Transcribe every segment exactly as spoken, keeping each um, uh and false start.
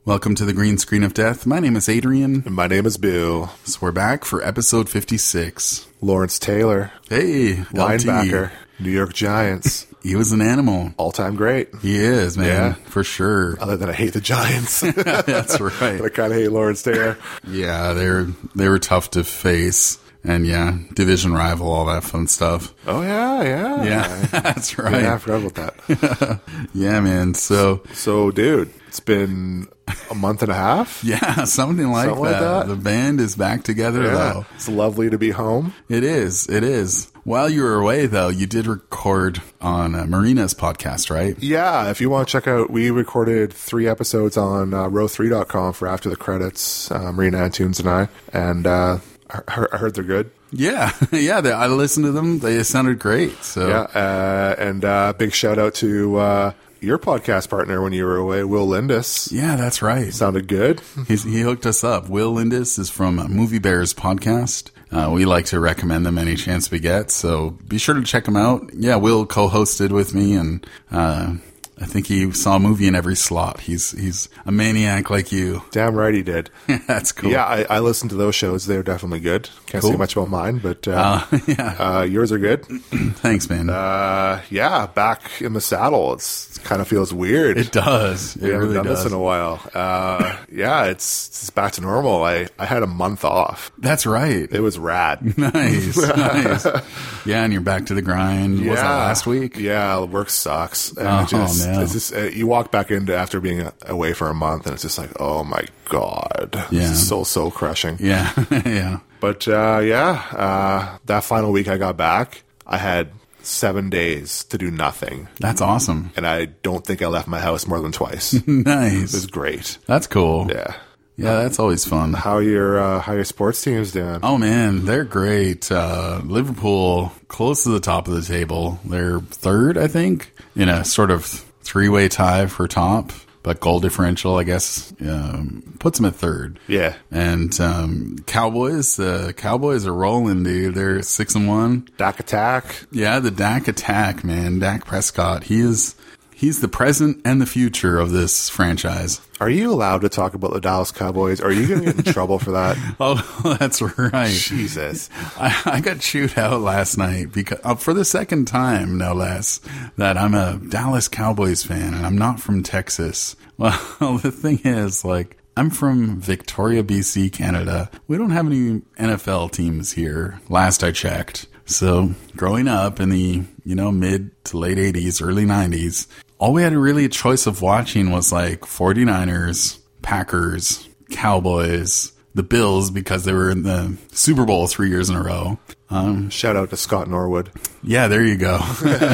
Welcome to the Green Screen of Death. My name is Adrian. And my name is Bill. So we're back for episode fifty-six. Lawrence Taylor. Hey, linebacker. New York Giants. He was an animal. All-time great. He is, man. Yeah. For sure. Other than I hate the Giants. That's right. But I kind of hate Lawrence Taylor. Yeah, they're they were tough to face. And yeah, division rival, all that fun stuff. Oh, yeah, yeah. Yeah, that's right. Yeah, I forgot about that. Yeah, man. So, so, dude, it's been a month and a half? Yeah, something like, something that. like that. The band is back together, yeah. though. It's lovely to be home. It is. It is. While you were away, though, you did record on uh, Marina's podcast, right? Yeah, if you want to check out, we recorded three episodes on uh, row three dot com for After the Credits, uh, Marina Antunes and I, and uh, I, I heard they're good. Yeah, yeah, they, I listened to them. They sounded great. So yeah, uh, and uh, big shout out to uh, your podcast partner when you were away, Will Lindis. Yeah, that's right. Sounded good. He's, he hooked us up. Will Lindis is from Movie Bears podcast. Uh, we like to recommend them any chance we get, so be sure to check them out. Yeah, Will co-hosted with me, and uh, I think he saw a movie in every slot. He's he's a maniac like you. Damn right he did. That's cool. Yeah, I, I listened to those shows. They're definitely good. Can't Cool. say much about mine, but uh, Uh, yeah. uh, yours are good. Thanks, man. Uh, yeah, back in the saddle. It's, it kind of feels weird. It does. It we haven't really done does. this in a while. Uh, yeah, it's, it's back to normal. I, I had a month off. That's right. It was rad. Nice, nice. Yeah, and you're back to the grind. Yeah. Was that last week? Yeah, work sucks. And Oh, it just, no. it's just, uh, you walk back into after being away for a month, and it's just like, oh my god, Yeah. this is so so crushing. Yeah, yeah. But uh, yeah, uh, that final week I got back, I had seven days to do nothing, That's awesome. and I don't think I left my house more than twice. It Nice. was great. That's cool. Yeah. Yeah, that's always fun. How your uh, how your sports teams doing? Oh man, they're great. Uh, Liverpool close to the top of the table. They're third, I think, in a sort of three-way tie for top, but goal differential, I guess, um, puts them at third. Yeah. And um, Cowboys, the uh, Cowboys are rolling, dude. They're six and one. Dak Attack. Yeah, the Dak attack, man. Dak Prescott. He is. He's the present and the future of this franchise. Are you allowed to talk about the Dallas Cowboys? Are you going to get in trouble for that? Oh, that's right. Jesus. I, I got chewed out last night because uh, for the second time, no less, that I'm a Dallas Cowboys fan and I'm not from Texas. Well, the thing is, like, I'm from Victoria, B C, Canada. We don't have any N F L teams here, last I checked. So growing up in the, you know, mid to late eighties, early nineties, all we had really a choice of watching was like forty-niners, Packers, Cowboys, the Bills, because they were in the Super Bowl three years in a row. Um, Shout out to Scott Norwood. yeah, there you go.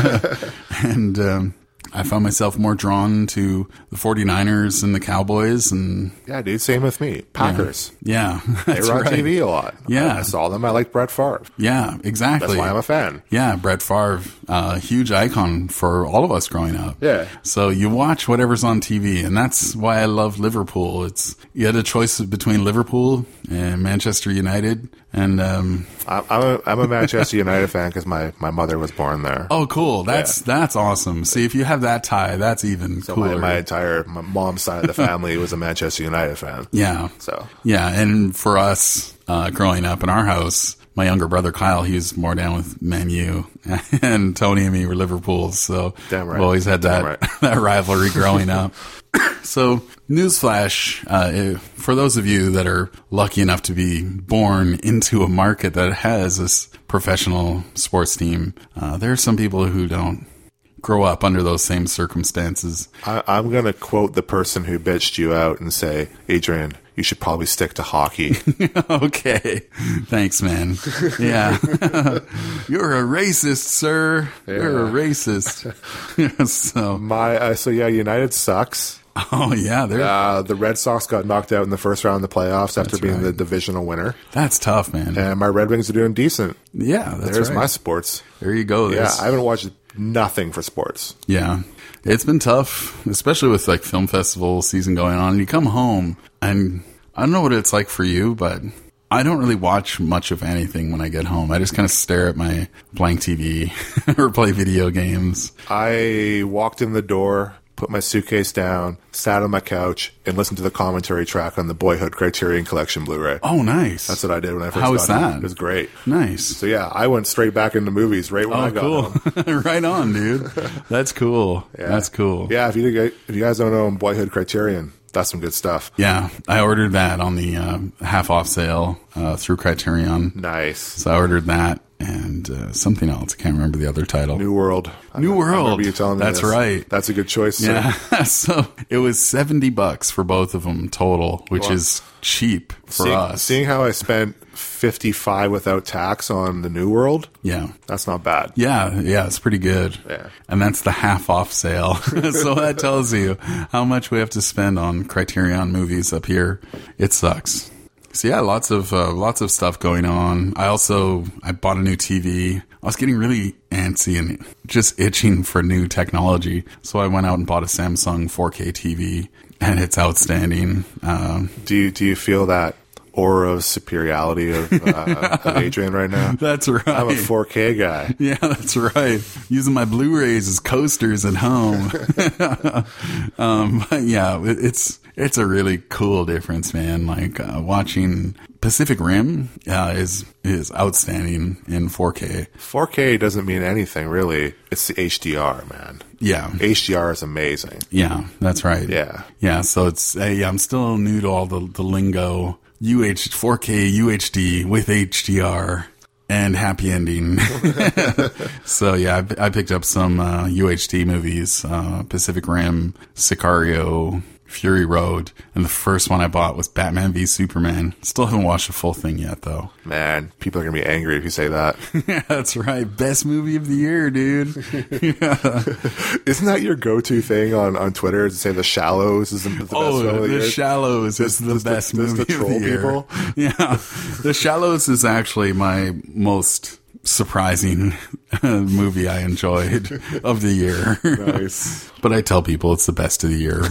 And um, I found myself more drawn to the forty-niners and the Cowboys. And Yeah, dude, same with me. Packers. yeah, They that's were on right. T V a lot. Yeah. I, I saw them. I like Brett Favre. Yeah, exactly. That's why I'm a fan. Yeah, Brett Favre, uh, huge icon for all of us growing up. Yeah. So you watch whatever's on T V, and that's why I love Liverpool. It's you had a choice between Liverpool and Manchester United, and um, I, I'm a, I'm a Manchester United fan because my, my mother was born there. oh, cool. That's Yeah. that's awesome. See, if you have that tie, that's even so cooler. my, my entire my mom's side of the family was a Manchester United fan. yeah, So yeah, and for us uh, growing up in our house. My younger brother Kyle, he was more down with Man U, and Tony and me were Liverpool. So Damn right. we've always had Damn that right. that rivalry growing up. So, newsflash, uh, for those of you that are lucky enough to be born into a market that has this professional sports team, uh, there are some people who don't grow up under those same circumstances. I, I'm going to quote the person who bitched you out and say, Adrian, you should probably stick to hockey. Okay. Thanks, man. Yeah. You're a racist, sir. You're a racist. so, my uh, So, yeah, United sucks. oh, yeah. They're, Uh, the Red Sox got knocked out in the first round of the playoffs after being right. the divisional winner. that's tough, man. And my Red Wings are doing decent. Yeah, that's There's right. my sports. There you go. Yeah, There's- I haven't watched nothing for sports. Yeah. It's been tough, especially with like film festival season going on. And you come home and I don't know what it's like for you, but I don't really watch much of anything when I get home. I just kind of stare at my blank T V or play video games. I walked in the door, put my suitcase down, sat on my couch, and listened to the commentary track on the Boyhood Criterion Collection Blu-ray. Oh, nice. That's what I did when I first How got was it. that? It was great. Nice. So yeah, I went straight back into movies right when Oh, I got cool. home. Right on, dude. That's cool. Yeah. That's cool. Yeah, if you if you guys don't own Boyhood Criterion, that's some good stuff. Yeah, I ordered that on the uh, half off sale uh, through Criterion. Nice. So I ordered that and uh, something else. I can't remember the other title. New World. New I, World. I remember you telling me That's this. right. That's a good choice. Sir. Yeah. So it was seventy bucks for both of them total, which Wow. is cheap for seeing, us. Seeing how I spent fifty-five without tax on the New World, Yeah. that's not bad. Yeah, yeah, it's pretty good. Yeah. And that's the half off sale. So that tells you how much we have to spend on Criterion movies up here. It sucks. So yeah, lots of uh, lots of stuff going on. I also I bought a new T V. I was getting really antsy and just itching for new technology. So I went out and bought a Samsung four K T V, and it's outstanding. Um, Do you do you feel that aura of superiority of, uh, of Adrian right now? that's right. I'm a four K guy. Yeah, that's right. Using my Blu-rays as coasters at home. um, but yeah, it, it's it's a really cool difference, man. Like uh, watching Pacific Rim uh, is is outstanding in four K. four K doesn't mean anything really. It's the H D R, man. Yeah, H D R is amazing. yeah, that's right. Yeah. yeah. So it's uh, yeah, I'm still new to all the the lingo. U H four K U H D with H D R. And happy ending. So yeah, I, I picked up some uh, U H D movies, uh, Pacific Rim, Sicario, Fury Road, and the first one I bought was Batman v Superman. Still haven't watched the full thing yet, though. Man, people are going to be angry if you say that. Yeah, that's right. Best movie of the year, dude. Yeah. Isn't that your go-to thing on, on Twitter to say The Shallows is the, the best Oh, film of the The year? Shallows is the does the- best does movie the troll of the year. people? Yeah, The Shallows is actually my most surprising movie I enjoyed of the year. Nice. But I tell people it's the best of the year.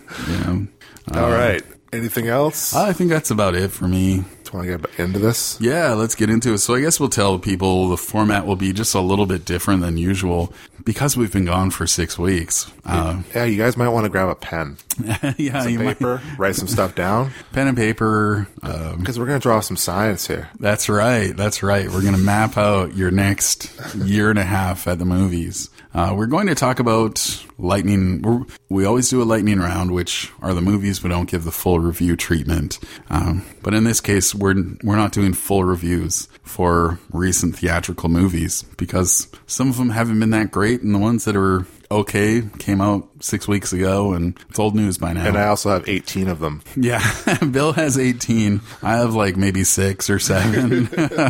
Yeah. All right. Anything else? I think that's about it for me. Do you want to get into this? Yeah, let's get into it. So I guess we'll tell people the format will be just a little bit different than usual because we've been gone for six weeks. Uh, Yeah, you guys might want to grab a pen, yeah, some you might, paper, write some stuff down, pen and paper. Um, because we're going to draw some science here. That's right. That's right. We're going to map out your next year and a half at the movies. Uh, we're going to talk about lightning. We're, we always do a lightning round, which are the movies we don't give the full review treatment. Um, but in this case, we're we're not doing full reviews for recent theatrical movies because some of them haven't been that great, and the ones that are okay came out six weeks ago, and it's old news by now. And I also have eighteen of them. Yeah, Bill has eighteen. I have like maybe six or seven.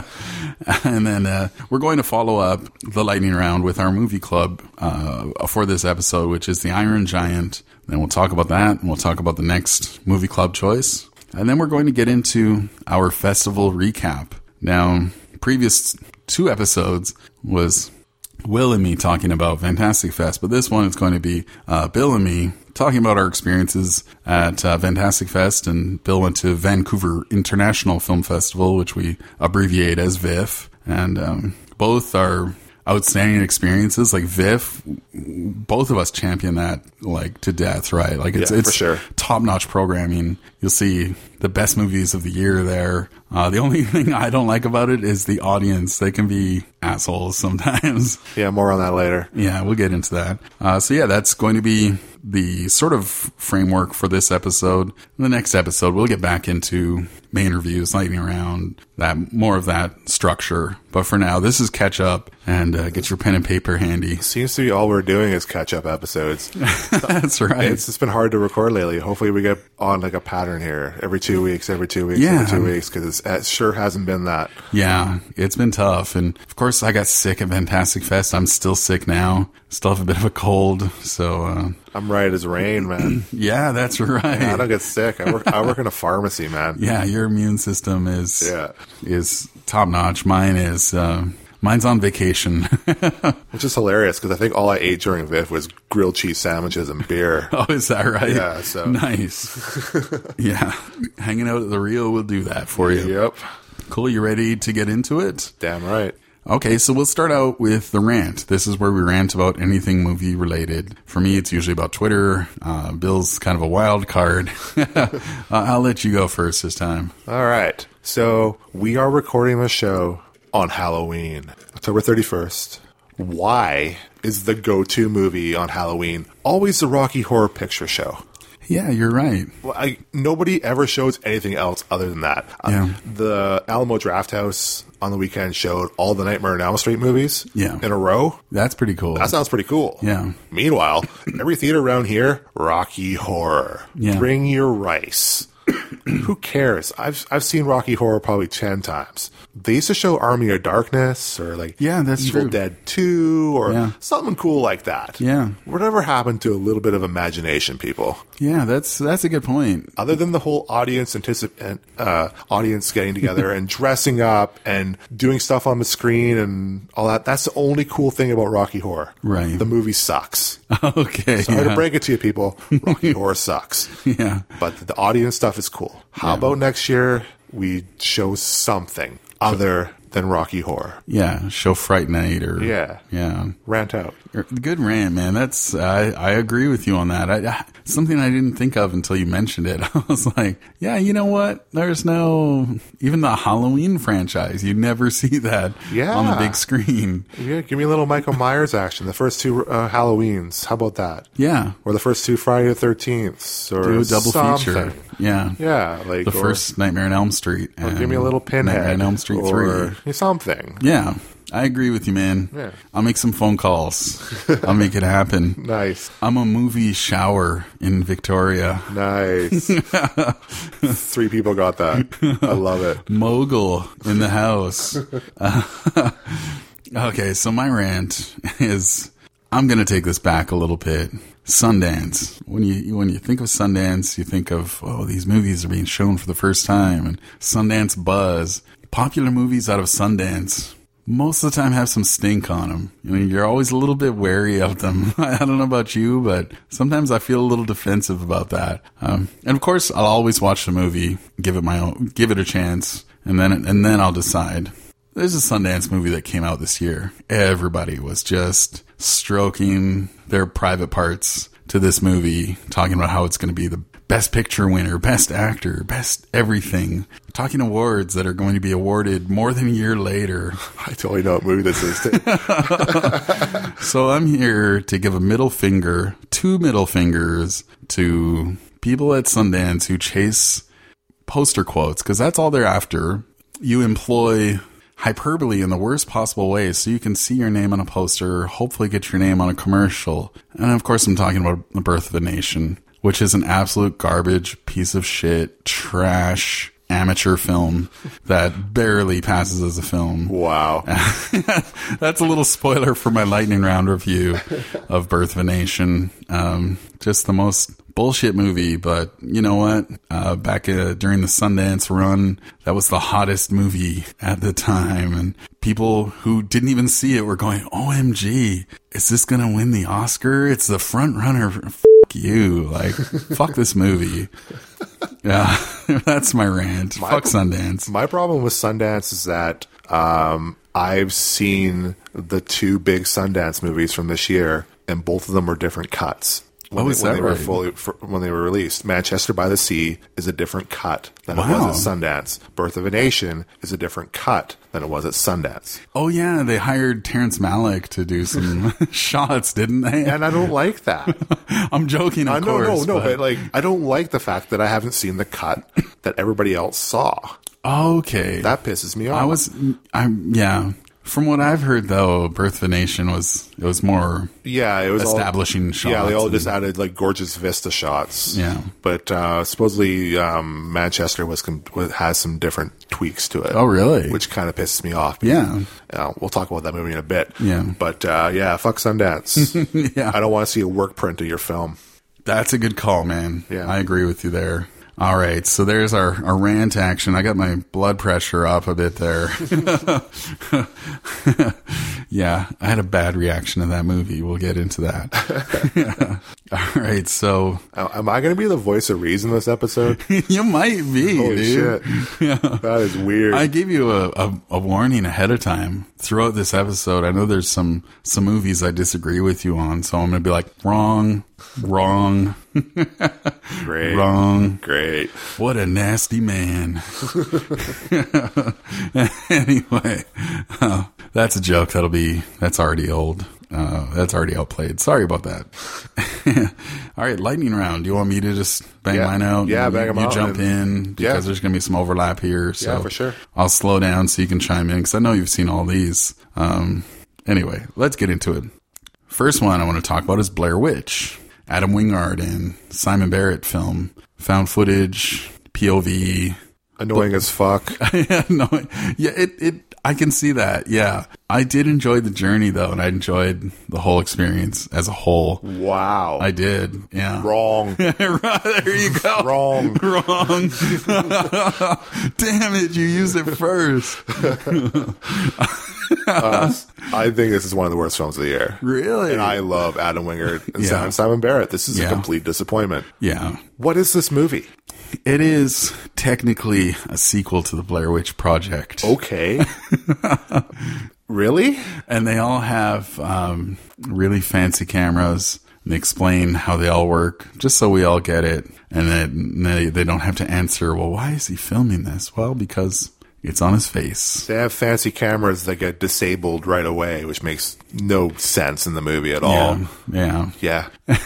And then uh, we're going to follow up the lightning round with our movie club uh, for this episode, which is The Iron Giant. Then we'll talk about that, and we'll talk about the next movie club choice. And then we're going to get into our festival recap. Now, previous two episodes was Will and me talking about Fantastic Fest, but this one is going to be uh, Bill and me talking about our experiences at uh, Fantastic Fest. And Bill went to Vancouver International Film Festival, which we abbreviate as V I F. And um, both are outstanding experiences. Like V I F, both of us champion that like to death, right? Like it's Yeah, it's for sure. top-notch programming. You'll see the best movies of the year there. Uh, the only thing I don't like about it is the audience. They can be assholes sometimes. Yeah, more on that later. Yeah, we'll get into that. Uh, so yeah, that's going to be the sort of framework for this episode. In the next episode, we'll get back into main reviews, lightning round, that more of that structure. But for now, this is catch up, and uh, get your pen and paper handy. Seems to be all we're doing is catch up episodes. That's right. It's just been hard to record lately. Hopefully, we get on like a pattern here every two weeks, every two weeks, Yeah. every two weeks, because it sure hasn't been that. Yeah, it's been tough. And of course, I got sick at Fantastic Fest. I'm still sick now. Still have a bit of a cold. So, uh, I'm right as rain, man. yeah, that's right. I don't get sick. I work. I work in a pharmacy, man. Yeah, your immune system is Yeah. is top notch. Mine is uh, mine's on vacation. Which is hilarious because I think all I ate during V I F was grilled cheese sandwiches and beer. Oh, is that right? Yeah, so- nice. Yeah, hanging out at the Rio will do that for you. Yep. Cool. You ready to get into it? Damn right. Okay, so we'll start out with the rant. This is where we rant about anything movie related. For me, it's usually about Twitter. Uh, Bill's kind of a wild card. uh, I'll let you go first this time. All right. So we are recording the show on Halloween, October thirty-first. Why is the go-to movie on Halloween always the Rocky Horror Picture Show? Yeah, you're right. Well, I, nobody ever shows anything else other than that. Yeah. Um, the Alamo Drafthouse on the weekend showed all the Nightmare on Elm Street movies Yeah. in a row. That's pretty cool. That sounds pretty cool. Yeah. Meanwhile, every theater around here, Rocky Horror. Yeah. Bring your rice. Who cares? I've I've seen Rocky Horror probably ten times. They used to show Army of Darkness or like Yeah, that's Evil true. Dead two or Yeah. something cool like that. Yeah. Whatever happened to a little bit of imagination, people? Yeah, that's that's a good point. Other than the whole audience anticip- uh, audience getting together and dressing up and doing stuff on the screen and all that, that's the only cool thing about Rocky Horror. Right. The movie sucks. Okay. Sorry yeah. to break it to you, people. Rocky Horror sucks. Yeah. But the audience stuff is cool. How Yeah. about next year we show something other than Rocky Horror? Yeah. Show Fright Night or Yeah. Yeah. Rant out. Good rant, man. That's I, I agree with you on that. I, I, something I didn't think of until you mentioned it. I was like, yeah, you know what? There's no even the Halloween franchise. You never see that Yeah. on the big screen. Yeah, give me a little Michael Myers action. The first two uh, Halloweens. How about that? Yeah, Or the first two Friday the thirteenth. Or do a double something. feature. Yeah, Yeah, like the or- first Nightmare on Elm Street. or And give me a little Pinhead. Nightmare on Elm Street or three. something. Yeah, I agree with you, man. Yeah. I'll make some phone calls. I'll make it happen. Nice, I'm a movie shower in Victoria. nice. Three people got that. I love it. Mogul in the house. Uh, okay, so my rant is I'm going to take this back a little bit. Sundance. When you when you think of Sundance, you think of, oh, these movies are being shown for the first time and Sundance buzz. Popular movies out of Sundance most of the time have some stink on them. I mean, you're always a little bit wary of them. I don't know about you, but sometimes I feel a little defensive about that. Um, and of course, I'll always watch the movie, give it my own, give it a chance, and then and then I'll decide. There's a Sundance movie that came out this year. Everybody was just stroking their private parts to this movie, talking about how it's going to be the best picture winner, best actor, best everything. Talking awards that are going to be awarded more than a year later. I totally know what movie this is. Too. So I'm here to give a middle finger, two middle fingers to people at Sundance who chase poster quotes, because that's all they're after. You employ hyperbole in the worst possible way so you can see your name on a poster, hopefully get your name on a commercial. And of course I'm talking about The Birth of a Nation, which is an absolute garbage piece of shit, trash, amateur film that barely passes as a film. Wow. That's a little spoiler for my lightning round review of Birth of a Nation. Um, just the most bullshit movie, but you know what? Uh, back uh, during the Sundance run, that was the hottest movie at the time, and people who didn't even see it were going, O M G, is this gonna win the Oscar? It's the front runner. F- you. Like, fuck this movie. Yeah, that's my rant. My- Fuck Sundance. My problem with Sundance is that um, I've seen the two big Sundance movies from this year, and both of them were different cuts. When Oh, they, is when that they were right? fully for, when they were released. Manchester by the Sea is a different cut than it Wow. was at Sundance. Birth of a Nation is a different cut than it was at Sundance. Oh yeah, they hired Terrence Malick to do some shots, didn't they? And I don't like that. I'm joking, of I know, course. no, no, but- but like I don't like the fact that I haven't seen the cut that everybody else saw. Okay. That pisses me off. I was, I'm, yeah. From what I've heard, though, Birth of a Nation was, it was more Yeah, it was establishing all, shots. Yeah, they all and- just added like gorgeous vista shots. Yeah. but uh, supposedly um, Manchester was, com- was has some different tweaks to it. Oh, really? Which kind of pisses me off. Yeah. Uh, we'll talk about that movie in a bit. Yeah. but uh, yeah, fuck Sundance. Yeah. I don't want to see a work print of your film. That's a good call, man. Yeah. I agree with you there. All right, so there's our, our rant action. I got my blood pressure up a bit there. Yeah, I had a bad reaction to that movie. We'll get into that. All right, so... Am I going to be the voice of reason this episode? You might be, Holy dude. shit. Yeah. That is weird. I gave you a, a, a warning ahead of time throughout this episode. I know there's some, some movies I disagree with you on, so I'm going to be like, wrong, wrong, Great. wrong. Great. What a nasty man. Anyway, uh, that's a joke. That'll be, that's already old. Uh, that's already outplayed. Sorry about that. All right, lightning round. Do you want me to just bang Yeah. mine out? Yeah, you, bang 'em you out jump and- in because Yeah. there's going to be some overlap here. So Yeah, for sure. I'll slow down so you can chime in because I know you've seen all these. Um, anyway, let's get into it. First one I want to talk about is Blair Witch. Adam Wingard and Simon Barrett film. Found footage, P O V. Annoying as fuck. no, yeah, it, it, I can see that. Yeah. I did enjoy the journey though, and I enjoyed the whole experience as a whole. Wow. I did. Yeah. Wrong. Right, there you go. Wrong. Wrong. Damn it, you used it first. uh, I think this is one of the worst films of the year. Really? And I love Adam Wingard and Yeah. Simon Barrett. This is Yeah. a complete disappointment. Yeah. What is this movie? It is technically a sequel to the Blair Witch Project. Okay. Really? And they all have um, really fancy cameras. And they explain how they all work, just so we all get it. And then they, they don't have to answer, well, why is he filming this? Well, because it's on his face. They have fancy cameras that get disabled right away, which makes no sense in the movie at all. Yeah. Yeah.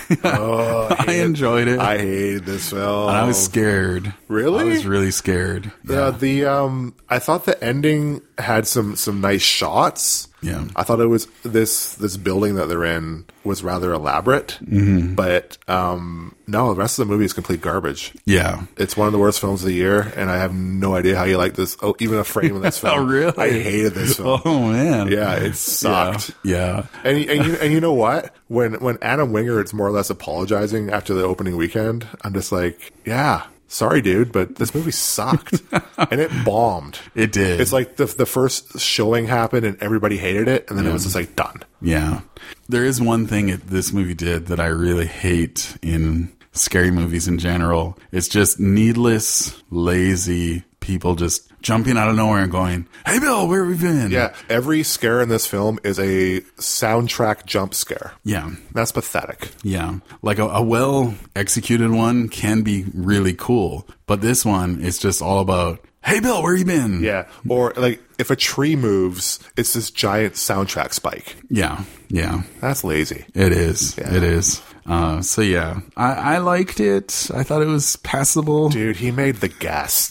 Oh, I, I enjoyed it. I hated this film. And I was scared. Really? I was really scared. Yeah. The um, I thought the ending had some some nice shots. Yeah. I thought it was this this building that they're in was rather elaborate, mm-hmm. but um, no, the rest of the movie is complete garbage. Yeah. It's one of the worst films of the year, and I have no idea how you like this. Oh, even a frame of this film. Oh, really? I hated this film. Oh, man. Yeah, it sucked. Yeah. yeah. And and you, and you know what? When when Adam Wingard's more or less apologizing after the opening weekend, I'm just like, yeah. Sorry, dude, but this movie sucked, and it bombed. It did. It's like the the first showing happened, and everybody hated it, and then Yeah. it was just like done. Yeah. There is one thing it, this movie did that I really hate in scary movies in general. It's just needless, lazy people just jumping out of nowhere and going, "Hey, Bill, where have we been?" Yeah, every scare in this film is a soundtrack jump scare. Yeah. That's pathetic. Yeah. Like a, a well executed one can be really cool, but this one is just all about, "Hey, Bill, where you been?" Yeah, or like if a tree moves, it's this giant soundtrack spike. Yeah. Yeah. That's lazy. It is. Yeah. It is. Uh, so yeah, I, I liked it. I thought it was passable. Dude, he made The Guest.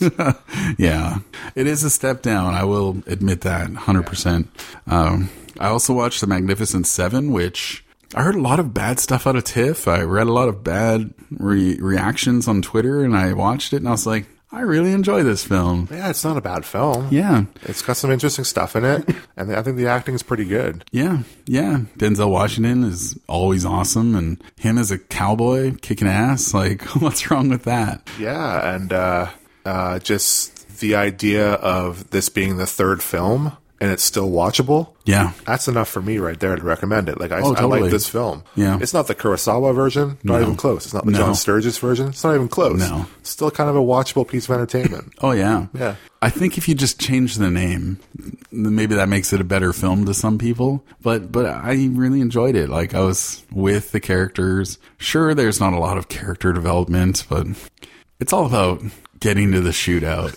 Yeah, it is a step down. I will admit that one hundred percent. Um, I also watched The Magnificent Seven, which I heard a lot of bad stuff out of TIFF. I read a lot of bad re- reactions on Twitter, and I watched it, and I was like, I really enjoy this film. Yeah, it's not a bad film. Yeah. It's got some interesting stuff in it, and I think the acting is pretty good. Yeah, yeah. Denzel Washington is always awesome, and him as a cowboy kicking ass, like, what's wrong with that? Yeah, and uh, uh, just the idea of this being the third film and it's still watchable. Yeah. That's enough for me right there to recommend it. Like, I, Oh, I totally. like this film. Yeah. It's not the Kurosawa version. Not No. even close. It's not the No. John Sturges version. It's not even close. No. It's still kind of a watchable piece of entertainment. Oh, yeah. Yeah. I think if you just change the name, then maybe that makes it a better film to some people. But but I really enjoyed it. Like, I was with the characters. Sure, there's not a lot of character development, but it's all about getting to the shootout.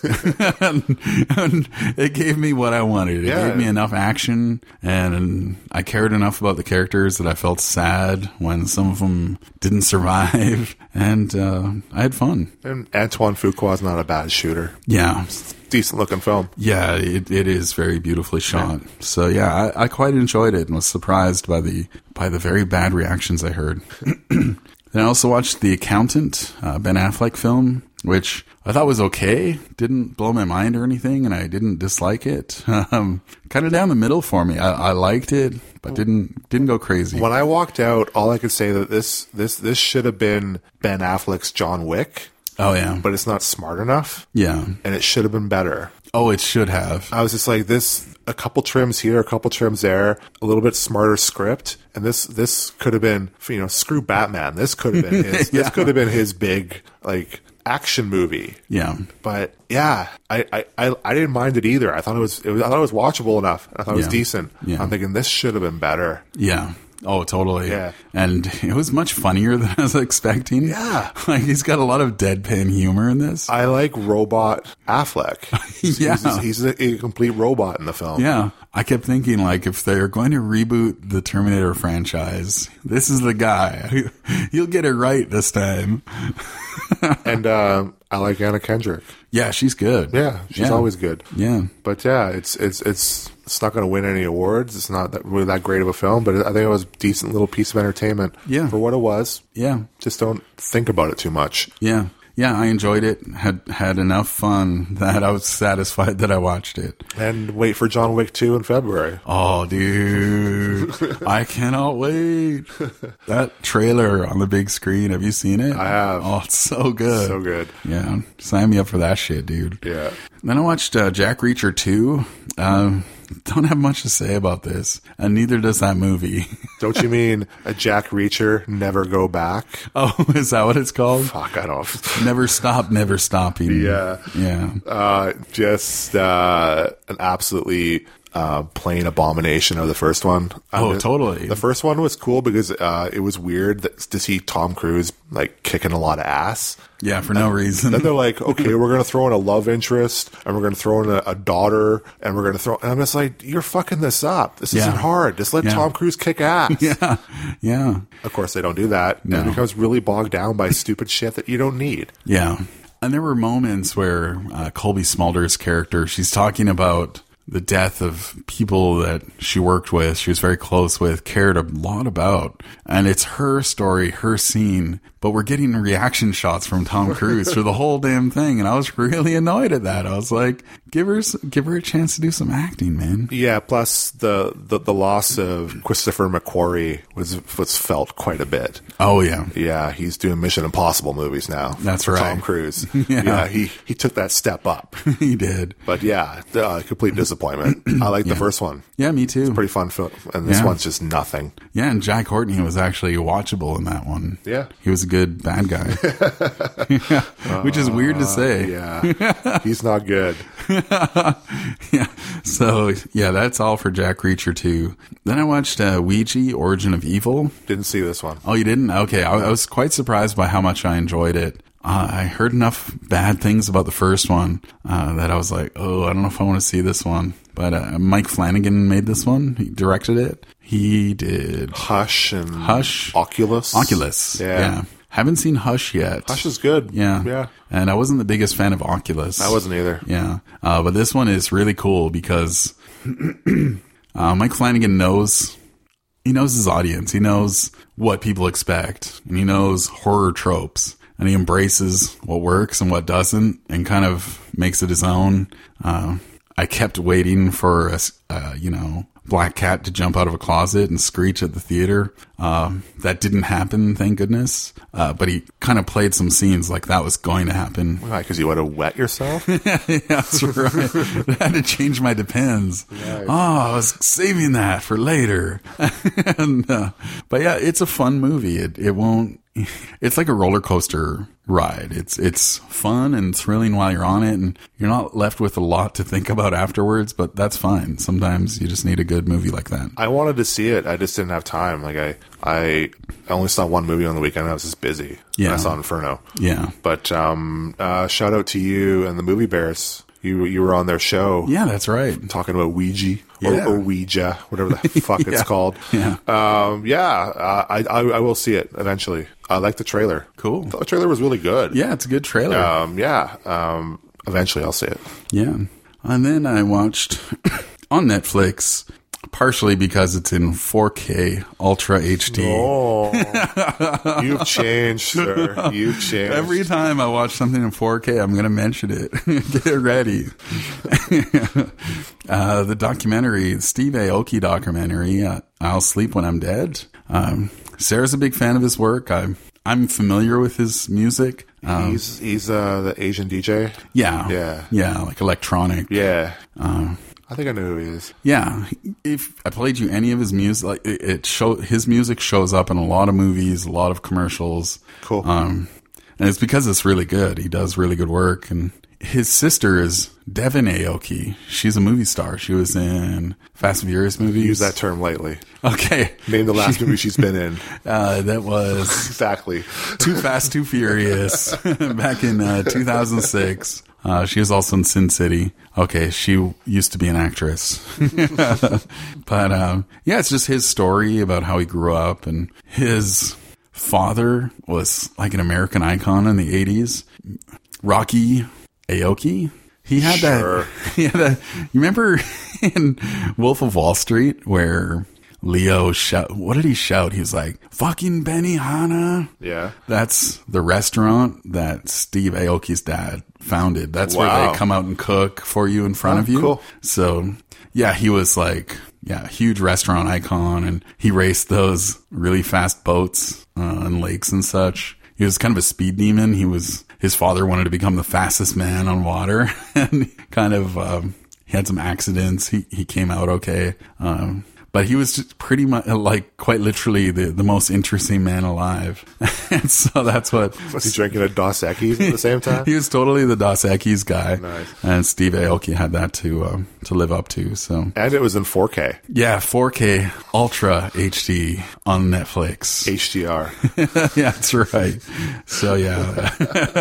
and, and it gave me what I wanted. It Yeah. gave me enough action, and I cared enough about the characters that I felt sad when some of them didn't survive. And uh, I had fun. And Antoine Fuqua is not a bad shooter. Yeah. Decent looking film. Yeah, it, it is very beautifully shot. So yeah, I, I quite enjoyed it and was surprised by the by the very bad reactions I heard. Then I also watched The Accountant, uh, Ben Affleck film, which I thought was okay. Didn't blow my mind or anything, and I didn't dislike it. Um, kind of down the middle for me. I, I liked it, but didn't didn't go crazy. When I walked out, all I could say that this this this should have been Ben Affleck's John Wick. Oh, yeah. but it's not smart enough. Yeah. And it should have been better. Oh, it should have. I was just like, this, a couple trims here, a couple trims there, a little bit smarter script. And this, this could have been, you know, screw Batman. This could have been his, Yeah. this could have been his big, like, action movie. Yeah. But yeah, I, I, I, I didn't mind it either. I thought it was, it was I thought it was watchable enough. I thought it was Yeah. decent. Yeah. I'm thinking this should have been better. Yeah. Oh, totally. Yeah. And it was much funnier than I was expecting. Yeah. Like, he's got a lot of deadpan humor in this. I like robot Affleck. He's, Yeah. he's, he's a, a complete robot in the film. Yeah. I kept thinking, like, if they're going to reboot the Terminator franchise, this is the guy. He'll get it right this time. And um, I like Anna Kendrick. Yeah, she's good. Yeah, she's Yeah. always good. Yeah. But yeah, it's it's it's it's not going to win any awards. It's not that, really that great of a film, but I think it was a decent little piece of entertainment. Yeah. For what it was. Yeah. Just don't think about it too much. Yeah. Yeah, I enjoyed it. Had had enough fun that I was satisfied that I watched it. And wait for John Wick two in February. Oh, dude. I cannot wait. That trailer on the big screen, have you seen it? I have. Oh, it's so good. So good. Yeah. Sign me up for that shit, dude. Yeah. Then I watched uh, Jack Reacher two. Um, don't have much to say about this, and neither does that movie. Don't you mean a Jack Reacher, Never Go Back? Oh, is that what it's called? Fuck, I don't. Never Stop, Never Stopping. Yeah. Yeah. Uh, just uh, an absolutely uh, plain abomination of the first one. Oh, Um, totally. The first one was cool because uh, it was weird that, to see Tom Cruise like kicking a lot of ass. Yeah, for no reason. Then they're like, okay, we're going to throw in a love interest, and we're going to throw in a, a daughter, and we're going to throw... And I'm just like, you're fucking this up. This Yeah. isn't hard. Just let Yeah. Tom Cruise kick ass. Yeah. Yeah. Of course, they don't do that. No. It becomes really bogged down by stupid shit that you don't need. Yeah. And there were moments where uh, Colby Smulders' character, she's talking about the death of people that she worked with, she was very close with, cared a lot about. And it's her story, her scene, but we're getting reaction shots from Tom Cruise through the whole damn thing. And I was really annoyed at that. I was like, give her, s- give her a chance to do some acting, man. Yeah, plus the, the, the loss of Christopher McQuarrie was was felt quite a bit. Oh, yeah. Yeah, he's doing Mission Impossible movies now. That's for right. Tom Cruise. Yeah. yeah, he, he took that step up. He did. But yeah, uh, complete disappointment. I like the first one. Yeah, me too. Pretty fun film. And this Yeah. one's just nothing. Yeah, and Jack Courtney was actually watchable in that one. Yeah. He was a good bad guy. Yeah, which is weird to say. Yeah, he's not good. Yeah. So, yeah, that's all for Jack Reacher two. Then I watched uh, Ouija, Origin of Evil. Didn't see this one. Oh, you didn't? Okay. I, I was quite surprised by how much I enjoyed it. Uh, I heard enough bad things about the first one uh, that I was like, oh, I don't know if I want to see this one. But uh, Mike Flanagan made this one. He directed it. He did Hush and Hush. Oculus. Oculus. Yeah. Yeah. Haven't seen Hush yet. Hush is good. Yeah. Yeah. And I wasn't the biggest fan of Oculus. I wasn't either. Yeah. Uh, but this one is really cool because uh, Mike Flanagan knows, he knows his audience. He knows what people expect. And he knows horror tropes. And he embraces what works and what doesn't and kind of makes it his own. Uh, I kept waiting for, a, uh, you know, black cat to jump out of a closet and screech at the theater. Um, that didn't happen, thank goodness. Uh, but he kind of played some scenes like that was going to happen. Why? Because you want to wet yourself? Yeah, that's right. I had to change my depends. Nice. Oh, I was saving that for later. and, uh, but yeah, it's a fun movie. It it won't. It's like a roller coaster ride. It's it's fun and thrilling while you're on it, and you're not left with a lot to think about afterwards. But that's fine. Sometimes you just need a good movie like that. I wanted to see it. I just didn't have time. Like I, I only saw one movie on the weekend. I was just busy. Yeah. I saw Inferno. Yeah. But um, uh, shout out to you and the Movie Bears. You you were on their show. Yeah, that's right. Talking about Ouija or, Yeah. or Ouija, whatever the fuck Yeah. it's called. Yeah. Um, yeah. Uh, I, I I will see it eventually. I like the trailer. Cool. The trailer was really good. Yeah, it's a good trailer. Um, yeah. Um, eventually, I'll see it. Yeah. And then I watched on Netflix, partially because it's in four K Ultra H D. Oh, you've changed, sir. You've changed. Every time I watch something in four K, I'm going to mention it. Get ready. uh, the documentary, the Steve Aoki documentary, uh, I'll Sleep When I'm Dead. Um, Sarah's a big fan of his work. I I'm familiar with his music. Um, he's he's uh, the Asian D J. yeah, Yeah. yeah, like electronic. Yeah. Uh, I think I know who he is. Yeah, if I played you any of his music, like it, it show his music shows up in a lot of movies, a lot of commercials. Cool. Um, and it's because it's really good. He does really good work, and his sister is Devin Aoki. She's a movie star. She was in Fast and Furious movies. Use that term lightly. Okay. Name the last movie she's been in. Uh, that was Exactly. Too Fast, Too Furious back in uh, two thousand six. Uh, she was also in Sin City. Okay, she used to be an actress. But um, yeah, it's just his story about how he grew up, and his father was like an American icon in the eighties. Rocky Aoki. He had Sure. that. He had that. You remember in Wolf of Wall Street where Leo shout? What did he shout? He was like, "Fucking Benihana." Yeah. That's the restaurant that Steve Aoki's dad founded. That's where Wow. they come out and cook for you in front Oh, of you. cool. So yeah, he was like, yeah, huge restaurant icon, and he raced those really fast boats uh, on lakes and such. He was kind of a speed demon. He was, his father wanted to become the fastest man on water, and kind of, um, he had some accidents. He, he came out okay. Um, but he was just pretty much like quite literally the, the most interesting man alive. And so that's what. Was he drinking a Dos Equis at the same time? He was totally the Dos Equis guy. Nice. And Steve Aoki had that to, um, to live up to. So And it was in four K. yeah, four K Ultra H D on Netflix. H D R. Yeah, that's right. So yeah.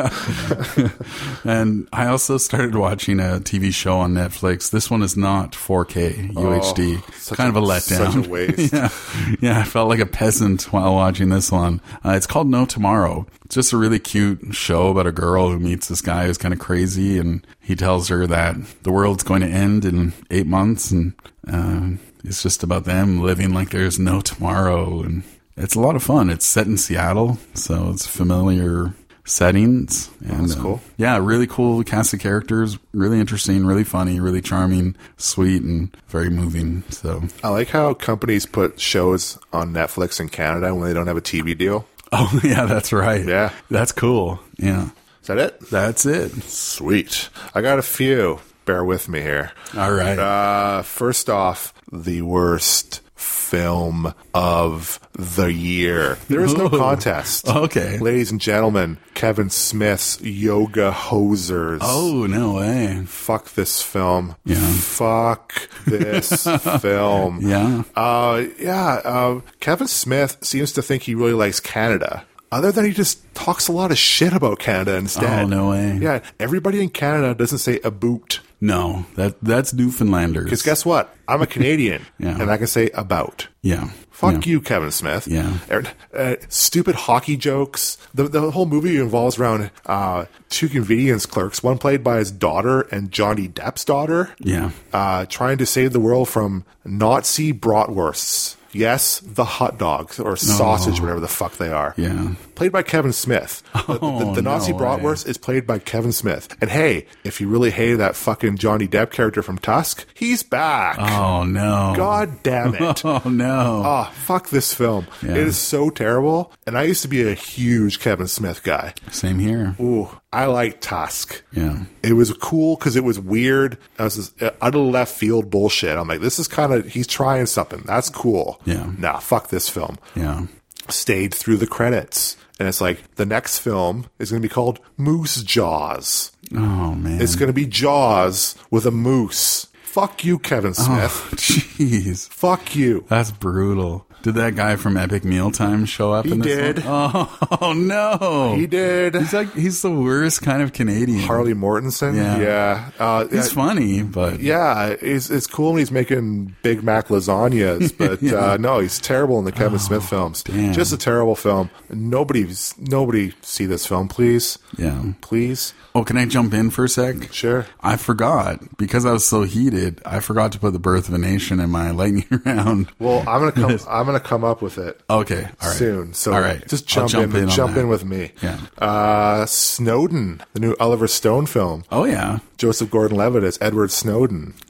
And I also started watching a T V show on Netflix. This one is not four K U H D. Oh, such kind a- of a letdown. such a waste. yeah. Yeah, I felt like a peasant while watching this one. Uh, it's called No Tomorrow. It's just a really cute show about a girl who meets this guy who's kind of crazy, and he tells her that the world's going to end in eight months, and uh, it's just about them living like there's no tomorrow. And it's a lot of fun. It's set in Seattle, so it's familiar settings. And, That's cool. Uh, yeah, really cool cast of characters. Really interesting, really funny, really charming, sweet, and very moving. So, I like how companies put shows on Netflix in Canada when they don't have a T V deal. oh yeah, that's right. Yeah. that's cool. Yeah, Is that it? that's it. Sweet. I got a few. Bear with me here. All right. Uh, first off, the worst film of the year. There is no Ooh. contest. Okay. Ladies and gentlemen, Kevin Smith's Yoga Hosers. Oh, no way. Fuck this film. Yeah. Fuck this film. Yeah. Uh, yeah. Uh, Kevin Smith seems to think he really likes Canada. Other than he just talks a lot of shit about Canada instead. Oh, no way. Yeah. Everybody in Canada doesn't say a boot. No, that that's Newfoundlanders. Because guess what? I'm a Canadian. Yeah. And I can say about. Yeah. Fuck yeah. you, Kevin Smith. Yeah. Er, Uh, stupid hockey jokes. The the whole movie involves around uh, two convenience clerks, one played by his daughter and Johnny Depp's daughter, Yeah. uh, trying to save the world from Nazi bratwursts. Yes, the hot dogs or sausage, whatever the fuck they are. Yeah. Played by Kevin Smith. The, the- Oh, the Nazi no way. bratwurst is played by Kevin Smith. And hey, if you really hated that fucking Johnny Depp character from Tusk, he's back. Oh, no. God damn it. Oh, no. Oh, fuck this film. Yeah. It is so terrible. And I used to be a huge Kevin Smith guy. Same here. Ooh, I like Tusk. Yeah. It was cool because it was weird. It was this uh, utter left field bullshit. I'm like, this is kind of, he's trying something. That's cool. Yeah. Nah, fuck this film. Yeah. Stayed through the credits. And it's like, the next film is going to be called Moose Jaws. Oh, man. It's going to be Jaws with a moose. Fuck you, Kevin Smith. Oh, jeez. Fuck you. That's brutal. Did that guy from Epic Mealtime show up He in this did. one? Oh, oh, no. He did. He's like, he's the worst kind of Canadian. Harley Mortensen. Yeah. Yeah. Uh, He's yeah, funny, but yeah, it's, it's cool when he's making Big Mac lasagnas, but Yeah. uh, no, he's terrible in the Kevin Smith films. damn. Just a terrible film. Nobody's nobody see this film, please. yeah. Please. Oh, can I jump in for a sec? Sure. I forgot because I was so heated. I forgot to put The Birth of a Nation in my lightning round. Well, I'm gonna come. I'm gonna come up with it Okay, all right. soon. So all right, just I'll jump, in. on jump that. in with me. Yeah. Uh, Snowden, the new Oliver Stone film. Oh yeah, Joseph Gordon-Levitt as Edward Snowden.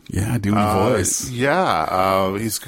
Yeah, doing Uh, voice. Yeah, uh, he's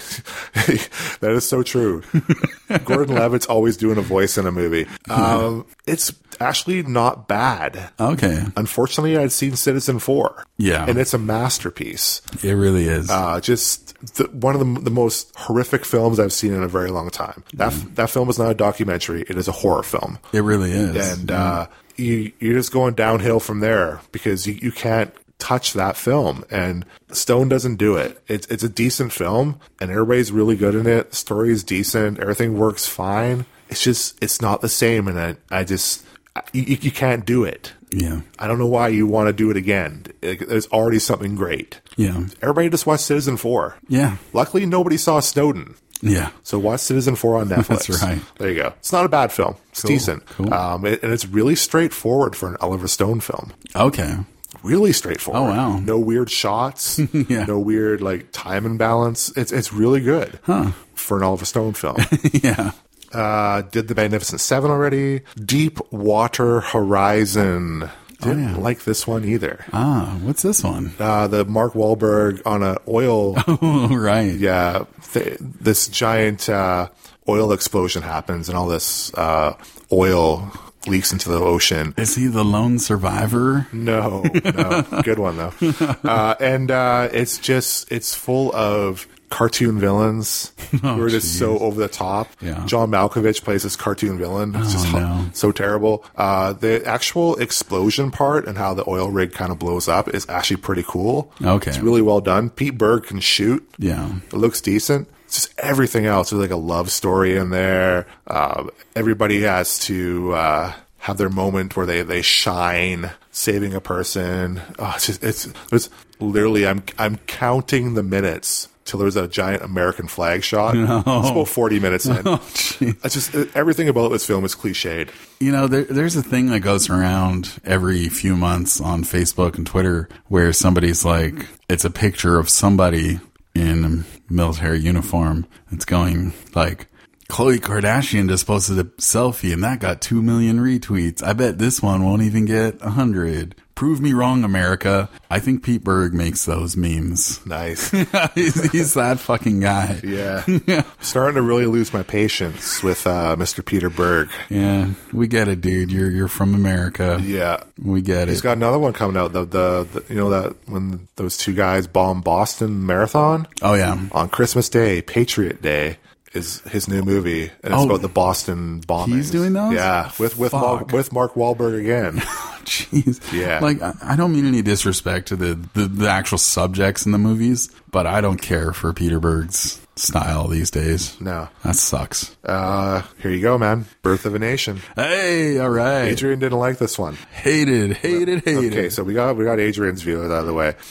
that is so true. Gordon Levitt's always doing a voice in a movie. Um, it's actually not bad. Okay. Unfortunately, I'd seen Citizen Four. Yeah. And it's a masterpiece. It really is. Uh, just the, one of the, the most horrific films I've seen in a very long time. That Mm-hmm. that film is not a documentary. It is a horror film. it really is. And uh, you, you're just going downhill from there because you, you can't touch that film. And Stone doesn't do it. It's, it's a decent film, and everybody's really good in it. The story is decent. Everything works fine. It's just, it's not the same. And I, I just, you, you can't do it. yeah. I don't know why you want to do it again. Like, there's already something great. Yeah. Everybody just watched Citizen Four. Yeah. Luckily, nobody saw Snowden. Yeah. So watch Citizen Four on Netflix. That's right. There you go. It's not a bad film. It's Cool, decent. cool. Um, it, and it's really straightforward for an Oliver Stone film. Okay. Really straightforward. Oh, wow. No weird shots. Yeah. No weird like time imbalance. It's it's really good Huh. for an Oliver Stone film. yeah. uh, did The Magnificent Seven already. Deep Water Horizon. Didn't yeah. like this one either. Ah, what's this one? Uh, the Mark Wahlberg on a oil. Oh, right. Yeah, th- this giant uh, oil explosion happens, and all this uh, oil leaks into the ocean. Is he the lone survivor? No, no, good one though. Uh, and uh, it's just it's full of cartoon villains Oh, who are just geez. so over the top. Yeah. John Malkovich plays this cartoon villain. It's Oh, just ho- no. so terrible. Uh, the actual explosion part and how the oil rig kind of blows up is actually pretty cool. Okay. It's really well done. Pete Berg can shoot. Yeah. It looks decent. It's just everything else. There's like a love story in there. Uh, everybody has to uh, have their moment where they, they shine, saving a person. Oh, it's just it's it's literally I'm I'm counting the minutes till there's a giant American flag shot. No. It's about forty minutes in. Oh, jeez. It's just everything about this film is cliched. You know, there, there's a thing that goes around every few months on Facebook and Twitter where somebody's like, it's a picture of somebody in a military uniform. It's going like, Khloe Kardashian just posted a selfie and that got two million retweets. I bet this one won't even get a hundred. Prove me wrong, America. I think Pete Berg makes those memes. Nice. he's, he's that fucking guy. Yeah. Starting to really lose my patience with uh, Mister Peter Berg. Yeah, we get it, dude. You're you're from America. Yeah. We get He's it. got another one coming out. The, the, the you know that when those two guys bombed Boston Marathon Oh, yeah. on Christmas Day, Patriot Day is his new movie, and it's Oh. about the Boston bombing. He's doing those? Yeah, with with Fuck. Mark, with Mark Wahlberg again. Jeez. Yeah. Like, I I don't mean any disrespect to the, the, the actual subjects in the movies, but I don't care for Peter Berg's style these days. No. That sucks. Uh, here you go, man. Birth of a Nation. Hey, all right. Adrian didn't like this one. Hated, hated, hated. Okay, so we got we got Adrian's view out of the way.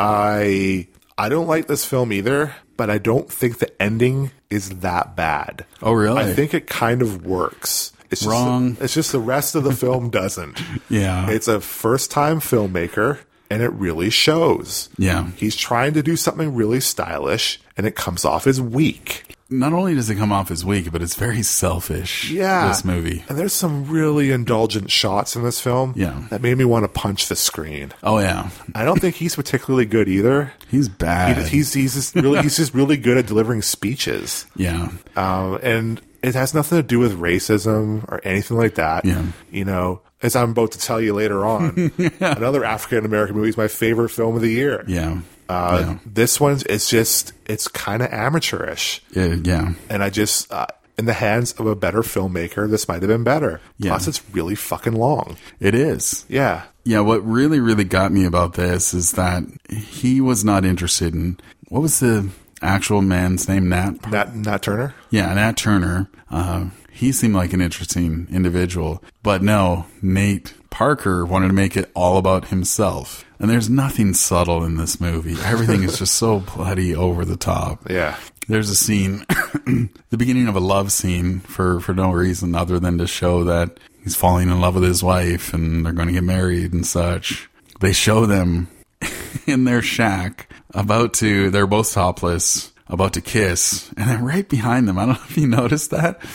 I I don't like this film either, but I don't think the ending is that bad. Oh, really? I think it kind of works. It's just Wrong. it's just the rest of the film doesn't. Yeah. It's a first-time filmmaker, and it really shows. Yeah. He's trying to do something really stylish, and it comes off as weak. Not only does it come off as weak, but it's very selfish. Yeah. This movie. And there's some really indulgent shots in this film Yeah. that made me want to punch the screen. Oh, yeah. I don't think he's particularly good either. He's bad. He, he's he's just really he's just really good at delivering speeches, yeah. um, and it has nothing to do with racism or anything like that. Yeah. You know, as I'm about to tell you later on, another African American movie is my favorite film of the year. Yeah. Uh, yeah. This one's it's just it's kind of amateurish, Yeah. Yeah. and I just uh, in the hands of a better filmmaker, this might have been better. Yeah. Plus, it's really fucking long. It is. Yeah. Yeah, what really, really got me about this is that he was not interested in, what was the actual man's name? Nat? Nat, Nat Turner. Yeah, Nat Turner. Uh, he seemed like an interesting individual. But no, Nate Parker wanted to make it all about himself. And there's nothing subtle in this movie. Everything is just so bloody over the top. Yeah. There's a scene, the beginning of a love scene for, for no reason other than to show that he's falling in love with his wife and they're going to get married and such. They show them in their shack about to, they're both topless, about to kiss. And then right behind them, I don't know if you noticed that,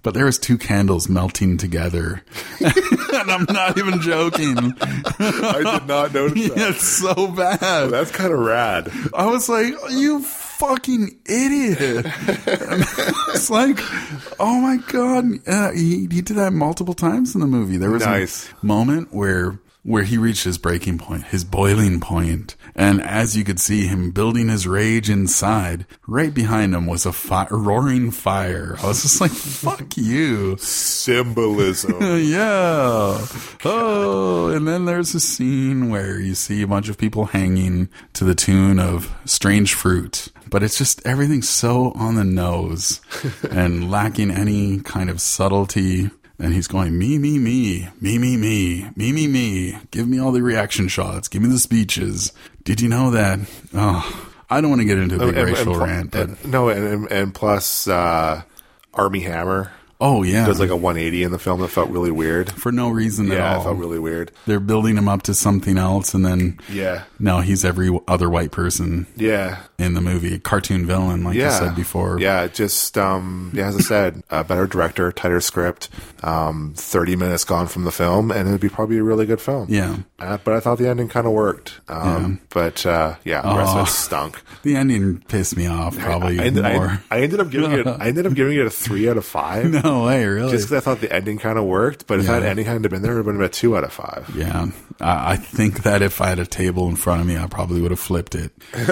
but there was two candles melting together. And I'm not even joking. I did not notice that. It's so bad. Oh, that's kind of rad. I was like, you fucking idiot. It's like, oh my God. Uh, he, he did that multiple times in the movie. There was nice. a moment where where he reached his breaking point, his boiling point. And as you could see him building his rage inside, right behind him was a fi- roaring fire. I was just like, fuck you. Symbolism. Yeah. Oh, and then there's a scene where you see a bunch of people hanging to the tune of Strange Fruit. But it's just everything's so on the nose and lacking any kind of subtlety. And he's going, me, me, me, me, me, me, me, me, me. Give me all the reaction shots. Give me the speeches. Did you know that? Oh, I don't want to get into a big and, racial and, rant. But and, no, and, and plus uh, Armie Hammer. Oh, yeah. Does like a one eighty in the film that felt really weird. For no reason at Yeah, all. it felt really weird. They're building him up to something else, and then Yeah. no, he's every other white person Yeah. in the movie. Cartoon villain, like Yeah. you said before. Yeah, just, um, yeah, as I said, a better director, tighter script, um, thirty minutes gone from the film, and it would be probably a really good film. Yeah. Uh, but I thought the ending kind of worked. Um, But, uh, yeah, the rest of it stunk. The ending pissed me off, probably I, ended, more. I, I ended up giving it, I ended up giving it a three out of five. No way, really? Just because I thought the ending kind of worked, but if Yeah. that ending hadn't been there, it would have been a two out of five. Yeah, I, I think that if I had a table in front of me, I probably would have flipped it.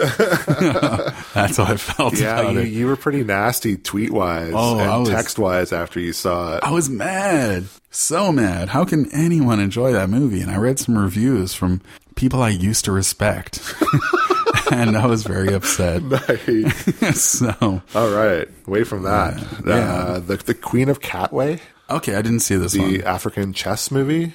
That's how I felt Yeah, about you, it. you were pretty nasty tweet wise Oh, I and was- text wise after you saw it. I was mad, so mad. How can anyone enjoy that movie? And I read some reviews from people I used to respect, and I was very upset. Nice. So, All right, away from that, Yeah. Uh, the the Queen of Catway, okay, I didn't see this the one. African chess movie,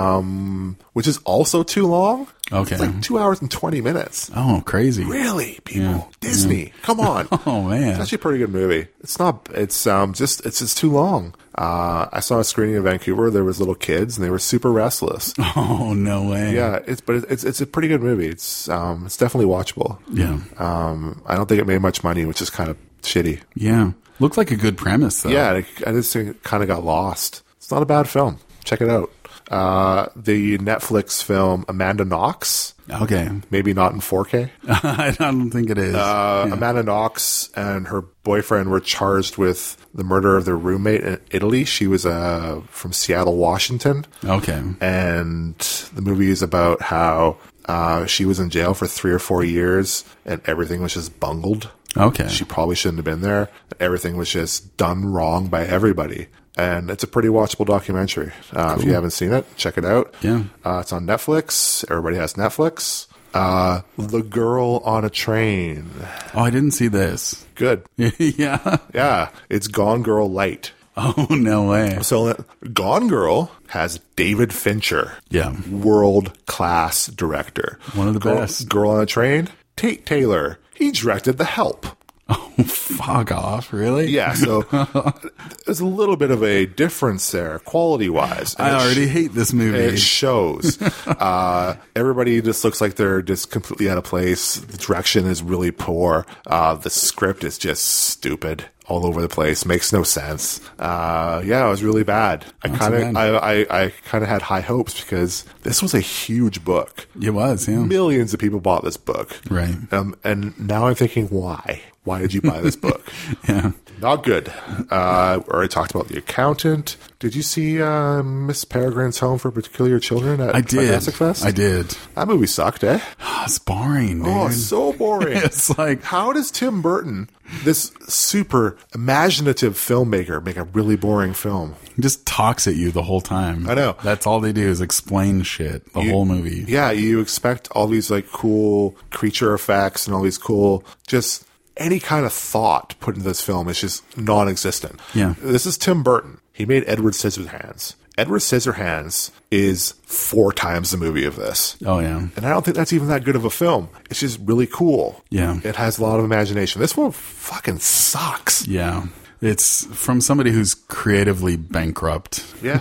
um, which is also too long. Okay. It's like two hours and twenty minutes. Oh, crazy. Really, people? Disney, come on. Oh, man. It's actually a pretty good movie. It's not. It's um just it's just too long. Uh, I saw a screening in Vancouver. There was little kids and they were super restless. Oh, no way. Yeah, it's but it's it's a pretty good movie. It's um it's definitely watchable. Yeah. Um, I don't think it made much money, which is kind of shitty. Yeah. Looked like a good premise, though. Yeah, I, I just think it kind of got lost. It's not a bad film. Check it out. Uh, the Netflix film Amanda Knox. Okay. Maybe not in four K. I don't think it is. Uh, Amanda Knox and her boyfriend were charged with the murder of their roommate in Italy. She was uh, from Seattle, Washington. Okay. And the movie is about how uh, she was in jail for three or four years and everything was just bungled. Okay. She probably shouldn't have been there. Everything was just done wrong by everybody. And it's a pretty watchable documentary. Uh, If you haven't seen it, check it out. Yeah. Uh, it's on Netflix. Everybody has Netflix. Uh, The Girl on a Train. Oh, I didn't see this. Good. Yeah. Yeah. It's Gone Girl Light. Oh, no way. So uh, Gone Girl has David Fincher. Yeah. World class director. One of the Girl, best. Girl on a Train. Tate Taylor. He directed The Help. Oh, fuck off. Really? Yeah, so there's a little bit of a difference there, quality wise. I already hate this movie. It shows. uh, everybody just looks like they're just completely out of place. The direction is really poor. Uh, the script is just stupid. All over the place, makes no sense. Uh, yeah, it was really bad. I Not kind so of, bad. I, I, I kind of had high hopes because this was a huge book. It was, yeah. Millions of people bought this book, Right. Um, and now I'm thinking, why? Why did you buy this book? Yeah. Not good. Uh, already talked about The Accountant. Did you see uh, Miss Peregrine's Home for Peculiar Children at I did. Fantastic Fest? I did. That movie sucked, eh? Oh, it's boring, dude. Oh, so boring. It's like, How does Tim Burton, this super imaginative filmmaker, make a really boring film? he just talks at you the whole time. I know. That's all they do is explain shit the You- whole movie. Yeah, you expect all these like cool creature effects and all these cool, just any kind of thought put into this film is just non-existent. Yeah. This is Tim Burton. He made Edward Scissorhands. Edward Scissorhands is four times the movie of this. Oh, yeah. And I don't think that's even that good of a film. It's just really cool. Yeah. It has a lot of imagination. This one fucking sucks. Yeah. It's from somebody who's creatively bankrupt. Yeah.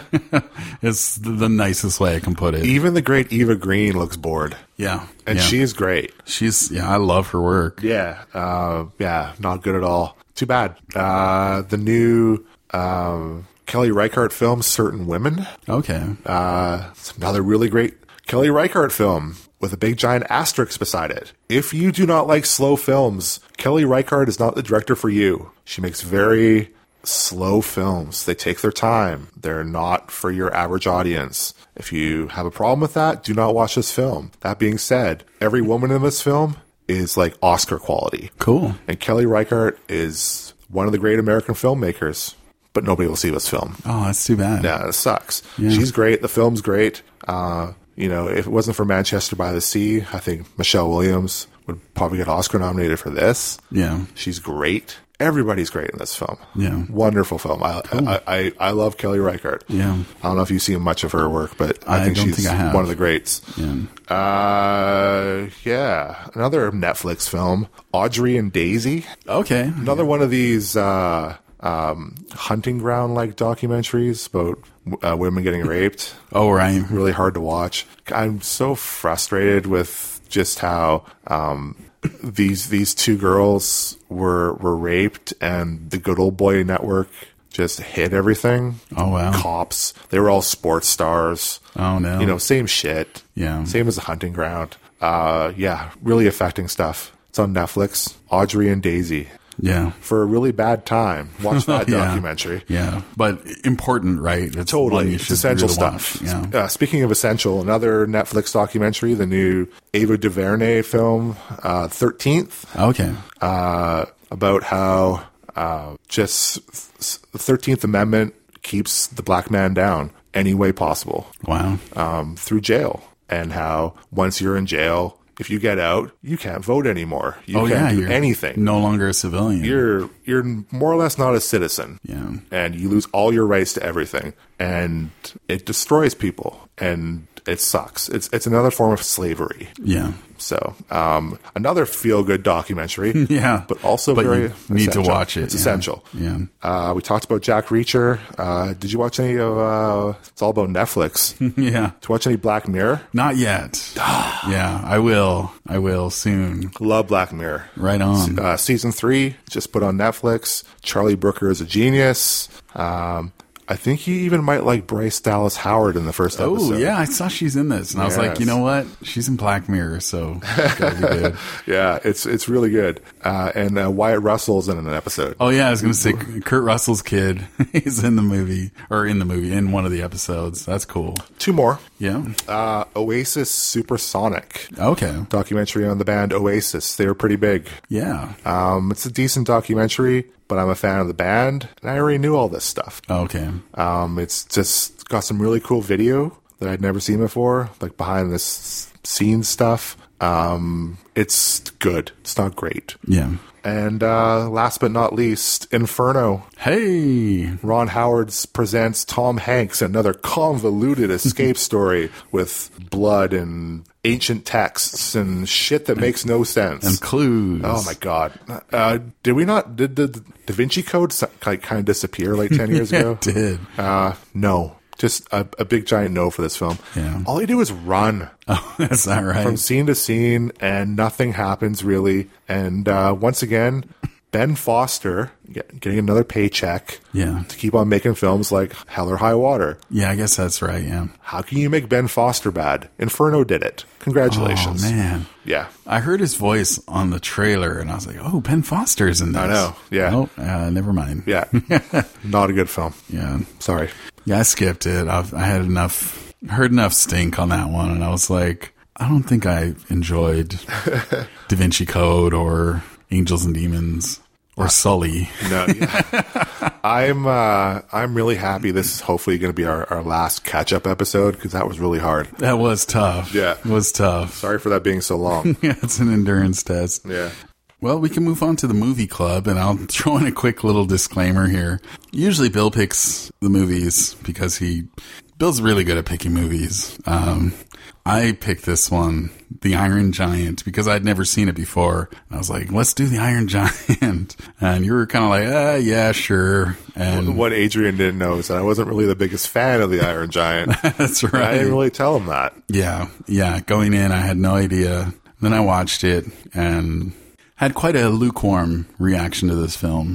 It's the nicest way I can put it. Even the great Eva Green looks bored. Yeah. And yeah. she is great. She's, yeah, I love her work. Yeah. Uh, yeah. Not good at all. Too bad. Uh, the new, um, Kelly Reichardt film, Certain Women. Okay. Uh, it's another really great Kelly Reichardt film with a big giant asterisk beside it. If you do not like slow films, Kelly Reichardt is not the director for you. She makes very slow films. They take their time. They're not for your average audience. If you have a problem with that, do not watch this film. That being said, every woman in this film is like Oscar quality. Cool. And Kelly Reichardt is one of the great American filmmakers, but nobody will see this film. Oh, that's too bad. Yeah, it sucks. Yeah. She's great. The film's great. Uh, you know, if it wasn't for Manchester by the Sea, I think Michelle Williams would probably get Oscar nominated for this. Yeah. She's great. Everybody's great in this film. Yeah. Wonderful film. I, Cool. I, I, I love Kelly Reichardt. Yeah. I don't know if you've seen much of her work, but I, I think don't she's think I have. one of the greats. Yeah. Uh, yeah. Another Netflix film, Audrey and Daisy. Okay. Another one of these uh, um, hunting ground like documentaries about uh, women getting raped. Oh, right. Really hard to watch. I'm so frustrated with just how um, these these two girls were were raped, and the Good Old Boy Network just hid everything. Oh, wow. Cops. They were all sports stars. Oh, no. You know, same shit. Yeah. Same as The Hunting Ground. Uh, yeah, really affecting stuff. It's on Netflix. Audrey and Daisy. Yeah. For a really bad time. Watch that Yeah. documentary. Yeah. But important, right? It's one Totally. you It's should essential really stuff. watch. Yeah. Uh, speaking of essential, another Netflix documentary, the new Ava DuVernay film, uh, thirteenth, Okay. uh, about how uh, just the thirteenth Amendment keeps the black man down any way possible Wow. um, through jail, and how once you're in jail, if you get out, you can't vote anymore. You oh, can't yeah. do You're anything. no longer a civilian. You're you're more or less not a citizen. Yeah. And you lose all your rights to everything, and it destroys people, and it sucks. It's it's another form of slavery. Yeah. So, um, another feel-good documentary. Yeah. But also But very you need to essential. watch it. It's yeah. essential. Yeah. Uh, we talked about Jack Reacher. Uh, did you watch any of, uh, it's all about Netflix. Did Yeah. you watch any Black Mirror? Not yet. Yeah. I will. I will soon. Love Black Mirror. Right on. Uh, season three, just put on Netflix. Charlie Brooker is a genius. Um, I think he even might like Bryce Dallas Howard in the first Oh, episode. yeah. I saw she's in this. And I was like, Yes. you know what? She's in Black Mirror, so it's gotta be good. Yeah, it's it's really good. Uh, and uh, Wyatt Russell's in an episode. Oh, yeah. I was going to say Kurt Russell's kid. He's in the movie, or in the movie, in one of the episodes. That's cool. Two more. Yeah. Uh, Oasis Supersonic. Okay. Documentary on the band Oasis. They were pretty big. Yeah. Um, it's a decent documentary, but I'm a fan of the band, and I already knew all this stuff. Okay. Um, it's just got some really cool video that I'd never seen before, like behind the s- scenes stuff. Um, it's good. It's not great. Yeah. And uh, last but not least, Inferno. Hey. Ron Howard's presents Tom Hanks, another convoluted escape story with blood and ancient texts and shit that makes no sense. And clues. Oh my god! Uh, did we not? Did the Da Vinci Code so- kind of disappear like ten years ago? It did. Uh, no, just a, a big giant no for this film. Yeah. All they do is run Oh, that's not right. from scene to scene, and nothing happens really. And uh, once again, Ben Foster get, getting another paycheck. Yeah. To keep on making films like Hell or High Water. Yeah, I guess that's right. Yeah. How can you make Ben Foster bad? Inferno did it. Congratulations. Oh, man. Yeah. I heard his voice on the trailer, and I was like, oh, Ben Foster's in this. I know, yeah. Oh, uh, never mind. Yeah. Not a good film. Yeah. Sorry. Yeah, I skipped it. I've, I had enough, heard enough stink on that one, and I was like, I don't think I enjoyed Da Vinci Code or Angels and Demons or Sully. No, yeah. I'm uh, I'm really happy. This is hopefully going to be our, our last catch up episode because that was really hard. That was tough. Yeah. It was tough. Sorry for that being so long. Yeah, it's an endurance test. Yeah. Well, we can move on to the movie club, and I'll throw in a quick little disclaimer here. Usually Bill picks the movies because he, Bill's really good at picking movies. Um, I picked this one, The Iron Giant, because I'd never seen it before. And I was like, let's do The Iron Giant. And you were kind of like, ah, yeah, sure. And What Adrian didn't know is that I wasn't really the biggest fan of the Iron Giant. that's right. I didn't really tell him that. Yeah, yeah. Going in, I had no idea. Then I watched it and had quite a lukewarm reaction to this film.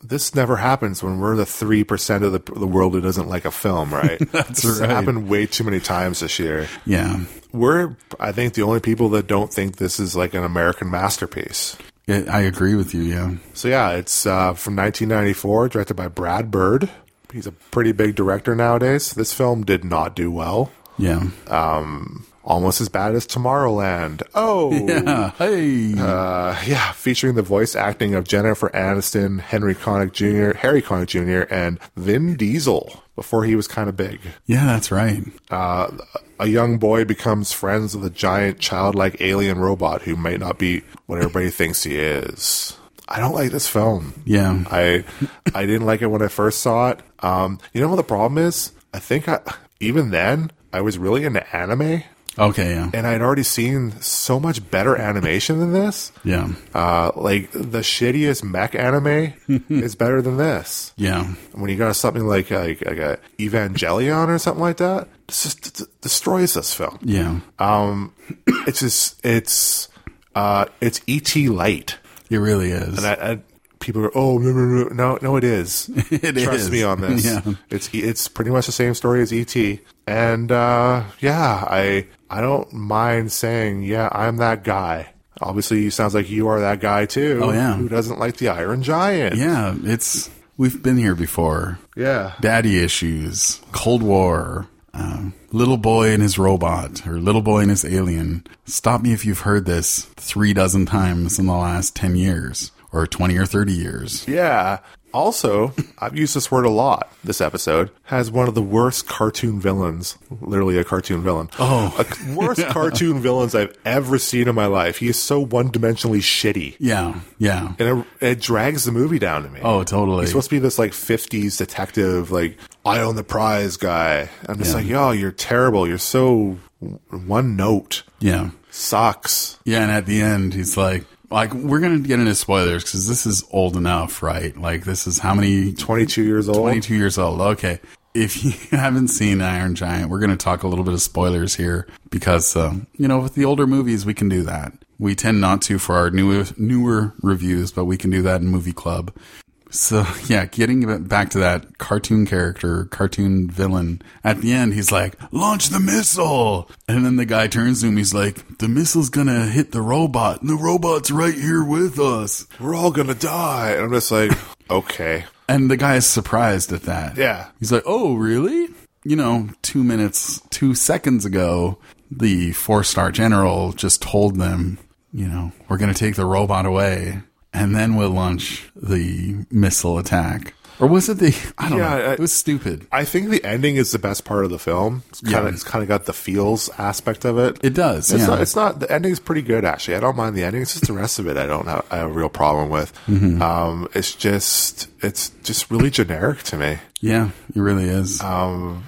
this never happens when we're the three percent of the, the world who doesn't like a film, right? That's this right. happened way too many times this year. Yeah. We're, I think, the only people that don't think this is like an American masterpiece. Yeah, I agree with you, yeah. So yeah, it's uh, from nineteen ninety-four, directed by Brad Bird. He's a pretty big director nowadays. This film did not do well. Yeah. Um, almost as bad as Tomorrowland. Oh! Yeah, hey! Uh, yeah, featuring the voice acting of Jennifer Aniston, Henry Connick Junior, Harry Connick Junior, and Vin Diesel, before he was kind of big. Yeah, that's right. Uh, a young boy becomes friends with a giant childlike alien robot who might not be what everybody thinks he is. I don't like this film. Yeah. I I didn't like it when I first saw it. Um, you know what the problem is? I think I, even then, I was really into anime. Okay, yeah. And I'd already seen so much better animation than this. Yeah. Uh, like, the shittiest mech anime is better than this. Yeah. When you got something like, like, like a Evangelion or something like that, it just d- destroys this film. Yeah. Um, it's just, it's, uh, it's E T light. It really is. And I, I, people are, oh, no, no, no, no, no, it is. It Trust is. me on this. Yeah. It's it's pretty much the same story as E T. And, uh, yeah, I I don't mind saying, yeah, I'm that guy. Obviously, it sounds like you are that guy, too. Oh, yeah. Who doesn't like the Iron Giant? Yeah, it's, we've been here before. Yeah. Daddy issues, Cold War, um, little boy and his robot, or little boy and his alien. Stop me if you've heard this three dozen times in the last ten years, or twenty or thirty years. Yeah. Also, I've used this word a lot this episode, has one of the worst cartoon villains, literally a cartoon villain. Oh. A worst cartoon villains I've ever seen in my life. He is so one-dimensionally shitty. Yeah, yeah. And it, it drags the movie down to me. Oh, totally. He's supposed to be this, like, fifties detective, like, I own the prize guy. I'm just Yeah. like, yo, you're terrible. You're so one note. Yeah. Sucks. Yeah, and at the end, he's like, like, we're going to get into spoilers because this is old enough, right? Like, this is how many? twenty-two years old. twenty-two years old. Okay. If you haven't seen Iron Giant, we're going to talk a little bit of spoilers here because, uh, you know, with the older movies, we can do that. We tend not to for our newer, newer reviews, but we can do that in Movie Club. So, yeah, getting back to that cartoon character, cartoon villain, at the end, he's like, launch the missile! And then the guy turns to him, he's like, the missile's gonna hit the robot, and the robot's right here with us. We're all gonna die. And I'm just like, okay. And the guy is surprised at that. Yeah. He's like, oh, really? You know, two minutes, two seconds ago, the four-star general just told them, you know, we're gonna take the robot away. And then we'll launch the missile attack. Or was it the... I don't Yeah, know. I- It was stupid. I think the ending is the best part of the film. It's kind of Yeah. it's kind of got the feels aspect of it. It does, It's yeah. not. It's not. The ending's pretty good actually. I don't mind the ending. It's just the rest of it. I don't have, I have a real problem with. Mm-hmm. Um, it's just. It's just really generic to me. Yeah, it really is. Um,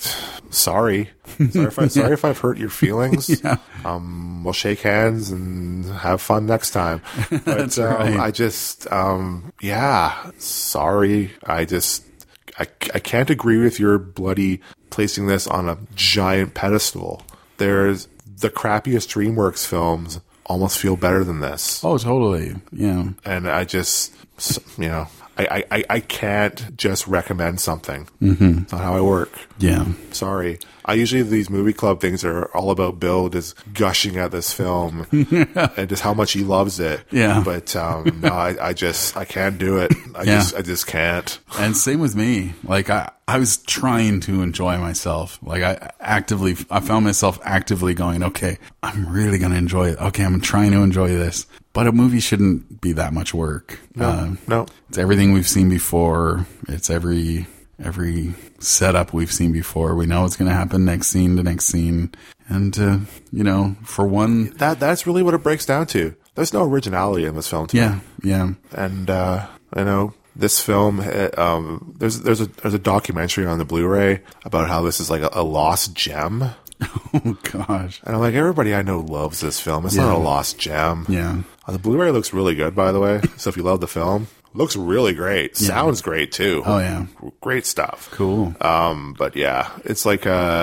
sorry. Sorry if I, sorry if I've hurt your feelings. Yeah. Um, we'll shake hands and have fun next time. But That's um, right. I just, um, yeah, sorry. I just, I, I can't agree with your bloody placing this on a giant pedestal. There's the crappiest DreamWorks films almost feel better than this. Oh, totally. Yeah. And I just, you know, I, I, I can't just recommend something. Mm-hmm. It's not how I work. Yeah. Sorry. I usually, these movie club things are all about Bill just gushing at this film and just how much he loves it. Yeah. But, um, no, I, I just, I can't do it. I Yeah. just, I just can't. And same with me. Like, I, I was trying to enjoy myself. Like, I actively, I found myself actively going, okay, I'm really going to enjoy it. Okay, I'm trying to enjoy this. But a movie shouldn't be that much work. No, Um, no. It's everything we've seen before. It's every every setup we've seen before. We know what's going to happen next scene to next scene. And, uh, you know, for one... That, that's really what it breaks down to. There's no originality in this film to Yeah, me. yeah. And, uh, you know, this film, uh, um, there's, there's a, there's a documentary on the Blu-ray about how this is like a, a lost gem. Oh, gosh. And I'm like, everybody I know loves this film. It's Yeah. not a lost gem. Yeah. Uh, the Blu-ray looks really good, by the way. So if you love the film, looks really great. Yeah. Sounds great too. Oh, yeah. Great stuff. Cool. Um, but yeah, it's like uh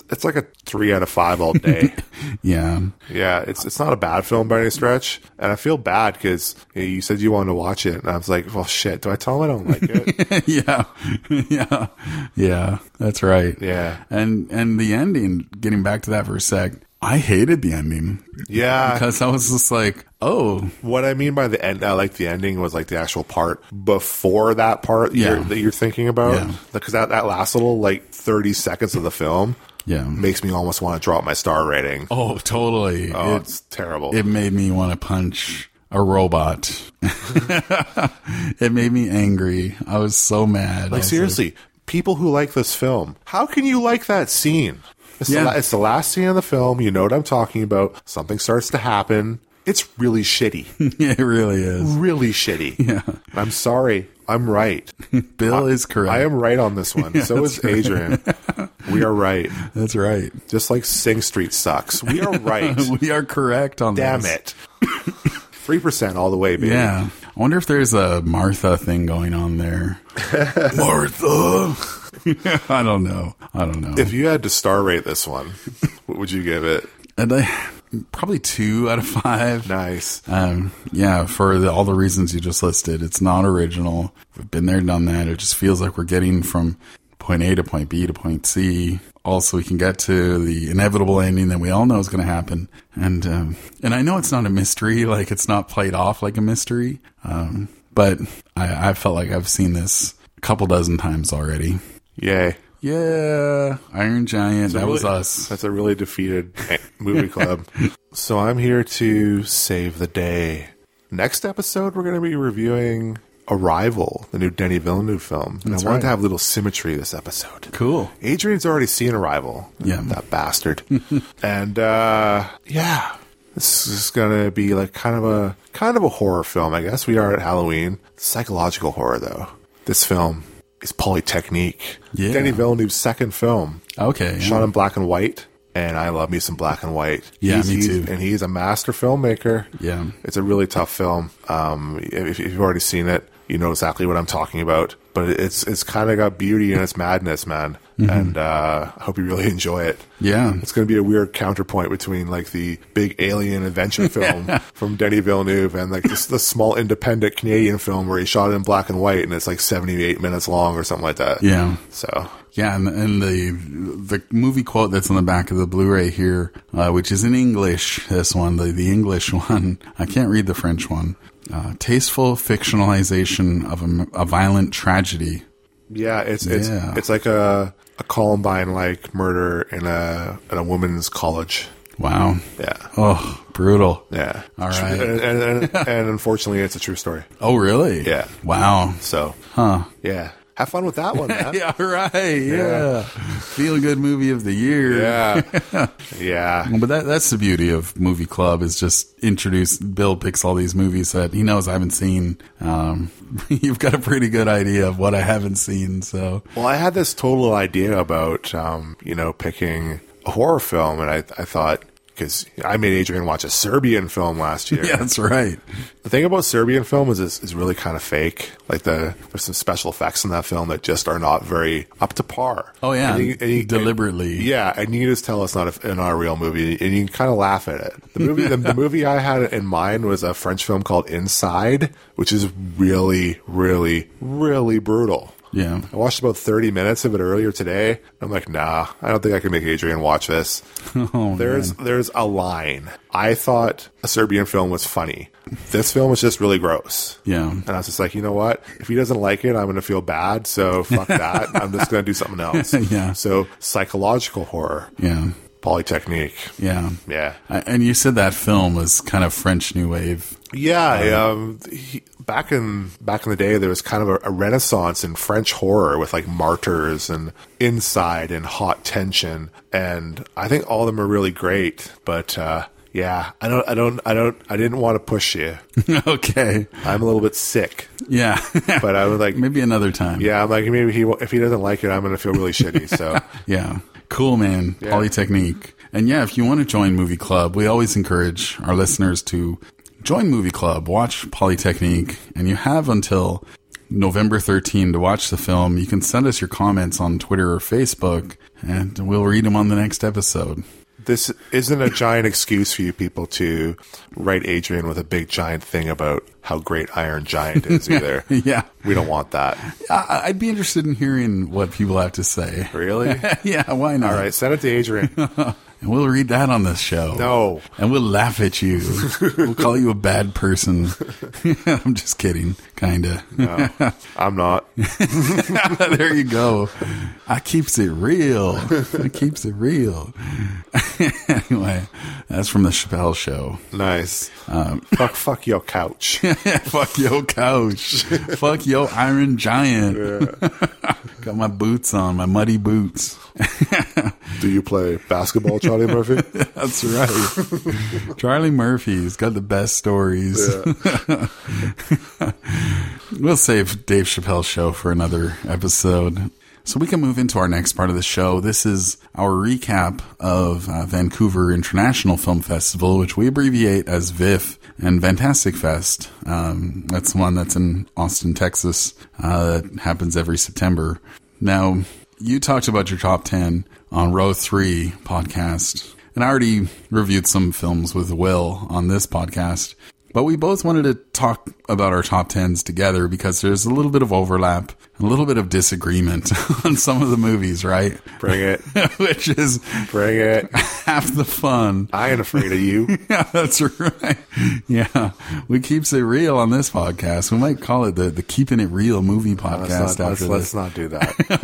it's like a three out of five all day. Yeah. Yeah, it's it's not a bad film by any stretch, and I feel bad because you said you wanted to watch it, and I was like, well, shit, do I tell him I don't like it? yeah, yeah, yeah. That's right. Yeah, and and the ending. Getting back to that for a sec, I hated the ending. Yeah, because I was just like, oh. What I mean by the end, I like the ending was like the actual part before that part yeah. you're, that you're thinking about, yeah. because that that last little like thirty seconds of the film. Yeah, makes me almost want to drop my star rating. Oh, totally. Oh, it, it's terrible. It made me want to punch a robot. It made me angry. I was so mad. Like, seriously, like, people who like this film, how can you like that scene? It's, yeah. the, it's the last scene of the film. You know what I'm talking about. Something starts to happen. It's really shitty. Yeah, it really is. Really shitty. Yeah. I'm sorry. I'm right. Bill I, is correct. I am right on this one. Yeah, so is Adrian. Right. We are right. That's right. Just like Sing Street sucks. We are right. We are correct on Damn this. Damn it. three percent all the way, baby. Yeah. I wonder if there's a Martha thing going on there. Martha! I don't know. I don't know. If you had to star rate this one, what would you give it? And I, probably two out of five. Nice. Um, yeah, for the, all the reasons you just listed. It's not original. We've been there, done that. It just feels like we're getting from point A to point B to point C. Also, we can get to the inevitable ending that we all know is going to happen. And um, and I know it's not a mystery. Like, it's not played off like a mystery. Um, but I, I felt like I've seen this a couple dozen times already. Yay. Yeah, Iron Giant, that really, was us. That's a really defeated movie club. So I'm here to save the day. Next episode, we're going to be reviewing Arrival, the new Denis Villeneuve film. And That's I wanted right. to have a little symmetry this episode. Cool. Adrian's already seen Arrival. Yeah. That bastard. And, uh, yeah. This is going to be like kind of a kind of a horror film, I guess. We are at Halloween. Psychological horror, though. This film is Polytechnique. Yeah. Denis Villeneuve's second film. Okay. Shot yeah. in black and white. And I love me some black and white. Yeah, he's, me he's, too. And he's a master filmmaker. Yeah. It's a really tough film. Um, if, if you've already seen it, you know exactly what I'm talking about. But it's it's kind of got beauty in its madness, man. Mm-hmm. And uh, I hope you really enjoy it. Yeah. It's going to be a weird counterpoint between like the big alien adventure film from Denis Villeneuve and like this the small independent Canadian film where he shot it in black and white and it's like seventy-eight minutes long or something like that. Yeah. So... Yeah, and, and the the movie quote that's on the back of the Blu-ray here, uh, which is in English, this one, the, the English one, I can't read the French one. Uh, tasteful fictionalization of a, a violent tragedy. Yeah, it's it's Yeah. it's like a a Columbine-like murder in a in a women's college. Wow. Yeah. Oh, brutal. Yeah. All right. And, and, and, and unfortunately, it's a true story. Oh, really? Yeah. Wow. So, Huh. yeah. Have fun with that one, man. Yeah, right. Yeah. yeah. Feel good movie of the year. Yeah. Yeah. But that that's the beauty of Movie Club is just introduce, Bill picks all these movies that he knows I haven't seen. Um, you've got a pretty good idea of what I haven't seen, so. Well, I had this total idea about, um, you know, picking a horror film, and I, I thought, because I made Adrian watch a Serbian film last year. Yeah, that's right. The thing about Serbian film is is, is really kind of fake. Like the there's some special effects in that film that just are not very up to par. Oh yeah, and you, and you, deliberately. And, yeah, and you can just tell it's not a, not a real movie, and you can kind of laugh at it. The movie, the, the movie I had in mind was a French film called Inside, which is really, really, really brutal. Yeah. I watched about thirty minutes of it earlier today. I'm like, nah, I don't think I can make Adrian watch this. Oh, there's man. there's a line. I thought a Serbian film was funny. This film is just really gross. Yeah. And I was just like, you know what? If he doesn't like it, I'm going to feel bad. So fuck that. I'm just going to do something else. Yeah. So psychological horror. Yeah. Polytechnique. Yeah. Yeah. And you said that film was kind of French New Wave. Yeah, um, he, back in back in the day, there was kind of a, a renaissance in French horror with like Martyrs and Inside and Hot Tension, and I think all of them are really great. But uh, yeah, I don't, I don't, I don't, I didn't want to push you. Okay, I'm a little bit sick. Yeah, but I was like, maybe another time. Yeah, I'm like maybe he if he doesn't like it, I'm gonna feel really shitty. So yeah, cool, man. Yeah. Polytechnique, and yeah, if you want to join Movie Club, we always encourage our listeners to join Movie Club, watch Polytechnique, and you have until November thirteenth to watch the film, you can send us your comments on Twitter or Facebook, and we'll read them on the next episode. This isn't a giant excuse for you people to write Adrian with a big giant thing about how great Iron Giant is either. Yeah. We don't want that. I- I'd be interested in hearing what people have to say. Really? Yeah, why not? All right, send it to Adrian. And we'll read that on this show. No. And we'll laugh at you. We'll call you a bad person. I'm just kidding. Kinda. No, I'm not. There you go. I keeps it real. I keeps it real. Anyway, that's from the Chappelle Show. Nice. Um, fuck, fuck your couch. Fuck your couch. Fuck your Iron Giant. Yeah. Got my boots on, my muddy boots. Do you play basketball, Charlie Murphy? That's right. Charlie Murphy's got the best stories. Yeah. We'll save Dave Chappelle's show for another episode. So we can move into our next part of the show. This is our recap of uh, Vancouver International Film Festival, which we abbreviate as V I F, and Fantastic Fest. Um, that's the one that's in Austin, Texas. Uh, that happens every September. Now, you talked about your top ten on Row three podcast, and I already reviewed some films with Will on this podcast. But we both wanted to talk about our top tens together because there's a little bit of overlap, a little bit of disagreement on some of the movies, right? Bring it. Which is Bring it. half the fun. I ain't afraid of you. Yeah, that's right. Yeah, we keeps it real on this podcast. We might call it the, the Keeping It Real movie podcast let's not, after let's, this. let's not do that.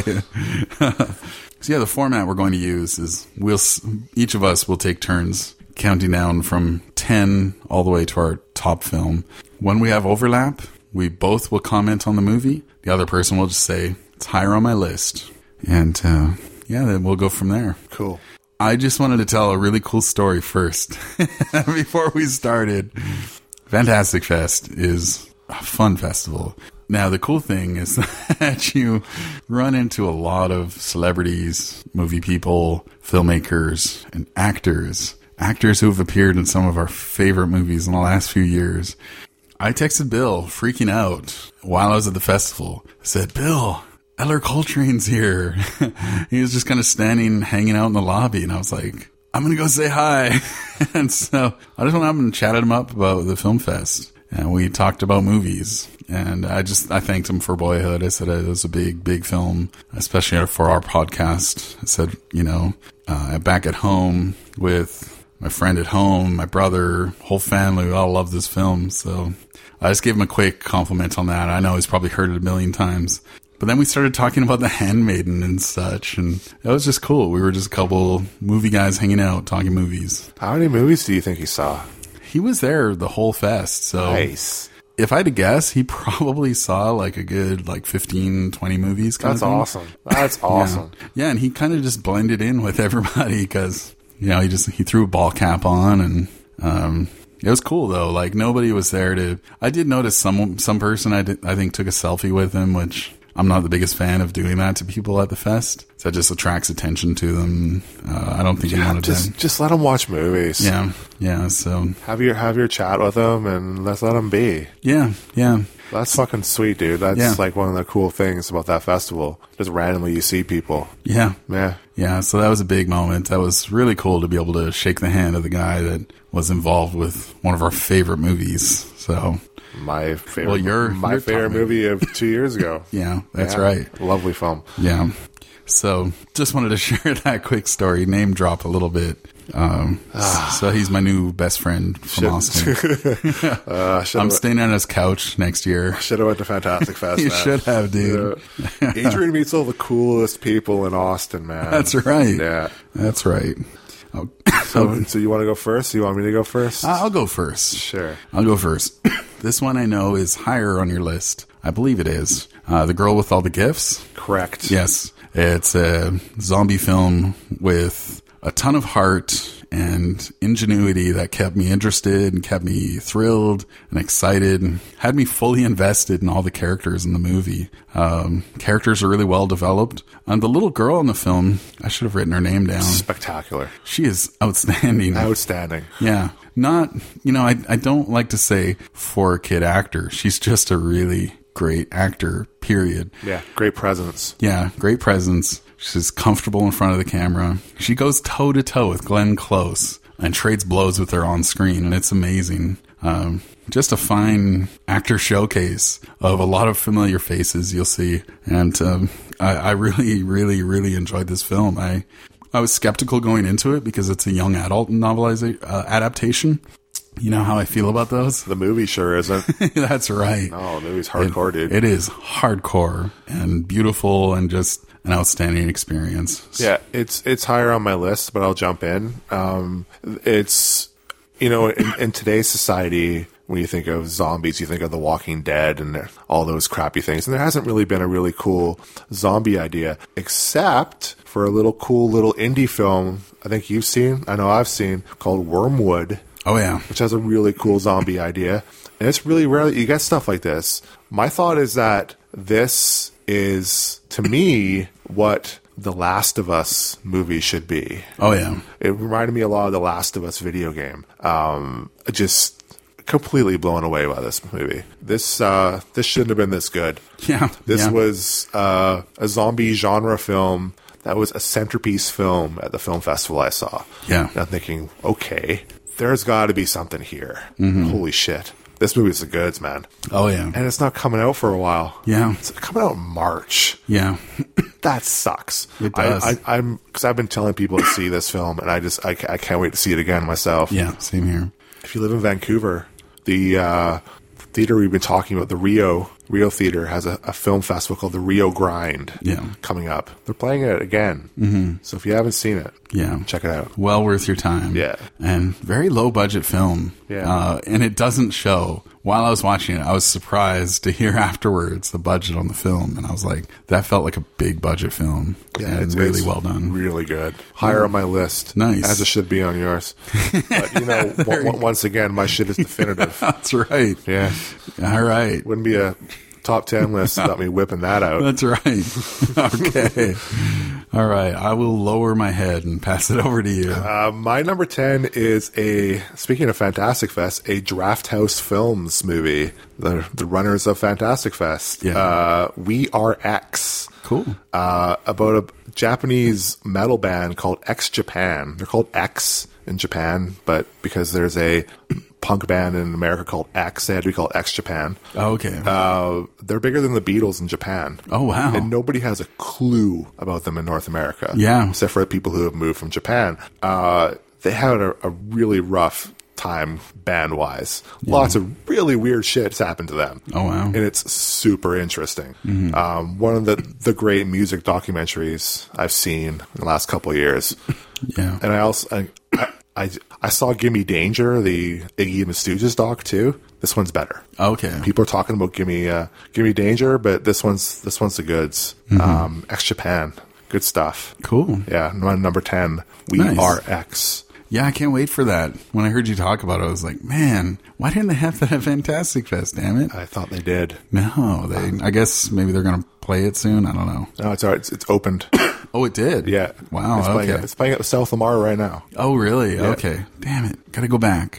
Okay. So yeah, the format we're going to use is we'll each of us will take turns counting down from ten all the way to our top film. When we have overlap, we both will comment on the movie. The other person will just say, it's higher on my list. And uh, yeah, then we'll go from there. Cool. I just wanted to tell a really cool story first. Before we started, Fantastic Fest is a fun festival. Now, the cool thing is that you run into a lot of celebrities, movie people, filmmakers, and actors. Actors who have appeared in some of our favorite movies in the last few years. I texted Bill, freaking out, while I was at the festival. I said, Bill, Eller Coltrane's here. He was just kind of standing, hanging out in the lobby, and I was like, I'm going to go say hi. And so I just went up and chatted him up about the film fest. And we talked about movies. And I just, I thanked him for Boyhood. I said it was a big, big film, especially for our podcast. I said, you know, uh, back at home with my friend at home, my brother, whole family, we all love this film. So I just gave him a quick compliment on that. I know he's probably heard it a million times. But then we started talking about The Handmaiden and such, and that was just cool. We were just a couple movie guys hanging out, talking movies. How many movies do you think he saw? He was there the whole fest, so... Nice. If I had to guess, he probably saw like a good like fifteen, twenty movies. Kind That's of thing. awesome. That's awesome. Yeah. Yeah, and he kind of just blended in with everybody because, you know, he just, he threw a ball cap on and, um, it was cool though. Like nobody was there to, I did notice some, some person I did, I think took a selfie with him, which I'm not the biggest fan of doing that to people at the fest. So it just attracts attention to them. Uh, I don't think Yeah, he wanted just, to. just let him watch movies. Yeah. Yeah. So Have your, have your chat with him and let's let him be. yeah. Yeah. That's fucking sweet, dude. That's Yeah. like one of the cool things about that festival. Just randomly you see people. Yeah. Yeah. Yeah, so that was a big moment. That was really cool to be able to shake the hand of the guy that was involved with one of our favorite movies. So, My favorite, Well, your- my your favorite top movie of two years ago. yeah, that's Yeah. right. Lovely film. Yeah. So, just wanted to share that quick story, name drop a little bit. Um, so he's my new best friend from Shit. Austin. Uh, I'm staying on his couch next year. Should have went to Fantastic Fest. You man. should have, dude. Yeah. Adrian meets all the coolest people in Austin, man. That's right. Yeah. That's right. Oh, So, so you want to go first? You want me to go first? I'll go first. Sure. I'll go first. This one I know is higher on your list. I believe it is. Uh, The Girl with All the Gifts. Correct. Yes. It's a zombie film with a ton of heart and ingenuity that kept me interested and kept me thrilled and excited and had me fully invested in all the characters in the movie. Um, characters are really well developed. And the little girl in the film, I should have written her name down. Spectacular. She is outstanding. Outstanding. Yeah. Not, you know, I, I don't like to say for a kid actor. She's just a really great actor, period. Yeah, great presence. Yeah, great presence. She's comfortable in front of the camera. She goes toe-to-toe with Glenn Close and trades blows with her on screen, and it's amazing. Um, just a fine actor showcase of a lot of familiar faces you'll see. And um, I, I really, really, really enjoyed this film. I I was skeptical going into it because it's a young adult novelization uh, adaptation. You know how I feel about those? The movie sure isn't. That's right. Oh, the movie's hardcore, it, dude. It is hardcore and beautiful and just an outstanding experience. Yeah, it's it's higher on my list, but I'll jump in. Um, it's, you know, in, in today's society, when you think of zombies, you think of The Walking Dead and all those crappy things. And there hasn't really been a really cool zombie idea, except for a little cool little indie film I think you've seen, I know I've seen, called Wormwood. Oh, yeah. Which has a really cool zombie idea. And it's really rare that you get stuff like this. My thought is that this is, to me, what The Last of Us movie should be. Oh, yeah. It reminded me a lot of The Last of Us video game. Um, just completely blown away by this movie. This uh, this shouldn't have been this good. Yeah. This yeah. was uh, a zombie genre film that was a centerpiece film at the film festival I saw. Yeah. And I'm thinking, okay, there's got to be something here. Mm-hmm. Holy shit. This movie's the goods, man. Oh, yeah. And it's not coming out for a while. Yeah. It's coming out in March. Yeah. That sucks. It does. I, I, I'm, because I've been telling people to see this film, and I just, I, I can't wait to see it again myself. Yeah, same here. If you live in Vancouver, the uh, theater we've been talking about, the Rio Rio Theater, has a, a film festival called the Rio Grind Yeah. coming up. They're playing it again. Mm-hmm. So if you haven't seen it, Yeah. check it out. Well worth your time. Yeah. And very low budget film. Yeah. Uh, and it doesn't show. While I was watching it, I was surprised to hear afterwards the budget on the film. And I was like, that felt like a big budget film. Yeah, and it's really it's well done. Really good. Higher on my list. Nice. As it should be on yours. But, you know, w- w- once again, my shit is definitive. That's right. Yeah. All right. Wouldn't be a top ten list without me whipping that out. That's right. Okay. All right. I will lower my head and pass it over to you. Uh, my number ten is a, speaking of Fantastic Fest, a Draft House Films movie. The the runners of Fantastic Fest. Yeah. Uh, We Are X. Cool. Uh, about a Japanese metal band called X Japan. They're called X in Japan, but because there's a punk band in America called X, they had to be called X Japan. Oh, okay. Uh, they're bigger than the Beatles in Japan. Oh, wow. And nobody has a clue about them in North America. Yeah. Except for the people who have moved from Japan. Uh, they had a, a really rough time band-wise. Yeah. Lots of really weird shit's happened to them. Oh, wow. And it's super interesting. Mm-hmm. Um, one of the, the great music documentaries I've seen in the last couple of years. Yeah. And I also... I, I, I, I saw Gimme Danger, the Iggy and the Stooges doc, too. This one's better. Okay. People are talking about Gimme uh, Gimme Danger, but this one's this one's the goods. Mm-hmm. Um, X Japan, good stuff. Cool. Yeah, number ten, We Nice. Are X. Yeah, I can't wait for that. When I heard you talk about it, I was like, man, why didn't they have that at Fantastic Fest, damn it? I thought they did. No, they. I guess maybe they're going to play it soon. I don't know. No, it's all right. It's, it's opened. Oh, it did? Yeah. Wow, it's playing, okay. It's playing at the South Lamar right now. Oh, really? Okay. Damn it. Gotta go back.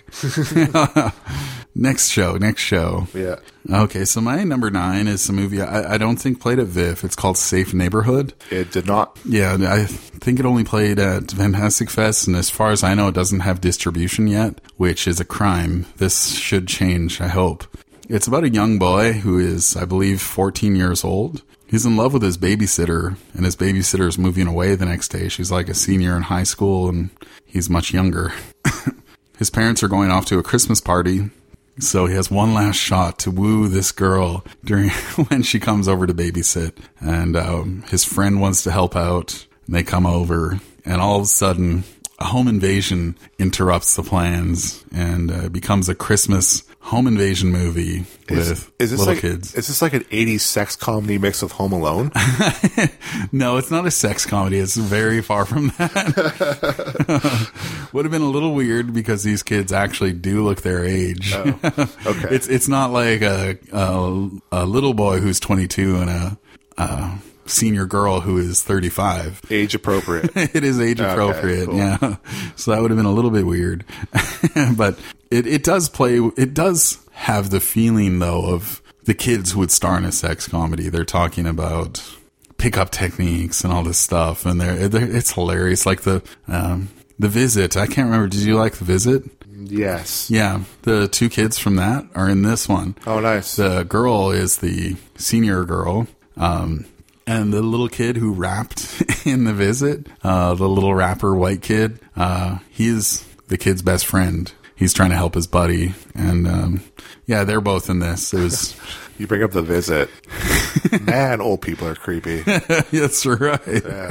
Next show, next show. Yeah. Okay, so my number nine is a movie I, I don't think played at V I F. It's called Safe Neighborhood. It did not. Yeah, I think it only played at Fantastic Fest, and as far as I know, it doesn't have distribution yet, which is a crime. This should change, I hope. It's about a young boy who is, I believe, fourteen years old. He's in love with his babysitter, and his babysitter is moving away the next day. She's like a senior in high school, and he's much younger. His parents are going off to a Christmas party, so he has one last shot to woo this girl during when she comes over to babysit. And um, his friend wants to help out, and they come over, and all of a sudden, a home invasion interrupts the plans, and uh, becomes a Christmas home invasion movie Is, with is this little like, kids. Is this like an eighties sex comedy mixed with Home Alone? No, it's not a sex comedy. It's very far from that. Would have been a little weird because these kids actually do look their age. Oh, okay. It's it's not like a a, a little boy who's twenty-two and a, a senior girl who is thirty-five. Age appropriate. It is age appropriate. Okay, cool. Yeah. So that would have been a little bit weird. But it, it does play, it does have the feeling though of the kids who would star in a sex comedy. They're talking about pickup techniques and all this stuff, and they're, they're it's hilarious. Like the um, the Visit. I can't remember. Did you like The Visit? Yes. Yeah, the two kids from that are in this one. Oh, nice. The girl is the senior girl, um, and the little kid who rapped in The Visit, uh, the little rapper white kid, uh, he's the kid's best friend. He's trying to help his buddy, and um, yeah, they're both in this. It was. You bring up The Visit. Man, old people are creepy. That's right. Yeah.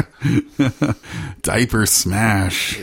Diaper smash.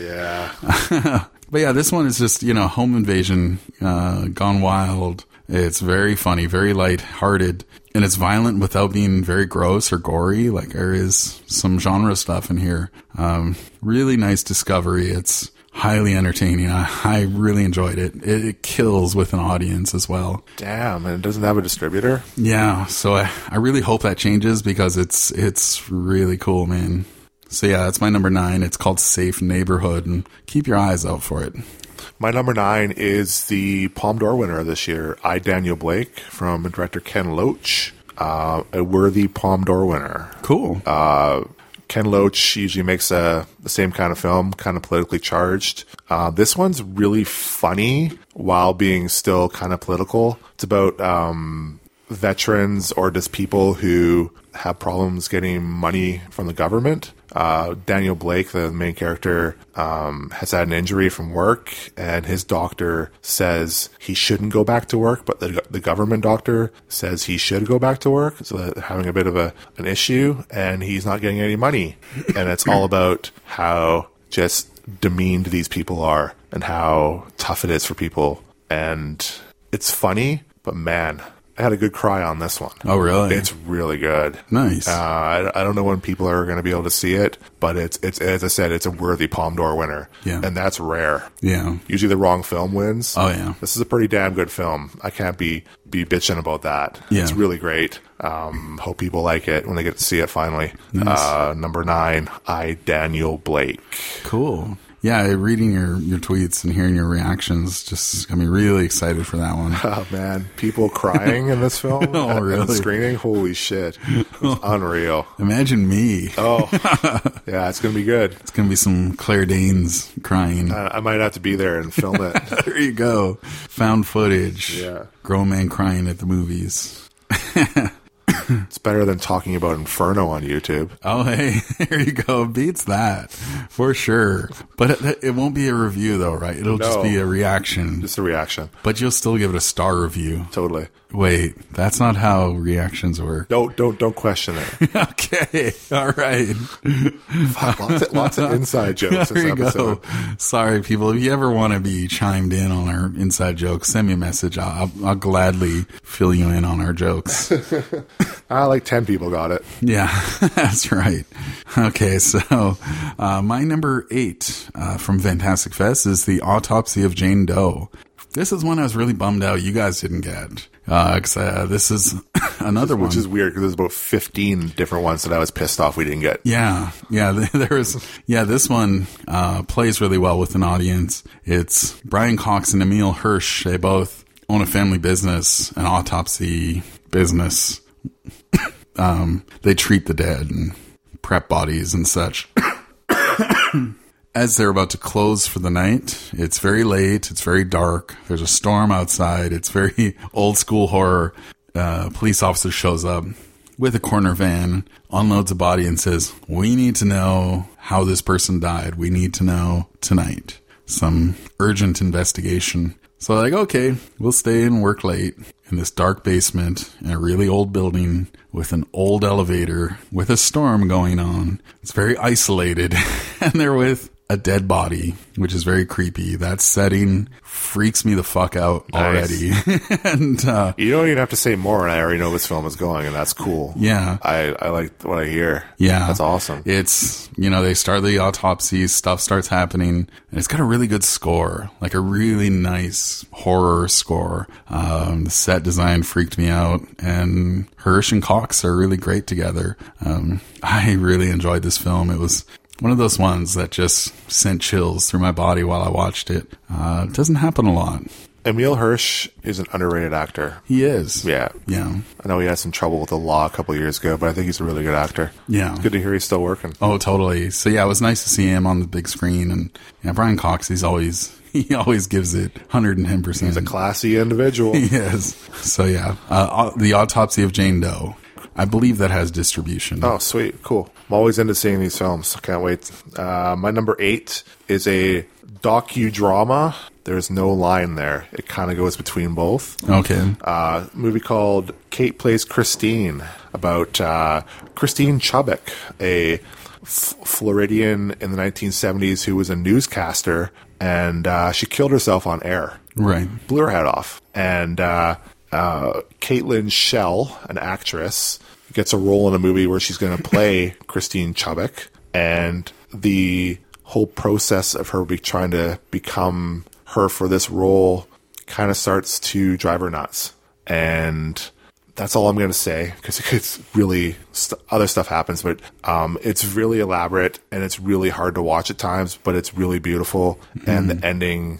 Yeah. But yeah, this one is just, you know, home invasion uh, gone wild. It's very funny, very light-hearted, and it's violent without being very gross or gory. Like, there is some genre stuff in here. Um, really nice discovery. It's highly entertaining. I, I really enjoyed it. it. It kills with an audience as well. Damn, and it doesn't have a distributor? Yeah, so I, I really hope that changes because it's it's really cool, man. So yeah, that's my number nine. It's called Safe Neighborhood, and keep your eyes out for it. My number nine is the Palme d'Or winner this year, I, Daniel Blake, from director Ken Loach, uh, a worthy Palme d'Or winner. Cool. Uh, Ken Loach usually makes a, the same kind of film, kind of politically charged. Uh, this one's really funny while being still kind of political. It's about um, veterans or just people who have problems getting money from the government. Uh, Daniel Blake, the main character, um, has had an injury from work, and his doctor says he shouldn't go back to work, but the the government doctor says he should go back to work. So they're having a bit of a an issue, and he's not getting any money. And it's all about how just demeaned these people are and how tough it is for people. And it's funny, but man, I had a good cry on this one. Oh, really? It's really good. Nice. Uh, I, I don't know when people are going to be able to see it, but it's it's as I said, it's a worthy Palme d'Or winner. Yeah. And that's rare. Yeah. Usually the wrong film wins. Oh, yeah. This is a pretty damn good film. I can't be, be bitching about that. Yeah. It's really great. Um, hope people like it when they get to see it finally. Nice. Uh, number nine, I, Daniel Blake. Cool. Yeah, reading your, your tweets and hearing your reactions just got me really excited for that one. Oh, man. People crying in this film? Oh, at, really? At the screening? Holy shit. It's unreal. Imagine me. Oh, yeah, it's going to be good. It's going to be some Claire Danes crying. Uh, I might have to be there and film it. There you go. Found footage. Yeah. Grown man crying at the movies. It's better than talking about Inferno on YouTube. Oh, hey, there you go. Beats that for sure. But it, it won't be a review, though, right? It'll No. just be a reaction. Just a reaction. But you'll still give it a star review. Totally. Wait, that's not how reactions work. Don't don't don't question it. Okay, all right. Fuck, lots of, lots of inside jokes There this you episode. go. Sorry, people. If you ever want to be chimed in on our inside jokes, send me a message. I'll, I'll, I'll gladly fill you in on our jokes. Ah, like ten people got it. Yeah, that's right. Okay, so uh, my number eight uh, from Fantastic Fest is The Autopsy of Jane Doe. This is one I was really bummed out you guys didn't get. Because uh, uh, this is another one. Which is weird because there's about fifteen different ones that I was pissed off we didn't get. Yeah, yeah, there is. Yeah, this one uh, plays really well with an audience. It's Brian Cox and Emile Hirsch. They both own a family business, an autopsy business. um, they treat the dead and prep bodies and such. As they're about to close for the night, it's very late, it's very dark, there's a storm outside, it's very old school horror. Uh, police officer shows up with a corner van, unloads a body and says, we need to know how this person died. We need to know tonight. Some urgent investigation. So like, okay, we'll stay and work late in this dark basement in a really old building with an old elevator with a storm going on. It's very isolated and they're with a dead body, which is very creepy. That setting freaks me the fuck out already. Nice. And uh, You don't even have to say more, and I already know this film is going, and that's cool. yeah. I, I like what I hear. Yeah. That's awesome. It's, you know, they start the autopsy, stuff starts happening, and it's got a really good score, like a really nice horror score. Um, the set design freaked me out, and Hirsch and Cox are really great together. Um, I really enjoyed this film. It was one of those ones that just sent chills through my body while I watched it. Uh, it doesn't happen a lot. Emil Hirsch is an underrated actor. He is. Yeah. Yeah. I know he had some trouble with the law a couple of years ago, but I think he's a really good actor. Yeah. It's good to hear he's still working. Oh, totally. So yeah, it was nice to see him on the big screen. And yeah, Brian Cox, he's always, he always gives it one hundred ten percent. He's a classy individual. He is. So yeah, uh, The Autopsy of Jane Doe. I believe that has distribution. Oh, sweet. Cool. I'm always into seeing these films. I can't wait. Uh, my number eight is a docudrama. There's no line there. It kind of goes between both. Okay. Uh, movie called Kate Plays Christine, about uh, Christine Chubbuck, a F- Floridian in the nineteen seventies who was a newscaster, and uh, she killed herself on air. Right. Blew her head off. And uh, uh, Caitlin Schell, an actress, gets a role in a movie where she's going to play Christine Chubbuck, and the whole process of her be trying to become her for this role kind of starts to drive her nuts. And that's all I'm going to say, because it's really st- other stuff happens, but um, it's really elaborate and it's really hard to watch at times, but it's really beautiful. Mm-hmm. And the ending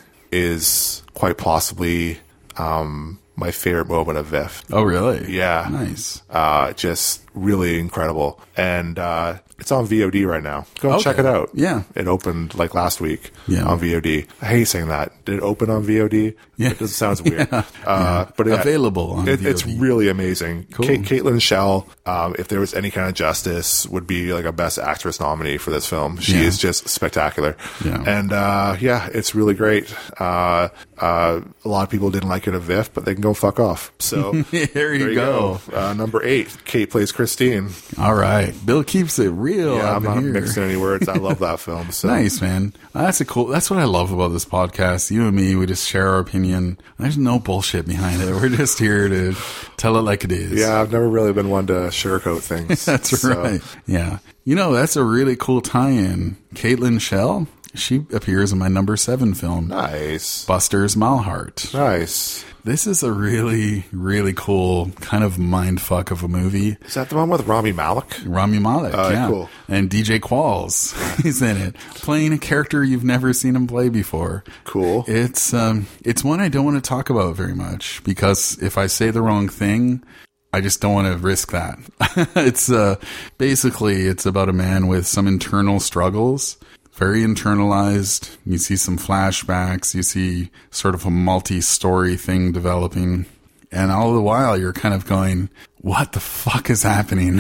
is quite possibly um, my favorite moment of V I F. Oh, really? Yeah. Nice. Uh, just really incredible. And uh, it's on V O D right now. Go and Okay. check it out. Yeah. It opened like last week Yeah. on V O D. I hate saying that. Did it open on V O D? Yeah. It just sounds weird. Yeah. Uh, Yeah. But yeah, Available on it, V O D. It's really amazing. Cool. Kate, Caitlin Schell, um, if there was any kind of justice, would be like a Best Actress nominee for this film. She Yeah. is just spectacular. Yeah. And uh, yeah, it's really great. Uh, uh, a lot of people didn't like it at V I F, but they can go fuck off. So There you go. Uh, number eight, Kate Plays Christine. All right. Bill keeps it real Yeah, up I'm not here. mixing any words. I love that film. So. Nice, man. That's a cool. That's what I love about this podcast. You and me, we just share our opinion. There's no bullshit behind it. We're just here to tell it like it is. Yeah, I've never really been one to sugarcoat things. That's so. right. Yeah. You know, that's a really cool tie-in. Caitlin Schell, she appears in my number seven film, Nice. Buster's Malhart. Nice. This is a really, really cool kind of mind fuck of a movie. Is that the one with Rami Malek? Rami Malek, Oh, yeah. cool. And D J Qualls, he's in it, playing a character you've never seen him play before. Cool. It's um, it's one I don't want to talk about very much, because if I say the wrong thing, I just don't want to risk that. It's uh, basically, it's about a man with some internal struggles. Very internalized. You see some flashbacks. You see sort of a multi-story thing developing. And all the while, you're kind of going, what the fuck is happening?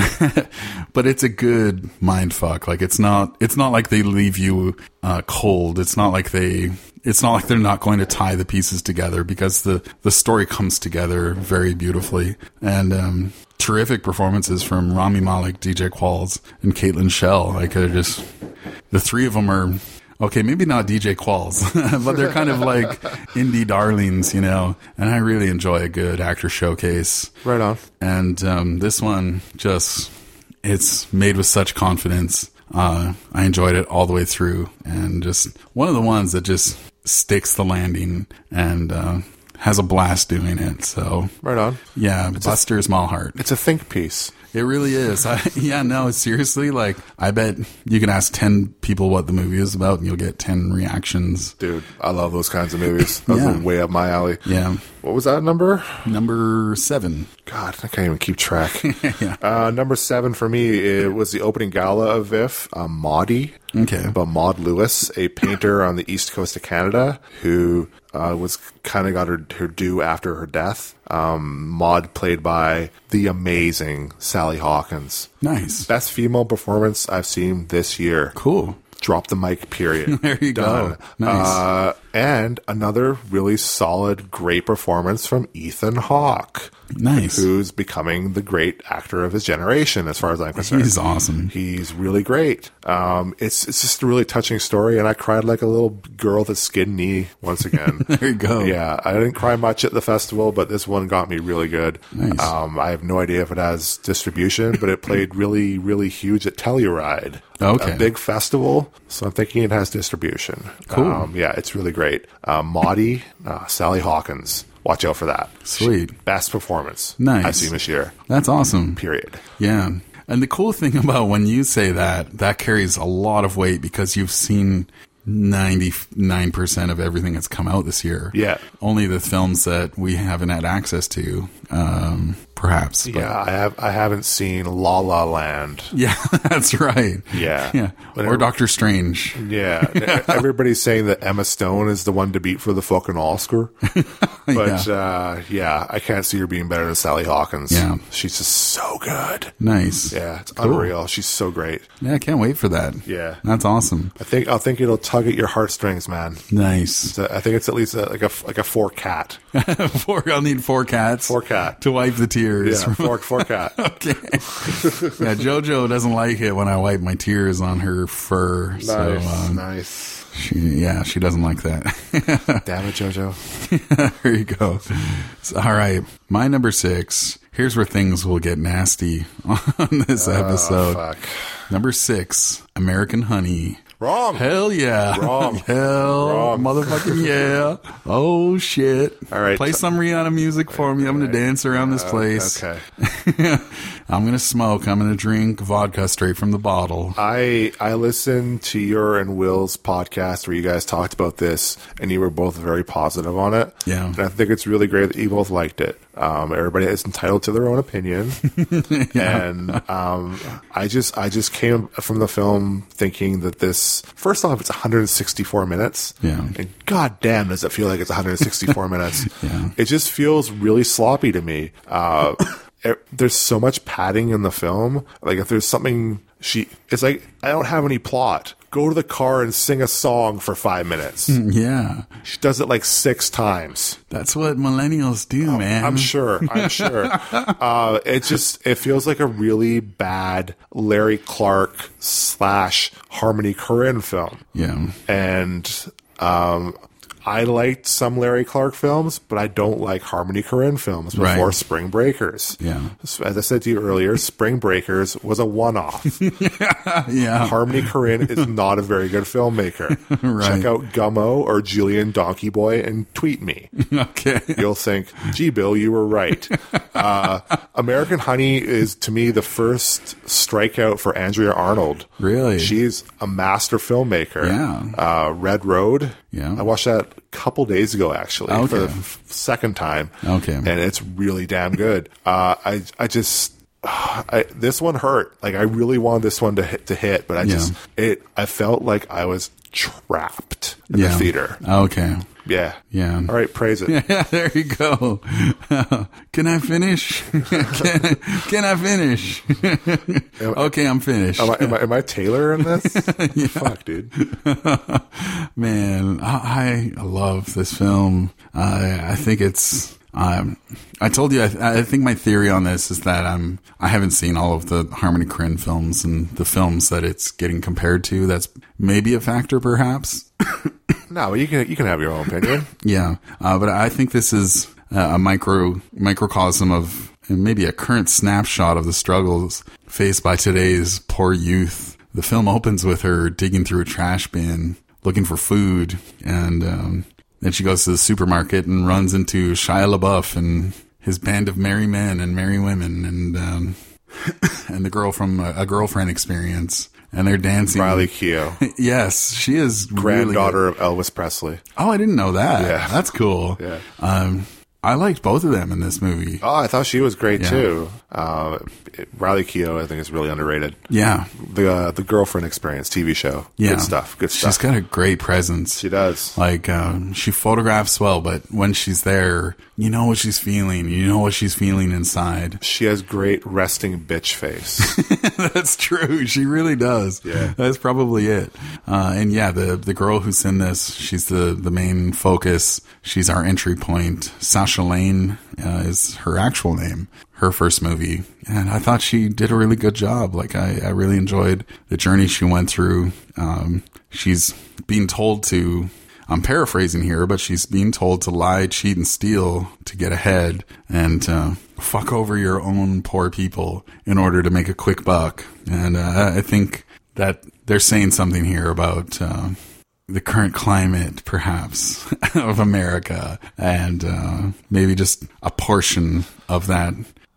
But it's a good mind fuck. Like, it's not, it's not like they leave you uh, cold. It's not like they, it's not like they're not going to tie the pieces together, because the, the story comes together very beautifully. And, um, terrific performances from Rami Malek, D J Qualls, and Caitlin Schell. Like, they're just, the three of them are, okay, maybe not D J Qualls, but they're kind of like indie darlings, you know, and I really enjoy a good actor showcase. Right on. And um, this one just, it's made with such confidence. Uh, I enjoyed it all the way through, and just one of the ones that just sticks the landing and uh, has a blast doing it. So, Right on. yeah, Buster's Malhart. It's a think piece. It really is. I, yeah, no, seriously, like, I bet you can ask ten people what the movie is about and you'll get ten reactions. Dude, I love those kinds of movies. Those Yeah. are way up my alley. Yeah. What was that number? Number seven. God, I can't even keep track. Yeah. uh, number seven for me, it was the opening gala of V I F, uh, Maudie. Okay. About Maud Lewis, a painter on the east coast of Canada who uh, was kind of got her, her due after her death. Um, Maud played by the amazing Sally Hawkins. Nice. Best female performance I've seen this year. Cool. Drop the mic, period. There you Done. go. Nice. Uh, and another really solid, great performance from Ethan Hawke. Nice. Who's becoming the great actor of his generation, as far as I'm concerned. He's awesome. He's really great. Um, it's it's just a really touching story, and I cried like a little girl with a skinned knee once again. There you go. Yeah, I didn't cry much at the festival, but this one got me really good. Nice. Um, I have no idea if it has distribution, but it played really, really huge at Telluride. Okay. A big festival, so I'm thinking it has distribution. Cool. Um, yeah, it's really great. Uh, Maudie, uh, Sally Hawkins. Watch out for that. Sweet. She, best performance Nice. I've seen this year. That's awesome. Period. Yeah. And the cool thing about when you say that, that carries a lot of weight, because you've seen ninety-nine percent of everything that's come out this year. Yeah. Only the films that we haven't had access to, um, perhaps. But. Yeah, I have. I haven't seen La La Land. Yeah, that's right. Yeah. Yeah. Whenever, or Doctor Strange. Yeah. Everybody's saying that Emma Stone is the one to beat for the fucking Oscar. But, yeah. Uh, yeah, I can't see her being better than Sally Hawkins. Yeah. She's just so good. Nice. Yeah, it's Cool. unreal. She's so great. Yeah, I can't wait for that. Yeah. That's awesome. I think I think it'll tug at your heartstrings, man. Nice. So I think it's at least a, like a like a four cat. four, I'll need four cats. Four cat. To wipe the tears. Yeah, four, four cat. Okay. Yeah, JoJo doesn't like it when I wipe my tears on her fur. Nice, so, um, nice. She, yeah, she doesn't like that. Damn it, JoJo. There you go. So, all right. My number six. Here's where things will get nasty on this episode. Oh, fuck. Number six, American Honey. Wrong. Hell yeah. Wrong. Hell Wrong. motherfucking yeah. Oh shit. All right. Play some Rihanna music for me. I'm going to dance around this place. Okay. I'm going to smoke. I'm going to drink vodka straight from the bottle. I I listened to your and Will's podcast where you guys talked about this, and you were both very positive on it. Yeah. And I think it's really great that you both liked it. Um, everybody is entitled to their own opinion. Yeah. And um, I just I just came from the film thinking that this, first off, it's one hundred sixty-four minutes. Yeah. And god damn, does it feel like it's one hundred sixty-four minutes. Yeah. It just feels really sloppy to me. Uh, it, there's so much padding in the film. Like if there's something she, it's like, I don't have any plot. Go to the car and sing a song for five minutes. Yeah. She does it like six times. That's what millennials do, man. I'm sure. I'm sure. Uh, it just, it feels like a really bad Larry Clark slash Harmony Korine film. Yeah. And, um, I liked some Larry Clark films, but I don't like Harmony Korine films before Right. Spring Breakers. Yeah. As I said to you earlier, Spring Breakers was a one-off. Yeah. Harmony Korine is not a very good filmmaker. Right. Check out Gummo or Julian Donkey Boy and tweet me. Okay. You'll think, gee, Bill, you were right. Uh, American Honey is, to me, the first strikeout for Andrea Arnold. Really? She's a master filmmaker. Yeah. Uh, Red Road. Yeah. I watched that a couple days ago, actually, Okay. for the f- second time. Okay. And it's really damn good. Uh, I, I just... I, this one hurt. Like I really wanted this one to hit, to hit, but I Yeah. just it. I felt like I was trapped in Yeah. the theater. Okay. Yeah, Yeah. All right, praise it. Yeah, there you go. Can I finish? can, can I finish? Okay, I'm finished. Am I, am I, am I Taylor in this? Fuck, dude. Man, I, I love this film. I I think it's. Um, I told you. I, I think my theory on this is that I'm. I haven't seen all of the Harmony Korine films and the films that it's getting compared to. That's maybe a factor, perhaps. No, you can you can have your own opinion. Yeah, uh, but I think this is a micro microcosm of maybe a current snapshot of the struggles faced by today's poor youth. The film opens with her digging through a trash bin, looking for food, and um, then she goes to the supermarket and runs into Shia LaBeouf and his band of merry men and merry women, and um, and the girl from a, a Girlfriend Experience. And they're dancing. Riley Keough, Yes, she is granddaughter really of Elvis Presley. Oh, I didn't know that. Yeah. That's cool. Yeah. Um, I liked both of them in this movie. Oh, I thought she was great Yeah. too. Uh, Riley Keough, I think, is really underrated. Yeah. The uh, the Girlfriend Experience T V show. Yeah. Good stuff. Good stuff. She's got a great presence. She does. Like, um, she photographs well, but when she's there, you know what she's feeling. You know what she's feeling inside. She has great resting bitch face. That's true. She really does. Yeah. That's probably it. Uh, and yeah, the, the girl who's in this, she's the, the main focus. She's our entry point. Sasha Lane uh, is her actual name, her first movie. And I thought she did a really good job. Like, I, I really enjoyed the journey she went through. Um, she's being told to, I'm paraphrasing here, but she's being told to lie, cheat, and steal to get ahead and uh, fuck over your own poor people in order to make a quick buck. And uh, I think that they're saying something here about uh, the current climate, perhaps, of America, and uh, maybe just a portion of that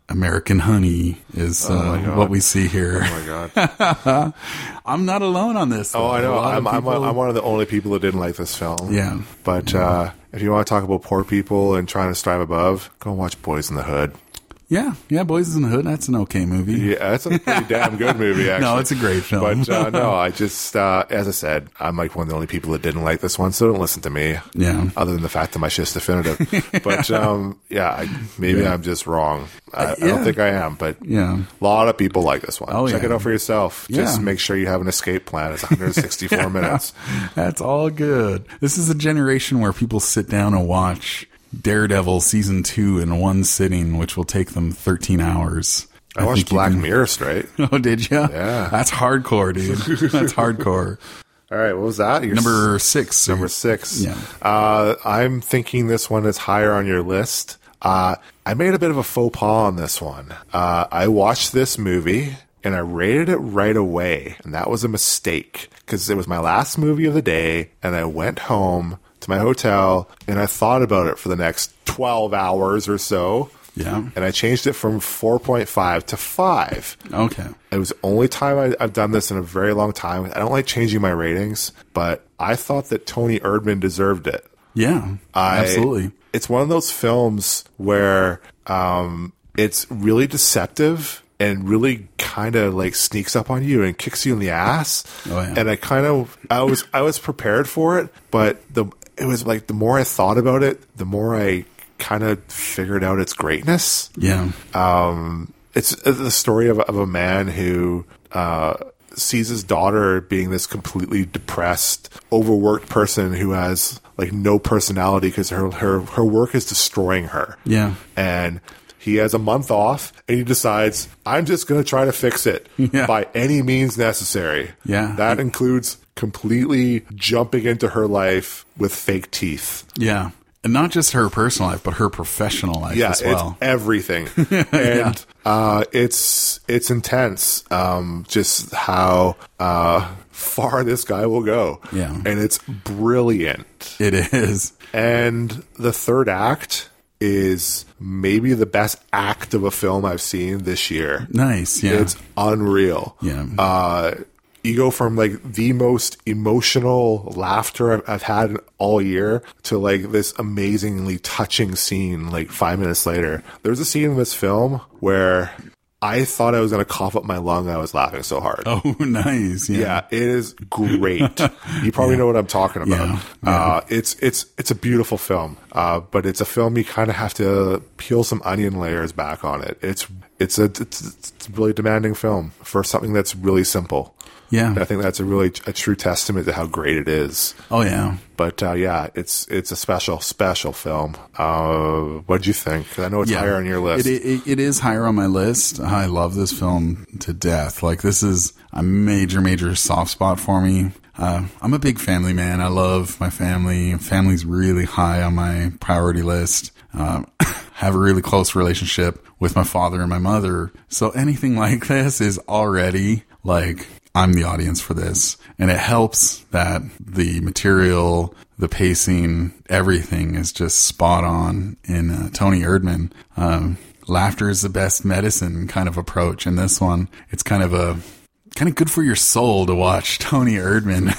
American Honey is uh, what we see here. Oh my god! I'm not alone on this. Though. Oh, I know. I'm, people... I'm, I'm one of the only people that didn't like this film. Yeah. But yeah. Uh, if you want to talk about poor people and trying to strive above, go watch Boys in the Hood. Yeah, yeah, Boys in the Hood, that's an okay movie. Yeah, it's a pretty damn good movie, actually. No, it's a great film. But, uh, no, I just, uh, as I said, I'm like one of the only people that didn't like this one, so don't listen to me. Yeah. Other than the fact that my shit's definitive. But, um, yeah, I, maybe yeah. I'm just wrong. I, uh, yeah. I don't think I am, but yeah. a lot of people like this one. Oh, Check yeah. it out for yourself. Yeah. Just make sure you have an escape plan. It's one hundred sixty-four minutes. That's all good. This is a generation where people sit down and watch Daredevil season two in one sitting, which will take them thirteen hours. I, I watched Black can... Mirror straight. Oh, did you? Yeah. That's hardcore, dude. That's hardcore. All right, what was that? Your number s- six. Number six. Yeah. Uh, I'm thinking this one is higher on your list. Uh, I made a bit of a faux pas on this one. Uh, I watched this movie and I rated it right away, and that was a mistake because it was my last movie of the day, and I went home to my hotel and I thought about it for the next twelve hours or so. Yeah. And I changed it from four point five to five. Okay. It was the only time I, I've done this in a very long time. I don't like changing my ratings, but I thought that Tony Erdmann deserved it. Yeah, I, absolutely. It's one of those films where um, it's really deceptive and really kind of like sneaks up on you and kicks you in the ass. Oh, yeah. And I kind of, I was, I was prepared for it, but the, it was like the more I thought about it, the more I kind of figured out its greatness. Yeah. Um, it's the story of, of a man who, uh, sees his daughter being this completely depressed, overworked person who has like no personality because her, her, her work is destroying her. Yeah. And he has a month off and he decides, I'm just going to try to fix it yeah. by any means necessary. Yeah. That includes completely jumping into her life with fake teeth. Yeah. And not just her personal life, but her professional life yeah, as well. It's everything. and yeah. uh, it's it's intense, um, just how uh, far this guy will go. Yeah. And it's brilliant. It is. And the third act is maybe the best act of a film I've seen this year. Nice, yeah. It's unreal. Yeah. Uh, you go from like the most emotional laughter I've, I've had all year to like this amazingly touching scene like five minutes later. There's a scene in this film where I thought I was going to cough up my lung. I was laughing so hard. Oh, nice. Yeah. Yeah, it is great. You probably yeah. know what I'm talking about. Yeah. Yeah. Uh, it's, it's, it's a beautiful film. Uh, but it's a film you kind of have to peel some onion layers back on it. It's, it's a, it's, it's a really demanding film for something that's really simple. Yeah. And I think that's a really a true testament to how great it is. Oh, yeah. But, uh, yeah, it's it's a special, special film. Uh, what'd you think? I know it's yeah. higher on your list. It, it, it is higher on my list. I love this film to death. Like, this is a major, major soft spot for me. Uh, I'm a big family man. I love my family. Family's really high on my priority list. Um, have a really close relationship with my father and my mother. So anything like this is already like... I'm the audience for this. And it helps that the material, the pacing, everything is just spot on in uh, Tony Erdmann. Um, laughter is the best medicine kind of approach in this one. It's kind of a kind of good for your soul to watch Tony Erdmann.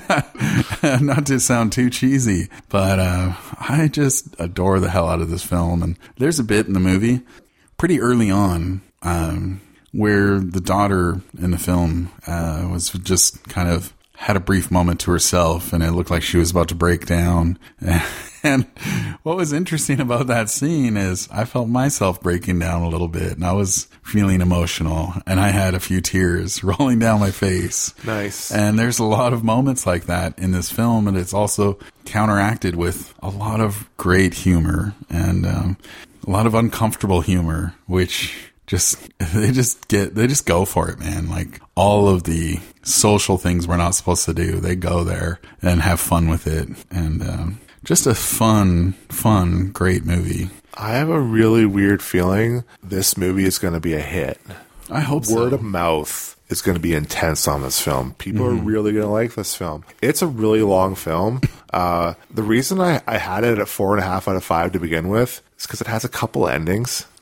Not to sound too cheesy, but uh, I just adore the hell out of this film. And there's a bit in the movie pretty early on um where the daughter in the film uh, was just kind of had a brief moment to herself, and it looked like she was about to break down. And what was interesting about that scene is I felt myself breaking down a little bit, and I was feeling emotional, and I had a few tears rolling down my face. Nice. And there's a lot of moments like that in this film, and it's also counteracted with a lot of great humor and um, a lot of uncomfortable humor, which... Just, they just get, they just go for it, man. Like all of the social things we're not supposed to do, they go there and have fun with it. And, um, just a fun, fun, great movie. I have a really weird feeling this movie is going to be a hit. I hope so. Word of mouth is going to be intense on this film. People mm-hmm. are really going to like this film. It's a really long film. Uh, the reason I, I had it at four and a half out of five to begin with is because it has a couple endings.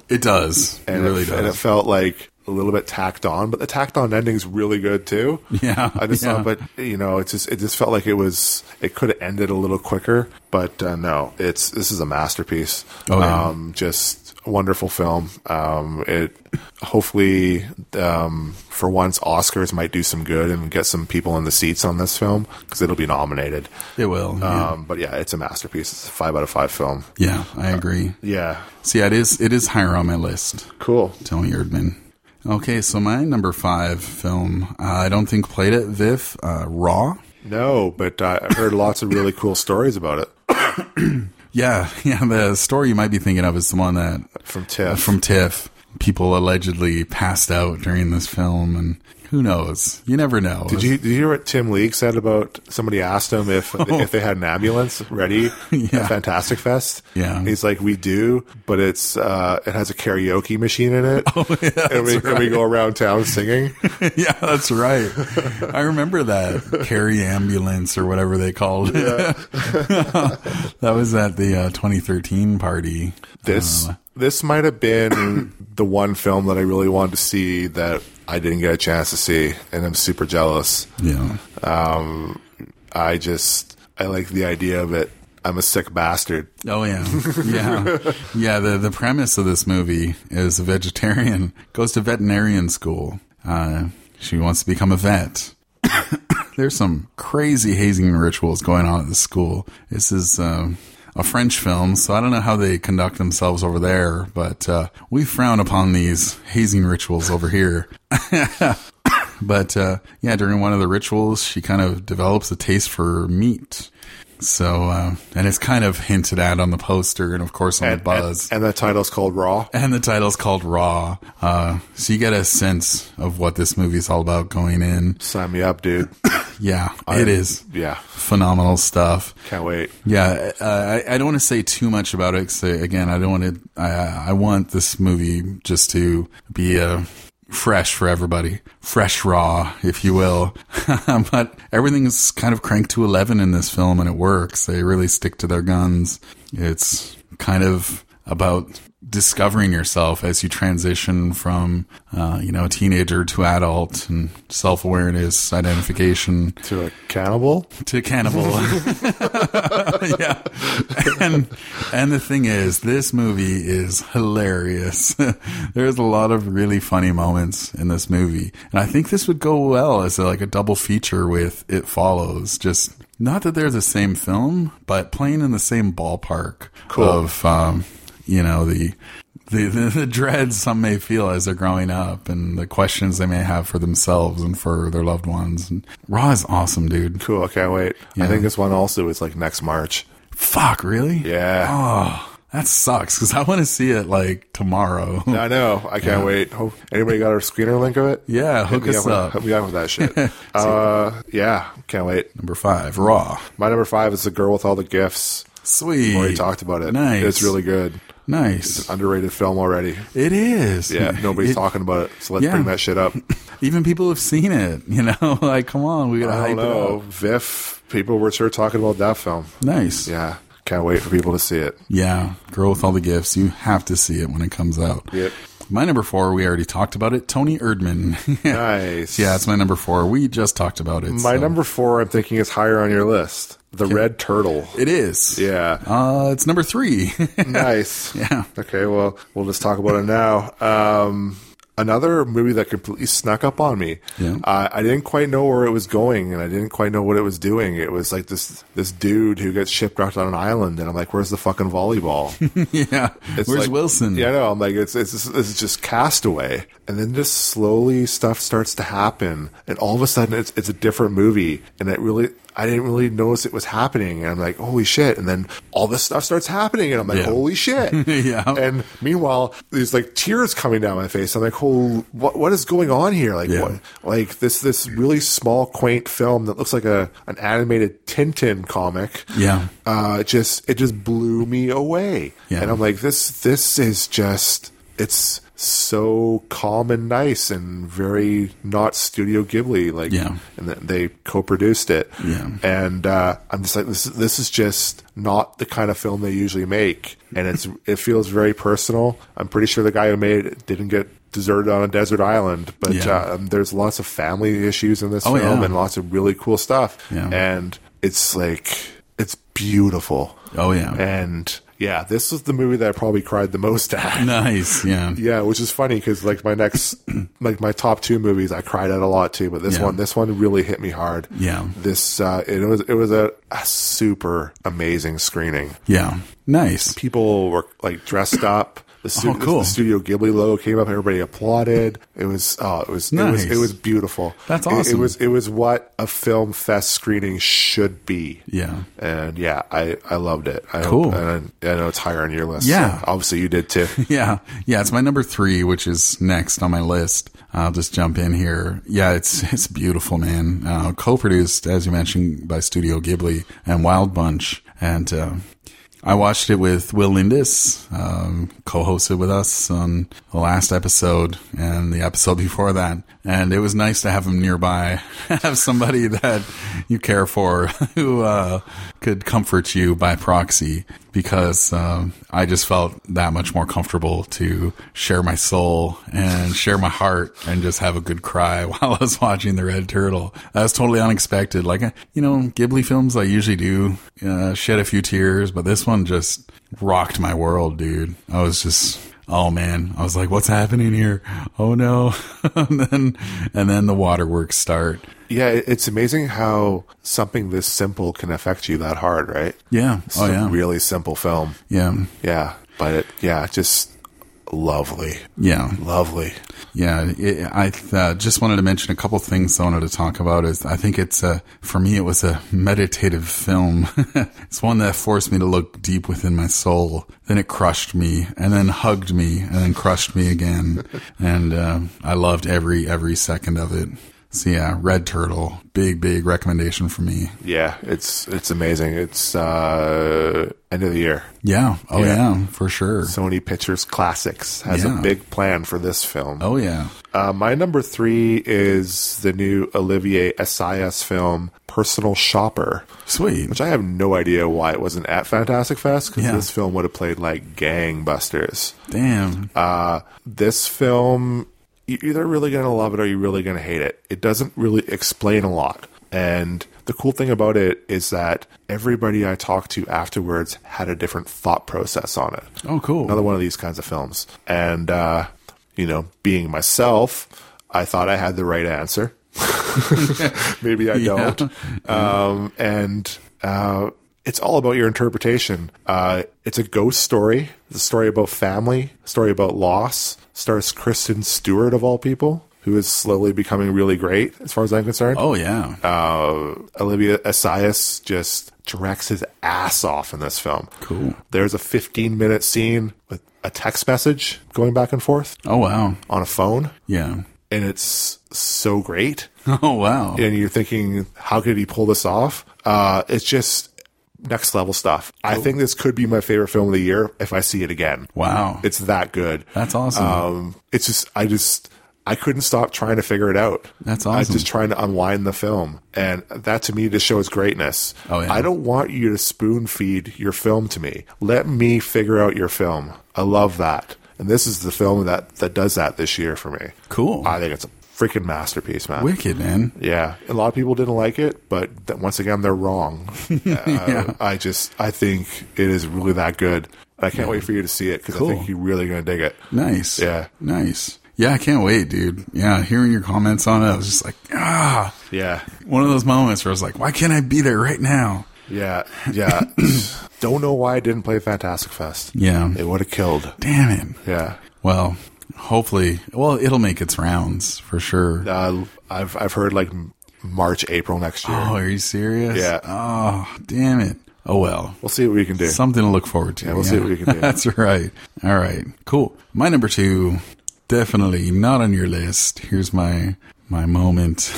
It does. And it really it, does. And it felt like a little bit tacked on, but the tacked on ending's really good too. Yeah. I just yeah. thought, but you know, it just it just felt like it was it could have ended a little quicker, but uh, no, it's this is a masterpiece. Oh, yeah. Um, just a wonderful film. Um, it hopefully um, for once Oscars might do some good and get some people in the seats on this film because it'll be nominated. It will. Yeah. Um, but yeah, it's a masterpiece. It's a five out of five film. yeah, I agree. Yeah, So yeah, it is. It is higher on my list. cool. Tony Erdmann. Okay, so my number five film, uh, I don't think played it, Viv, uh, Raw. No, but uh, I've heard lots of really cool stories about it Yeah, yeah, the story you might be thinking of is the one that, from Tiff. from TIFF, people allegedly passed out during this film, and who knows? You never know. Did you did you hear what Tim League said about somebody asked him if if they had an ambulance ready Yeah. at Fantastic Fest? Yeah. And he's like, we do, but it's uh, it has a karaoke machine in it, Oh, yeah, and we that's and we right. go around town singing. Yeah, that's right. I remember that Carry Ambulance or whatever they called it. That was at the uh, twenty thirteen party. This Uh, this might have been the one film that I really wanted to see that I didn't get a chance to see, and I'm super jealous. yeah. Um, I just I like the idea of it. I'm a sick bastard. Oh yeah, yeah, yeah. The the premise of this movie is a vegetarian goes to veterinarian school. Uh, she wants to become a vet. There's some crazy hazing rituals going on at the school. This is uh, a French film, so I don't know how they conduct themselves over there, but uh, we frown upon these hazing rituals over here. But uh, yeah, during one of the rituals, she kind of develops a taste for meat. So, uh, and it's kind of hinted at on the poster and, of course, on And, the buzz. and, and the title's called Raw. And the title's called Raw. Uh, so you get a sense of what this movie's all about going in. Sign me up, dude. Yeah, it is Yeah, phenomenal stuff. can't wait. Yeah, uh, I, I don't want to say too much about it. 'Cause, uh, again, I don't want to. I, I want this movie just to be a fresh for everybody, fresh raw, if you will. But everything's kind of cranked to eleven in this film, and it works. They really stick to their guns. It's kind of about discovering yourself as you transition from, uh, you know, a teenager to adult, and self-awareness, identification To a cannibal? to cannibal. Yeah. And and the thing is, this movie is hilarious. There's a lot of really funny moments in this movie. And I think this would go well as a, like a double feature with It Follows. Just not that they're the same film, but playing in the same ballpark Cool. of um, you know, the The, the the dread some may feel as they're growing up, and the questions they may have for themselves and for their loved ones. And Raw is awesome, dude. Cool, I can't wait. Yeah. I think this one also is like next March. Fuck, really? Yeah. Oh, that sucks, because I want to see it like tomorrow. I know. I can't wait. Hope, anybody got our screener link of it? Yeah, hook Hit me us with- up. Hook me up with that shit. uh, yeah, can't wait. Number five, Raw. My number five is The Girl with All the Gifts. Sweet. We already talked about it. Nice. It's really good. Nice. Underrated film already. It is. Yeah, nobody's It- talking about it, so let's yeah. bring that shit up. Even people have seen it, you know? Like, come on, we gotta I hype don't know. it up. Viff, people were sure talking about that film. Nice. Yeah, can't wait for people to see it. Yeah, Girl with All the Gifts. You have to see it when it comes out. Yep. My number four, we already talked about it. Tony Erdmann. Nice. Yeah, it's my number four. We just talked about it. My so. number four, I'm thinking, is higher on your list. The Red Turtle. It is. Yeah. Uh, it's number three. Nice. Yeah. Okay, well, we'll just talk about it now. Um, another movie that completely snuck up on me. Yeah. Uh, I didn't quite know where it was going, and I didn't quite know what it was doing. It was like this this dude who gets shipwrecked on an island, and I'm like, where's the fucking volleyball? Yeah. It's Where's like- Wilson? Yeah, I know. I'm like, it's it's just, it's just Castaway, and then just slowly stuff starts to happen, and all of a sudden it's it's a different movie, and it really I didn't really notice it was happening, and I'm like, holy shit! And then all this stuff starts happening, and I'm like, Yeah. holy shit! Yeah. And meanwhile, there's like tears coming down my face. I'm like, oh, what what is going on here? Like Yeah. what? Like this this really small, quaint film that looks like a an animated Tintin comic. Yeah. Uh, it just it just blew me away. Yeah. And I'm like, this this is just it's so calm and nice and very not Studio Ghibli. Like, Yeah. and th- they co-produced it. Yeah. And uh, I'm just like, this. Is, this is just not the kind of film they usually make, and it's it feels very personal. I'm pretty sure the guy who made it didn't get deserted on a desert island, but Yeah. uh, um, there's lots of family issues in this Oh, film yeah. and lots of really cool stuff. Yeah. And it's like, it's beautiful. Oh, yeah. And yeah, this was the movie that I probably cried the most at. Nice. Yeah. Yeah, which is funny because like my next, like my top two movies, I cried at a lot too. But this Yeah. one, this one really hit me hard. Yeah. This uh, it was it was a, a super amazing screening. Yeah. Nice. People were like dressed up. The, stu- Oh, cool. the Studio Ghibli logo came up. Everybody applauded. It was oh, it was Nice. it was it was beautiful. That's It- It, awesome. was it was what a film fest screening should be. Yeah. And yeah, I, I loved it. I Cool. Hope, and I, I know it's higher on your list. Yeah. So obviously you did too. Yeah. Yeah. It's my number three, which is next on my list. I'll just jump in here. Yeah. It's, it's beautiful, man. Uh, co-produced, as you mentioned, by Studio Ghibli and Wild Bunch. And, uh, I watched it with Will Lindis, um, co-hosted with us on the last episode and the episode before that. And it was nice to have him nearby, have somebody that you care for who uh, could comfort you by proxy, because um, I just felt that much more comfortable to share my soul and share my heart and just have a good cry while I was watching The Red Turtle. That was totally unexpected. Like, you know, Ghibli films, I usually do uh, shed a few tears, but this one just rocked my world, dude. I was just... Oh man, I was like, what's happening here? Oh no. and then, and then the waterworks start. Yeah, it- it's amazing how something this simple can affect you that hard, right? Yeah. It's Oh a yeah. really simple film. Yeah. Yeah, but it, yeah, just lovely, Yeah. lovely. Yeah. It, I uh, just wanted to mention a couple things I wanted to talk about. Is I think it's a, for me, it was a meditative film. It's one that forced me to look deep within my soul. Then it crushed me, and then hugged me, and then crushed me again. And uh, I loved every every second of it. So yeah, Red Turtle, big big recommendation for me. Yeah, it's it's amazing. It's uh, end of the year. Yeah. Oh Yeah. yeah, for sure. Sony Pictures Classics has Yeah. a big plan for this film. Oh yeah. Uh, my number three is the new Olivier Assayas film, Personal Shopper, Sweet. which I have no idea why it wasn't at Fantastic Fest, because Yeah. this film would have played like gangbusters. Damn. Uh, this film, you're either really going to love it or you're really going to hate it. It doesn't really explain a lot. And the cool thing about it is that everybody I talked to afterwards had a different thought process on it. Oh, cool. Another one of these kinds of films. And, uh, you know, being myself, I thought I had the right answer. Maybe I Yeah. don't. Um, and uh, it's all about your interpretation. Uh, it's a ghost story. It's a story about family, a story about loss. Stars Kristen Stewart, of all people, who is slowly becoming really great, as far as I'm concerned. Oh yeah. Uh, Olivia Assayas just directs his ass off in this film. Cool. There's a fifteen minute scene with a text message going back and forth Oh wow. on a phone, Yeah. and it's so great. Oh wow. And you're thinking, how could he pull this off? Uh, it's just next level stuff. I think this could be my favorite film of the year if I see it again. Wow. It's that good. That's awesome. Um, it's just, I just, I couldn't stop trying to figure it out. That's I was awesome. just trying to unwind the film. And that to me just shows greatness. Oh, yeah. I don't want you to spoon feed your film to me. Let me figure out your film. I love that. And this is the film that, that does that this year for me. Cool. I think it's a freaking masterpiece, man. Wicked, man. Yeah, a lot of people didn't like it, but th- once again, they're wrong. uh, I just, I think it is really that good. I can't wait for you to see it because Cool. I think you're really going to dig it. Nice. Yeah. Nice. Yeah, I can't wait, dude. Yeah, hearing your comments on it, I was just like, ah. Yeah, One of those moments where I was like, why can't I be there right now? yeah, yeah. Don't know why I didn't play Fantastic Fest. Yeah. It would have killed. Damn it. Yeah. Well, hopefully, well, it'll make its rounds for sure. Uh, I've I've heard like March, April next year. Oh, are you serious? Yeah. Oh, damn it. Oh, well. We'll see what we can do. Something to look forward to. Yeah, we'll see what we can do. That's right. All right. Cool. My number two, definitely not on your list. Here's my my moment.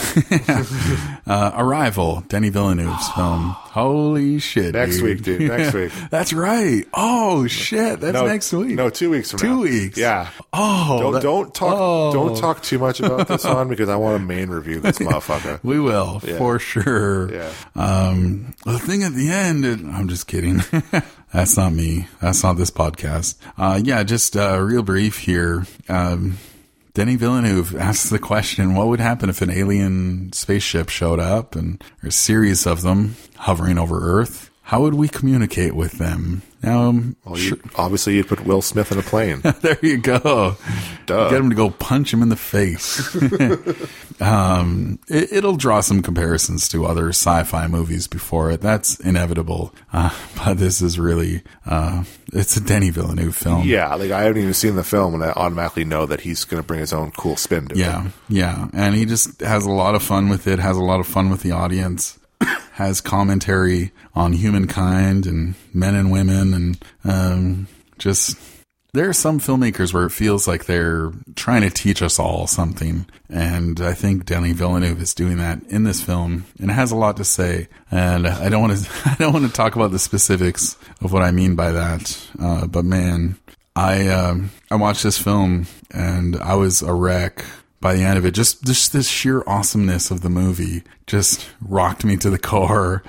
uh, Arrival, Denis Villeneuve's film. Holy shit, Next dude. week, dude. Next week. That's right. Oh shit, that's No, next week. No, two weeks from Two now. weeks. Yeah. Oh, Don't that- don't talk oh. don't talk too much about this one because I want to main review this motherfucker. We will, Yeah. for sure. Yeah. Um, the thing at the end, it, I'm just kidding. That's not me. That's not this podcast. Uh, yeah, just uh, real brief here. Um, Denis Villeneuve asks the question, what would happen if an alien spaceship showed up and there's a series of them hovering over Earth? How would we communicate with them? Now, um, Well, sure- you, obviously, you'd put Will Smith in a plane. there you go. Duh. Get him to go punch him in the face. um, it, it'll draw some comparisons to other sci-fi movies before it. That's inevitable. Uh, but this is really, uh, it's a Denis Villeneuve film. Yeah, like I haven't even seen the film, and I automatically know that he's going to bring his own cool spin to Yeah. it. Yeah. And he just has a lot of fun with it, has a lot of fun with the audience. Has commentary on humankind and men and women, and um, just there are some filmmakers where it feels like they're trying to teach us all something, and I think Denis Villeneuve is doing that in this film, and it has a lot to say. And I don't want to I don't want to talk about the specifics of what I mean by that, uh, but man, I um, I watched this film and I was a wreck. By the end of it, just, just this sheer awesomeness of the movie just rocked me to the core.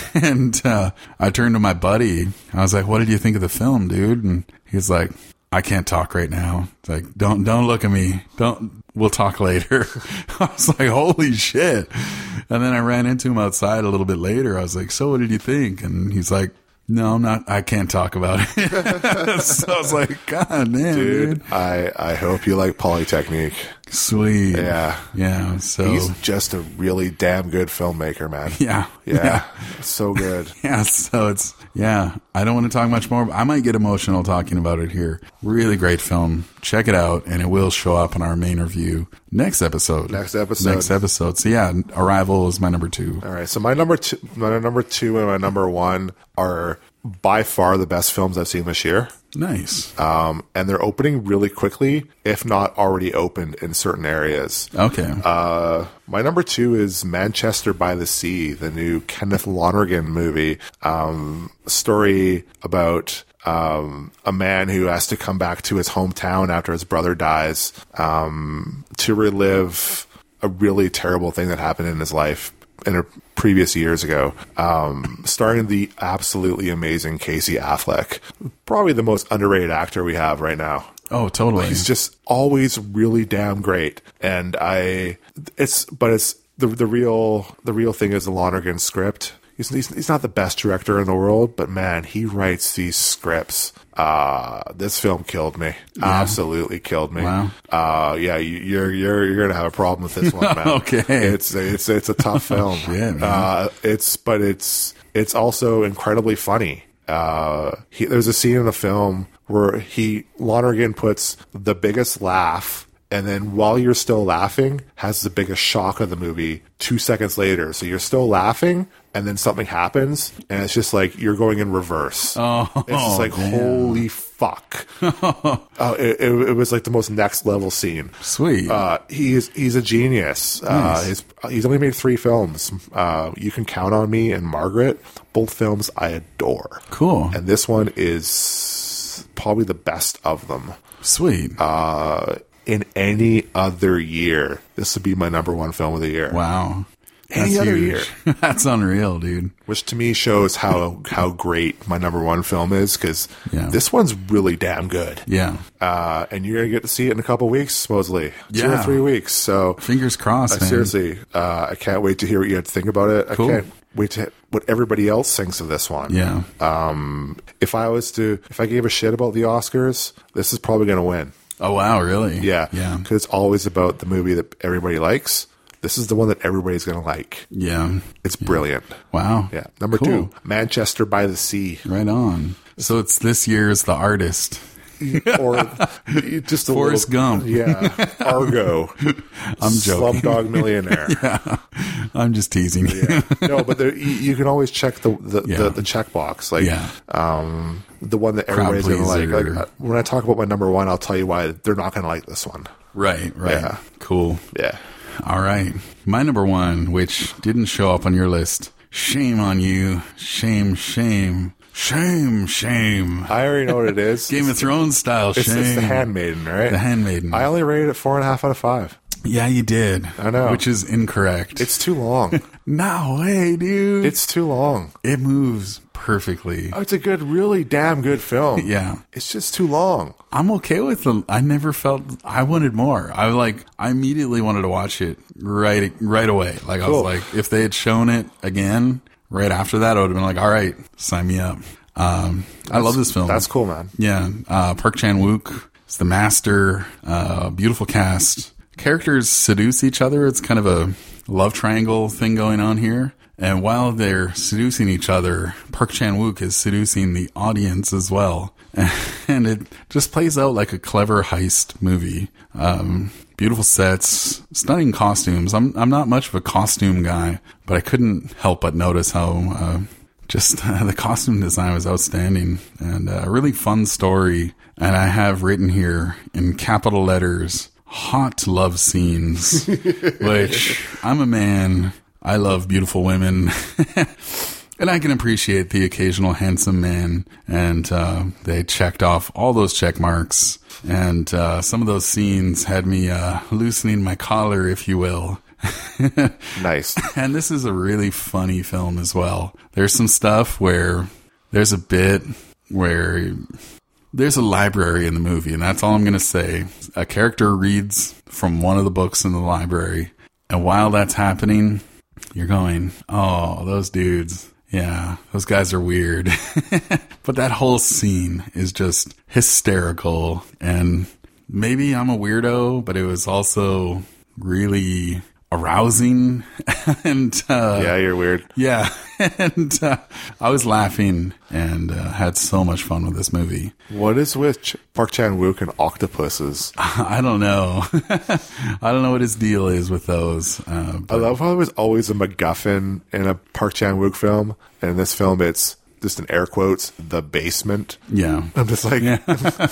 And uh, I turned to my buddy. I was like, what did you think of the film, dude? And he's like, I can't talk right now. It's like, don't, don't look at me. Don't, we'll talk later. I was like, holy shit. And then I ran into him outside a little bit later. I was like, so what did you think? And he's like, no, I'm not, I can't talk about it. So I was like, God damn, dude. Dude, I, I hope you like Polytechnique. Sweet. Yeah. Yeah. So He's just a really damn good filmmaker, man. yeah. Yeah. So good. Yeah. So it's, yeah, I don't want to talk much more, but I might get emotional talking about it here. Really great film. Check it out, and it will show up in our main review next episode. Next episode. Next episode. So yeah, Arrival is my number two. All right. So my number two, my number two and my number one are by far the best films I've seen this year. Nice. Um, and they're opening really quickly, if not already opened in certain areas. Okay. Uh, my number two is Manchester by the Sea, the new Kenneth Lonergan movie. Um, story about um, a man who has to come back to his hometown after his brother dies um, to relive a really terrible thing that happened in his life in a previous years ago, um, starring the absolutely amazing Casey Affleck, probably the most underrated actor we have right now. Oh, totally. He's just always really damn great, and I, it's, but it's the the real the real thing is the Lonergan script. He's, he's he's not the best director in the world, but man, he writes these scripts. Uh, this film killed me. Yeah. Absolutely killed me. Wow. Uh, yeah, you, you're you're you're gonna have a problem with this one, man. Okay. It's it's it's a tough film. Shit, man. Uh, it's but it's it's also incredibly funny. Uh, he, there's a scene in the film where he Lonergan puts the biggest laugh, and then while you're still laughing, has the biggest shock of the movie two seconds later. So you're still laughing, and then something happens, and it's just like you're going in reverse. Oh, it's just like, damn. holy fuck. uh, it, it, it was like the most next level scene. Sweet. Uh, he's he's a genius. Uh, Nice. his, he's only made three films. Uh, You Can Count on Me and Margaret. Both films I adore. Cool. And this one is probably the best of them. Sweet. Uh, in any other year, this would be my number one film of the year. Wow. Any That's other huge. year. That's unreal, dude. Which to me shows how how great my number one film is, because Yeah. this one's really damn good. Yeah. Uh, and you're gonna get to see it in a couple weeks, supposedly, two or Yeah. three weeks. So Fingers crossed, uh, man. seriously, uh, I can't wait to hear what you had to think about it. Cool. I can't wait to what everybody else thinks of this one. Yeah. Um, if I was to, if I gave a shit about the Oscars, this is probably gonna win. Oh, wow, really? Yeah, Yeah. because it's always about the movie that everybody likes. This is the one that everybody's gonna like. Yeah. It's brilliant. Wow. Yeah. Number Cool. two, Manchester by the Sea. Right on. So it's this year's The Artist. Or just a Forrest little, Gump. Yeah. Argo. I'm joking. Slumdog Millionaire. Yeah. I'm just teasing you. Yeah. No, but there, you, you can always check the the, Yeah. the, the checkbox. Like, Yeah. um, the one that everybody's going to like. pleaser. like uh, when I talk about my number one, I'll tell you why they're not going to like this one. Right, right. Yeah. Cool. Yeah. All right. My number one, which didn't show up on your list. Shame on you. Shame, shame. Shame, shame. I already know what it is. Game of Thrones style It's, shame. it's The Handmaiden, right? The Handmaiden. I only rated it four and a half out of five. Yeah, you did. I know. Which is incorrect. It's too long. No way, dude. It's too long. It moves perfectly. Oh, it's a good, really damn good film. Yeah. It's just too long. I'm okay with the. I never felt I wanted more. I like. I immediately wanted to watch it right, right away. Like I was Cool. like, if they had shown it again right after that, I would have been like, all right, sign me up. Um, I love this film. That's cool, man. Yeah, uh, Park Chan-wook is the master. Uh, beautiful cast. Characters seduce each other. It's kind of a love triangle thing going on here. And while they're seducing each other, Park Chan-wook is seducing the audience as well. And it just plays out like a clever heist movie. Um, beautiful sets, stunning costumes. I'm I'm not much of a costume guy, but I couldn't help but notice how uh, just uh, the costume design was outstanding, and a really fun story. And I have written here in capital letters, hot love scenes, which I'm a man. I love beautiful women. And I can appreciate the occasional handsome man. And uh, they checked off all those check marks. And uh, some of those scenes had me uh, loosening my collar, if you will. Nice. And this is a really funny film as well. There's some stuff where there's a bit where there's a library in the movie, and that's all I'm going to say. A character reads from one of the books in the library, and while that's happening, you're going, oh, those dudes. Yeah, those guys are weird. But that whole scene is just hysterical. And maybe I'm a weirdo, but it was also really arousing. And uh, Yeah, you're weird. yeah. And uh, I was laughing and uh, had so much fun with this movie. What is with Ch- Park Chan-wook and octopuses? I don't know. I don't know what his deal is with those. Uh, I but love how there was always a MacGuffin in a Park Chan-wook film, and in this film, it's just in air quotes, the basement. yeah. I'm just like, Yeah.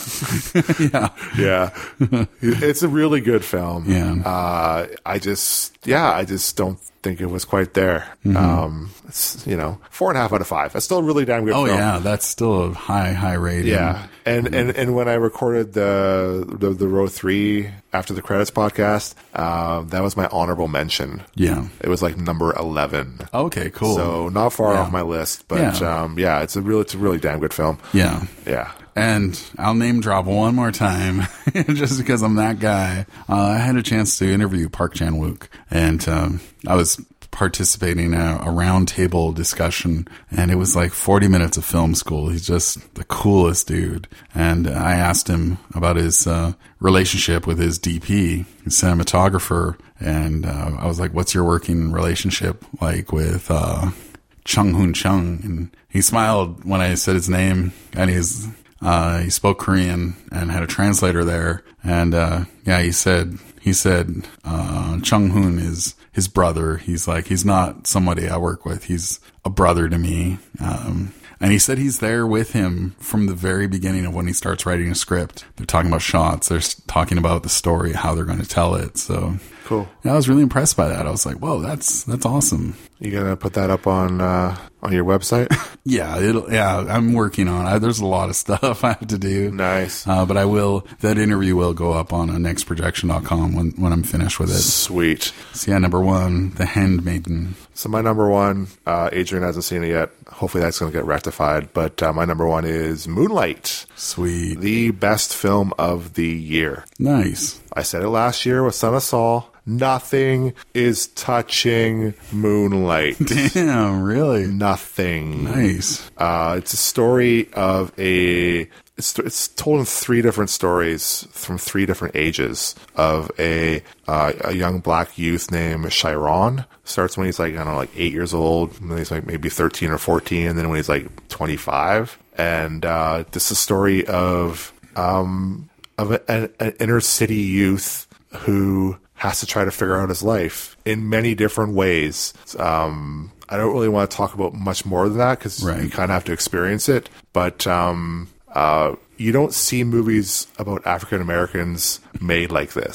yeah. yeah, it's a really good film. Yeah. Uh, I just, yeah, I just don't think it was quite there. Mm-hmm. Um, it's, you know, four and a half out of five. That's still a really damn good Oh, film. yeah. That's still a high, high rating. Yeah, and, and and when I recorded the the, the row three after the credits podcast, uh, that was my honorable mention. Yeah. It was like number eleven. Okay, cool. So not far Yeah. off my list, but Yeah. um, yeah, it's a really it's a really damn good film. yeah. Yeah. And I'll name drop one more time, just because I'm that guy. Uh, I had a chance to interview Park Chan-wook, and um, I was participating in a, a round table discussion, and it was like forty minutes of film school. He's just the coolest dude. And I asked him about his uh, relationship with his D P, his cinematographer, and uh, I was like, what's your working relationship like with uh, Chung Hoon Chung? And he smiled when I said his name, and he's Uh, he spoke Korean and had a translator there. And, uh, yeah, he said, he said, uh, Chung Hoon is his brother. He's like, he's not somebody I work with. He's a brother to me. Um, and he said he's there with him from the very beginning of when he starts writing a script. They're talking about shots. They're talking about the story, how they're going to tell it. So Cool. yeah, I was really impressed by that. I was like, whoa, that's, that's awesome. You gonna put that up on uh, on your website? Yeah, it'll, yeah, I'm working on it. There's a lot of stuff I have to do. Nice. Uh, but I will, that interview will go up on uh, next projection dot com when, when I'm finished with it. Sweet. So yeah, number one, The Handmaiden. So my number one, uh, Adrian hasn't seen it yet. Hopefully that's going to get rectified. But uh, my number one is Moonlight, Sweet. the best film of the year. Nice. I said it last year with Son of Saul. Nothing is touching Moonlight. Damn, really? Nothing. Nice. Uh, it's a story of a. It's, it's told in three different stories from three different ages of a uh, a young black youth named Chiron. Starts when he's like, I don't know, like eight years old. And then he's like maybe thirteen or fourteen. And then when he's like twenty-five. And uh, this is a story of um, of a, an, an inner city youth who has to try to figure out his life in many different ways. Um, I don't really want to talk about much more than that because Right. you kind of have to experience it. But um, uh, you don't see movies about African Americans made like this.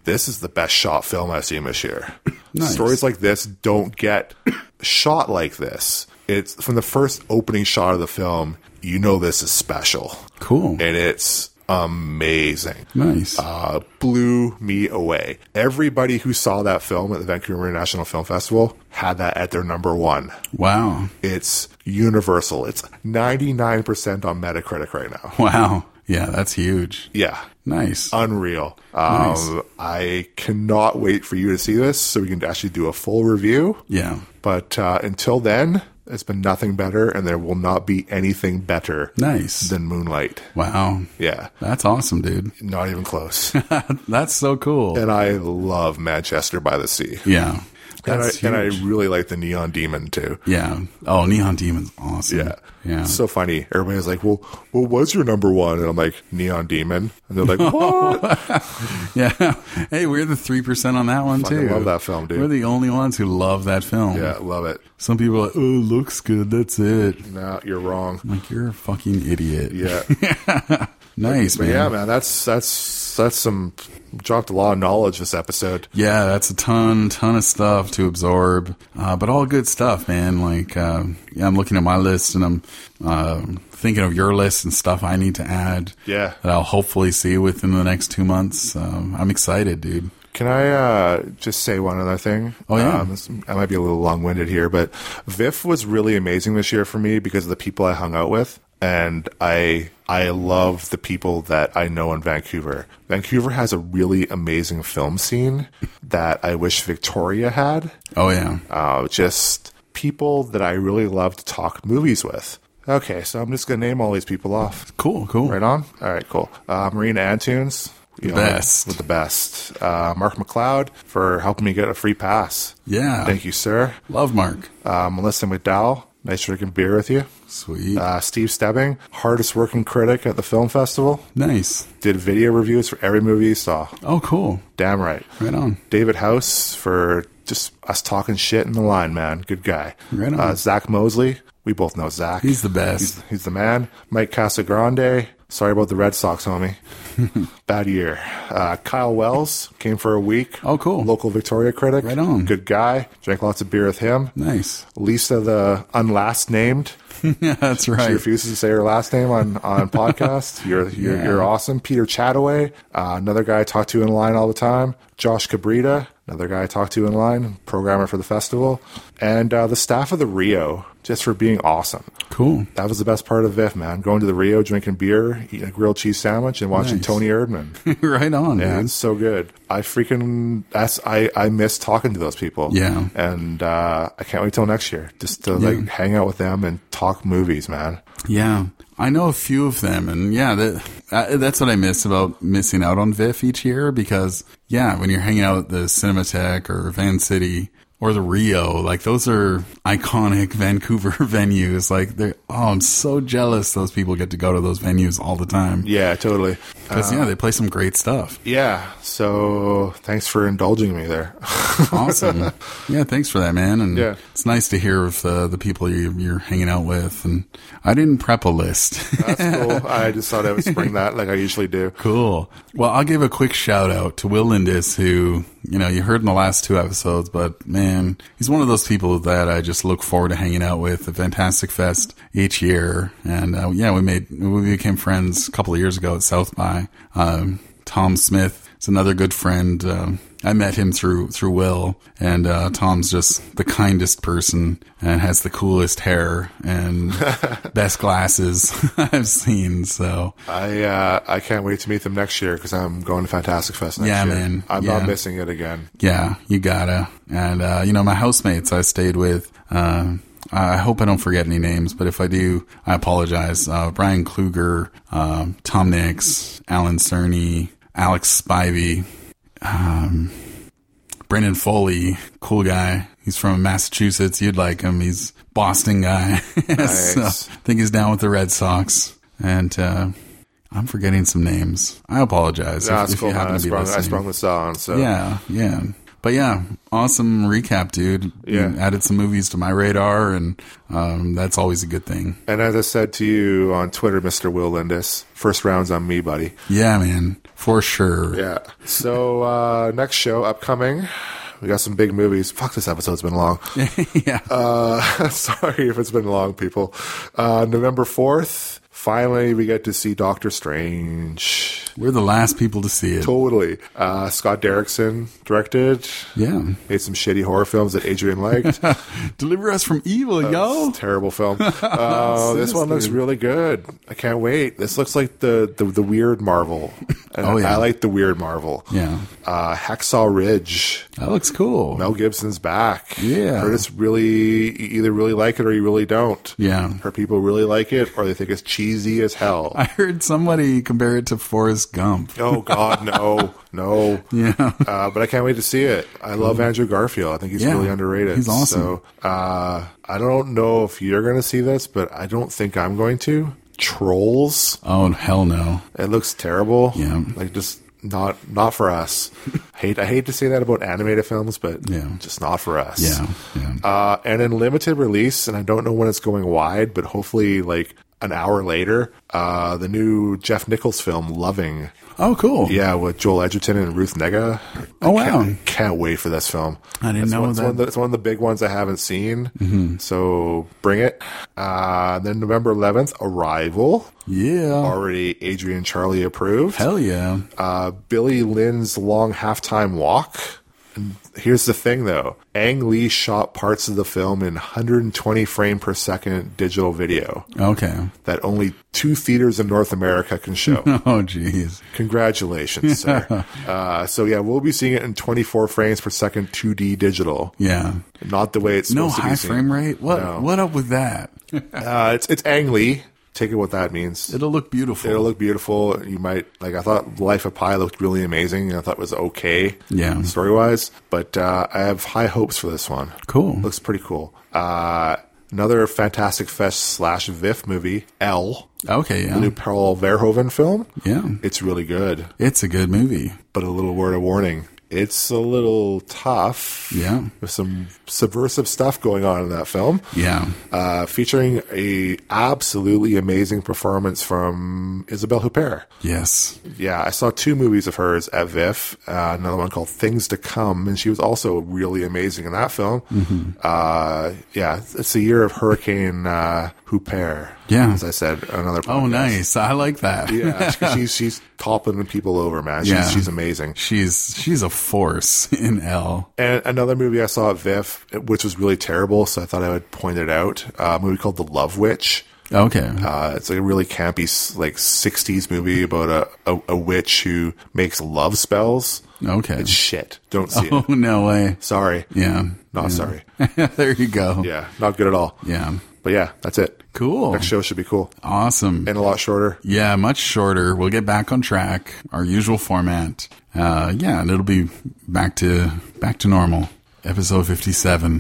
this is the best shot film I've seen this year. Nice. Stories like this don't get shot like this. It's from the first opening shot of the film, you know this is special. Cool. And it's amazing. Nice. Uh, blew me away. Everybody who saw that film at the Vancouver International Film Festival had that at their number one. Wow. It's universal. It's ninety-nine percent on Metacritic right now. Wow. Yeah, that's huge. Yeah. Nice. Unreal. Um, Nice. I cannot wait for you to see this so we can actually do a full review. Yeah. But uh, until then, it's been nothing better, and there will not be anything better Nice. than Moonlight. Wow. Yeah. That's awesome, dude. Not even close. That's so cool. And I love Manchester by the Sea. Yeah. And I, That's and I huge. really like the Neon Demon, too. Yeah. Oh, Neon Demon's awesome. Yeah. Yeah. It's so funny. Everybody's like, well, well, what's your number one? And I'm like, Neon Demon. And they're like, what? Yeah. Hey, we're the three percent on that one, Fucking too. love that film, dude. We're the only ones who love that film. Yeah, love it. Some people are like, oh, it looks good. That's it. No, you're wrong. I'm like, you're a fucking idiot. Yeah. Nice, But man. yeah, man, that's, that's, that's some, dropped a lot of knowledge this episode. Yeah, that's a ton, ton of stuff to absorb, uh, but all good stuff, man. Like, uh, yeah, I'm looking at my list and I'm uh, thinking of your list and stuff I need to add. Yeah. That I'll hopefully see within the next two months. Um, I'm excited, dude. Can I uh, just say one other thing? Oh, yeah. Um, this- I might be a little long-winded here, but V I F was really amazing this year for me because of the people I hung out with. And I I love the people that I know in Vancouver. Vancouver has a really amazing film scene that I wish Victoria had. Oh, yeah. Uh, just people that I really love to talk movies with. Okay, so I'm just going to name all these people off. Cool, cool. Right on? All right, cool. Uh, Marina Antunes. you The know, best. With the best. Uh, Mark McLeod for helping me get a free pass. Yeah. Thank you, sir. Love Mark. Uh, Melissa McDowell. Nice drinking beer with you. Sweet. Uh, Steve Stebbing, hardest working critic at the film festival. Nice. Did video reviews for every movie you saw. Oh, cool. Damn right. Right on. David House for just us talking shit in the line, man. Good guy. Right on. Uh, Zach Mosley. We both know Zach. He's the best. He's, he's the man. Mike Casagrande. Sorry about the Red Sox, homie. Bad year. Uh, Kyle Wells came for a week. Oh, cool. Local Victoria critic. Right on. Good guy. Drank lots of beer with him. Nice. Lisa, the unlast named. Yeah, that's She right. refuses to say her last name on on podcast. You're you're, Yeah. you're awesome. Peter Chataway, uh, another guy I talk to in line all the time. Josh Cabrita, another guy I talk to in line, programmer for the festival, and uh, the staff of the Rio, just for being awesome. Cool. That was the best part of V I F, man. Going to the Rio, drinking beer, eating a grilled cheese sandwich, and watching Nice. Tony Erdman. Right on, Yeah, dude. it's so good. I freaking that's I I miss talking to those people. Yeah. and uh, I can't wait till next year just to Yeah. like hang out with them and talk movies, man. Yeah, I know a few of them, and yeah, that, uh, that's what I miss about missing out on V I F each year, because, yeah, when you're hanging out at the Cinematheque or Van City or the Rio, like, those are iconic Vancouver venues. Like, they're, oh, I'm so jealous those people get to go to those venues all the time. Yeah, totally. Because, yeah, they play some great stuff. Yeah, so thanks for indulging me there. Awesome. Yeah, thanks for that, man. And Yeah. it's nice to hear of uh, the people you, you're hanging out with. And I didn't prep a list. That's cool. I just thought I would spring that like I usually do. Cool. Well, I'll give a quick shout out to Will Lindis, who, you know, you heard in the last two episodes, but man, he's one of those people that I just look forward to hanging out with at Fantastic Fest each year. And uh, yeah, we made, we became friends a couple of years ago at South by. Um, Tom Smith is another good friend. Um, I met him through through Will, and uh, Tom's just the kindest person and has the coolest hair and best glasses I've seen. So I uh, I can't wait to meet them next year because I'm going to Fantastic Fest next Yeah, year. man. I'm Yeah. not missing it again. yeah, you gotta. And uh, you know, my housemates I stayed with. Uh, I hope I don't forget any names, but if I do, I apologize. Uh, Brian Kluger, uh, Tom Nix, Alan Cerny, Alex Spivey, um, Brendan Foley, cool guy. He's from Massachusetts. You'd like him. He's a Boston guy. So, I think he's down with the Red Sox. And uh, I'm forgetting some names. I apologize. Yeah, if, that's if cool, you man. happen I to be sprung, I listening. sprung this on. So Yeah, yeah. but yeah, awesome recap, dude. Yeah. You added some movies to my radar, and um, that's always a good thing. And as I said to you on Twitter, Mister Will Lindis, first round's on me, buddy. Yeah, man, for sure. Yeah. So uh, next show upcoming. We got some big movies. Fuck, this episode's been long. yeah. Uh, sorry if it's been long, people. Uh, November fourth, finally we get to see Doctor Strange. We're the last people to see it. Totally. Uh, Scott Derrickson directed. Yeah. Made some shitty horror films that Adrian liked. Deliver Us from Evil, yo. Terrible film. Uh, this one looks really good. I can't wait. This looks like the, the, the weird Marvel. And Oh, yeah. I like the weird Marvel. Yeah. Uh, Hacksaw Ridge. That looks cool. Mel Gibson's back. Yeah. Heard it's really, you either really like it or you really don't. Yeah. Heard people really like it or they think it's cheesy as hell. I heard somebody compare it to Forrest Gump. Oh, God, no. No. Yeah. Uh, but I can't wait to see it. I love Andrew Garfield. I think he's Yeah. really underrated. He's awesome. So uh, I don't know if you're going to see this, but I don't think I'm going to. Trolls. Oh, hell no. It looks terrible. Yeah. Like just not not for us. hate I hate to say that about animated films, but Yeah. just not for us. Yeah. Yeah. Uh, and in limited release, and I don't know when it's going wide, but hopefully like an hour later, uh, the new Jeff Nichols film, Loving. Oh, cool. Yeah, with Joel Edgerton and Ruth Negga. Oh, I wow. Can't, can't wait for this film. I didn't it's know one, it's that. One of the, it's one of the big ones I haven't seen. Mm-hmm. So bring it. Uh, then November eleventh, Arrival. Yeah. Already Adrian Charlie approved. Hell yeah. Uh, Billy Lynn's Long Halftime Walk. And here's the thing, though. Ang Lee shot parts of the film in one hundred twenty frame per second digital video Okay. that only two theaters in North America can show. Oh, jeez. Congratulations, sir. Uh, so, yeah, we'll be seeing it in twenty-four frames per second two D digital. Yeah. Not the way it's No supposed to be high seen. frame rate? What No. What up with that? Uh, it's, it's Ang Lee. Take it what that means. It'll look beautiful. It'll look beautiful. You might, like, I thought Life of Pi looked really amazing. I thought it was okay. Yeah. Story wise. But uh, I have high hopes for this one. Cool. Looks pretty cool. Uh, another Fantastic Fest slash V I F movie, Elle. Okay, The new yeah. Paul Verhoeven film. Yeah. It's really good. It's a good movie. But a little word of warning. It's a little tough. Yeah. There's some subversive stuff going on in that film. Yeah. Uh, featuring a absolutely amazing performance from Isabelle Huppert. Yes. Yeah, I saw two movies of hers at V I F. Uh, another one called Things to Come, and she was also really amazing in that film. Mm-hmm. Uh, yeah, it's the year of Hurricane uh, Huppert. Yeah. As I said, another podcast. Oh, nice. I like that. Yeah, she's she's toppling people over, man. She's, Yeah. she's amazing. She's she's a force in Elle. And another movie I saw at V I F, which was really terrible, so I thought I would point it out. Uh, a movie called The Love Witch. Okay. Uh, it's like a really campy, like sixties movie about a, a, a witch who makes love spells. Okay. It's shit. Don't see Oh, it. no way. Sorry. Yeah. Not Yeah. sorry. There you go. Yeah, not good at all. Yeah. But yeah, that's it. Cool. Next show should be cool. Awesome. And a lot shorter. Yeah, much shorter. We'll get back on track, our usual format. Uh, yeah, and it'll be back to back to normal. Episode fifty-seven.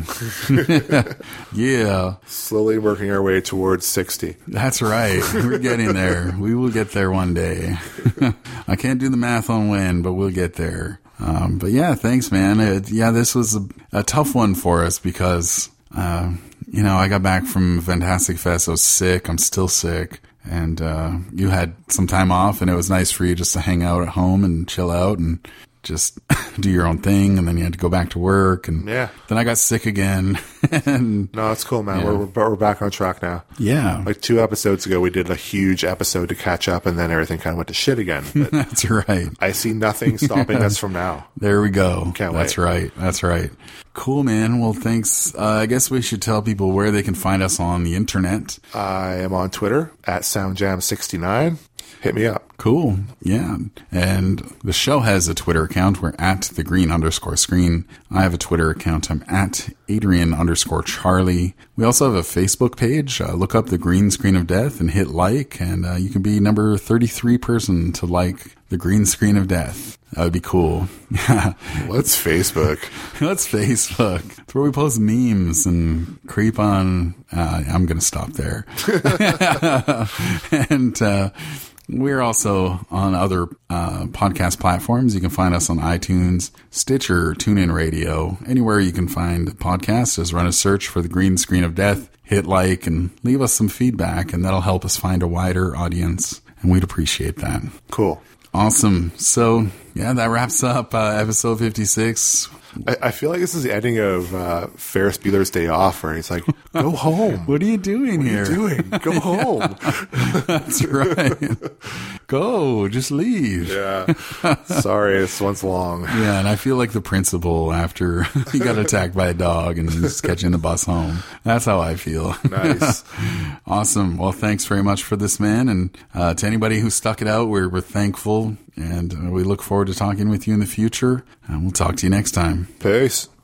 Yeah, Slowly working our way towards sixty. that's right. We're getting there. We will get there one day. I can't do the math on when, but we'll get there. Um, but yeah, thanks, man. It, yeah, this was a, a tough one for us because, uh, you know, I got back from Fantastic Fest. I was sick. I'm still sick. And uh, you had some time off, and it was nice for you just to hang out at home and chill out and just do your own thing. And then you had to go back to work. And Yeah. then I got sick again. And No, it's cool, man. Yeah. We're, we're we're back on track now. yeah, Like two episodes ago, we did a huge episode to catch up, and then everything kind of went to shit again. But that's right. I see nothing stopping us from now. There we go. Can't That's wait. right. That's right. Cool, man. Well, thanks. Uh, I guess we should tell people where they can find us on the internet. I am on Twitter at SoundJam sixty-nine. Hit me up. Cool. Yeah. And the show has a Twitter account. We're at the green underscore screen. I have a Twitter account. I'm at Adrian underscore Charlie. We also have a Facebook page. Uh, look up the green screen of death and hit like, and uh, you can be number thirty-three person to like the green screen of death. That would be cool. Yeah. What's Facebook? That's Facebook. It's where we post memes and creep on. Uh, I'm going to stop there. And, uh, We're also on other uh, podcast platforms. You can find us on iTunes, Stitcher, TuneIn Radio, anywhere you can find podcasts. Just run a search for The Green Screen of Death, hit like, and leave us some feedback, and that'll help us find a wider audience, and we'd appreciate that. Cool. Awesome. So, yeah, that wraps up uh, episode fifty-six. I, I feel like this is the ending of uh, Ferris Bueller's Day Off, where he's like, go home. What are you doing what here? What are you doing? Go home. That's right. Go. Just leave. Yeah. Sorry, this one's long. Yeah, and I feel like the principal after he got attacked by a dog and he's catching the bus home. That's how I feel. Nice. Awesome. Well, thanks very much for this, man. And uh, to anybody who stuck it out, we're, we're thankful. And uh, we look forward to talking with you in the future. And we'll talk to you next time. Peace.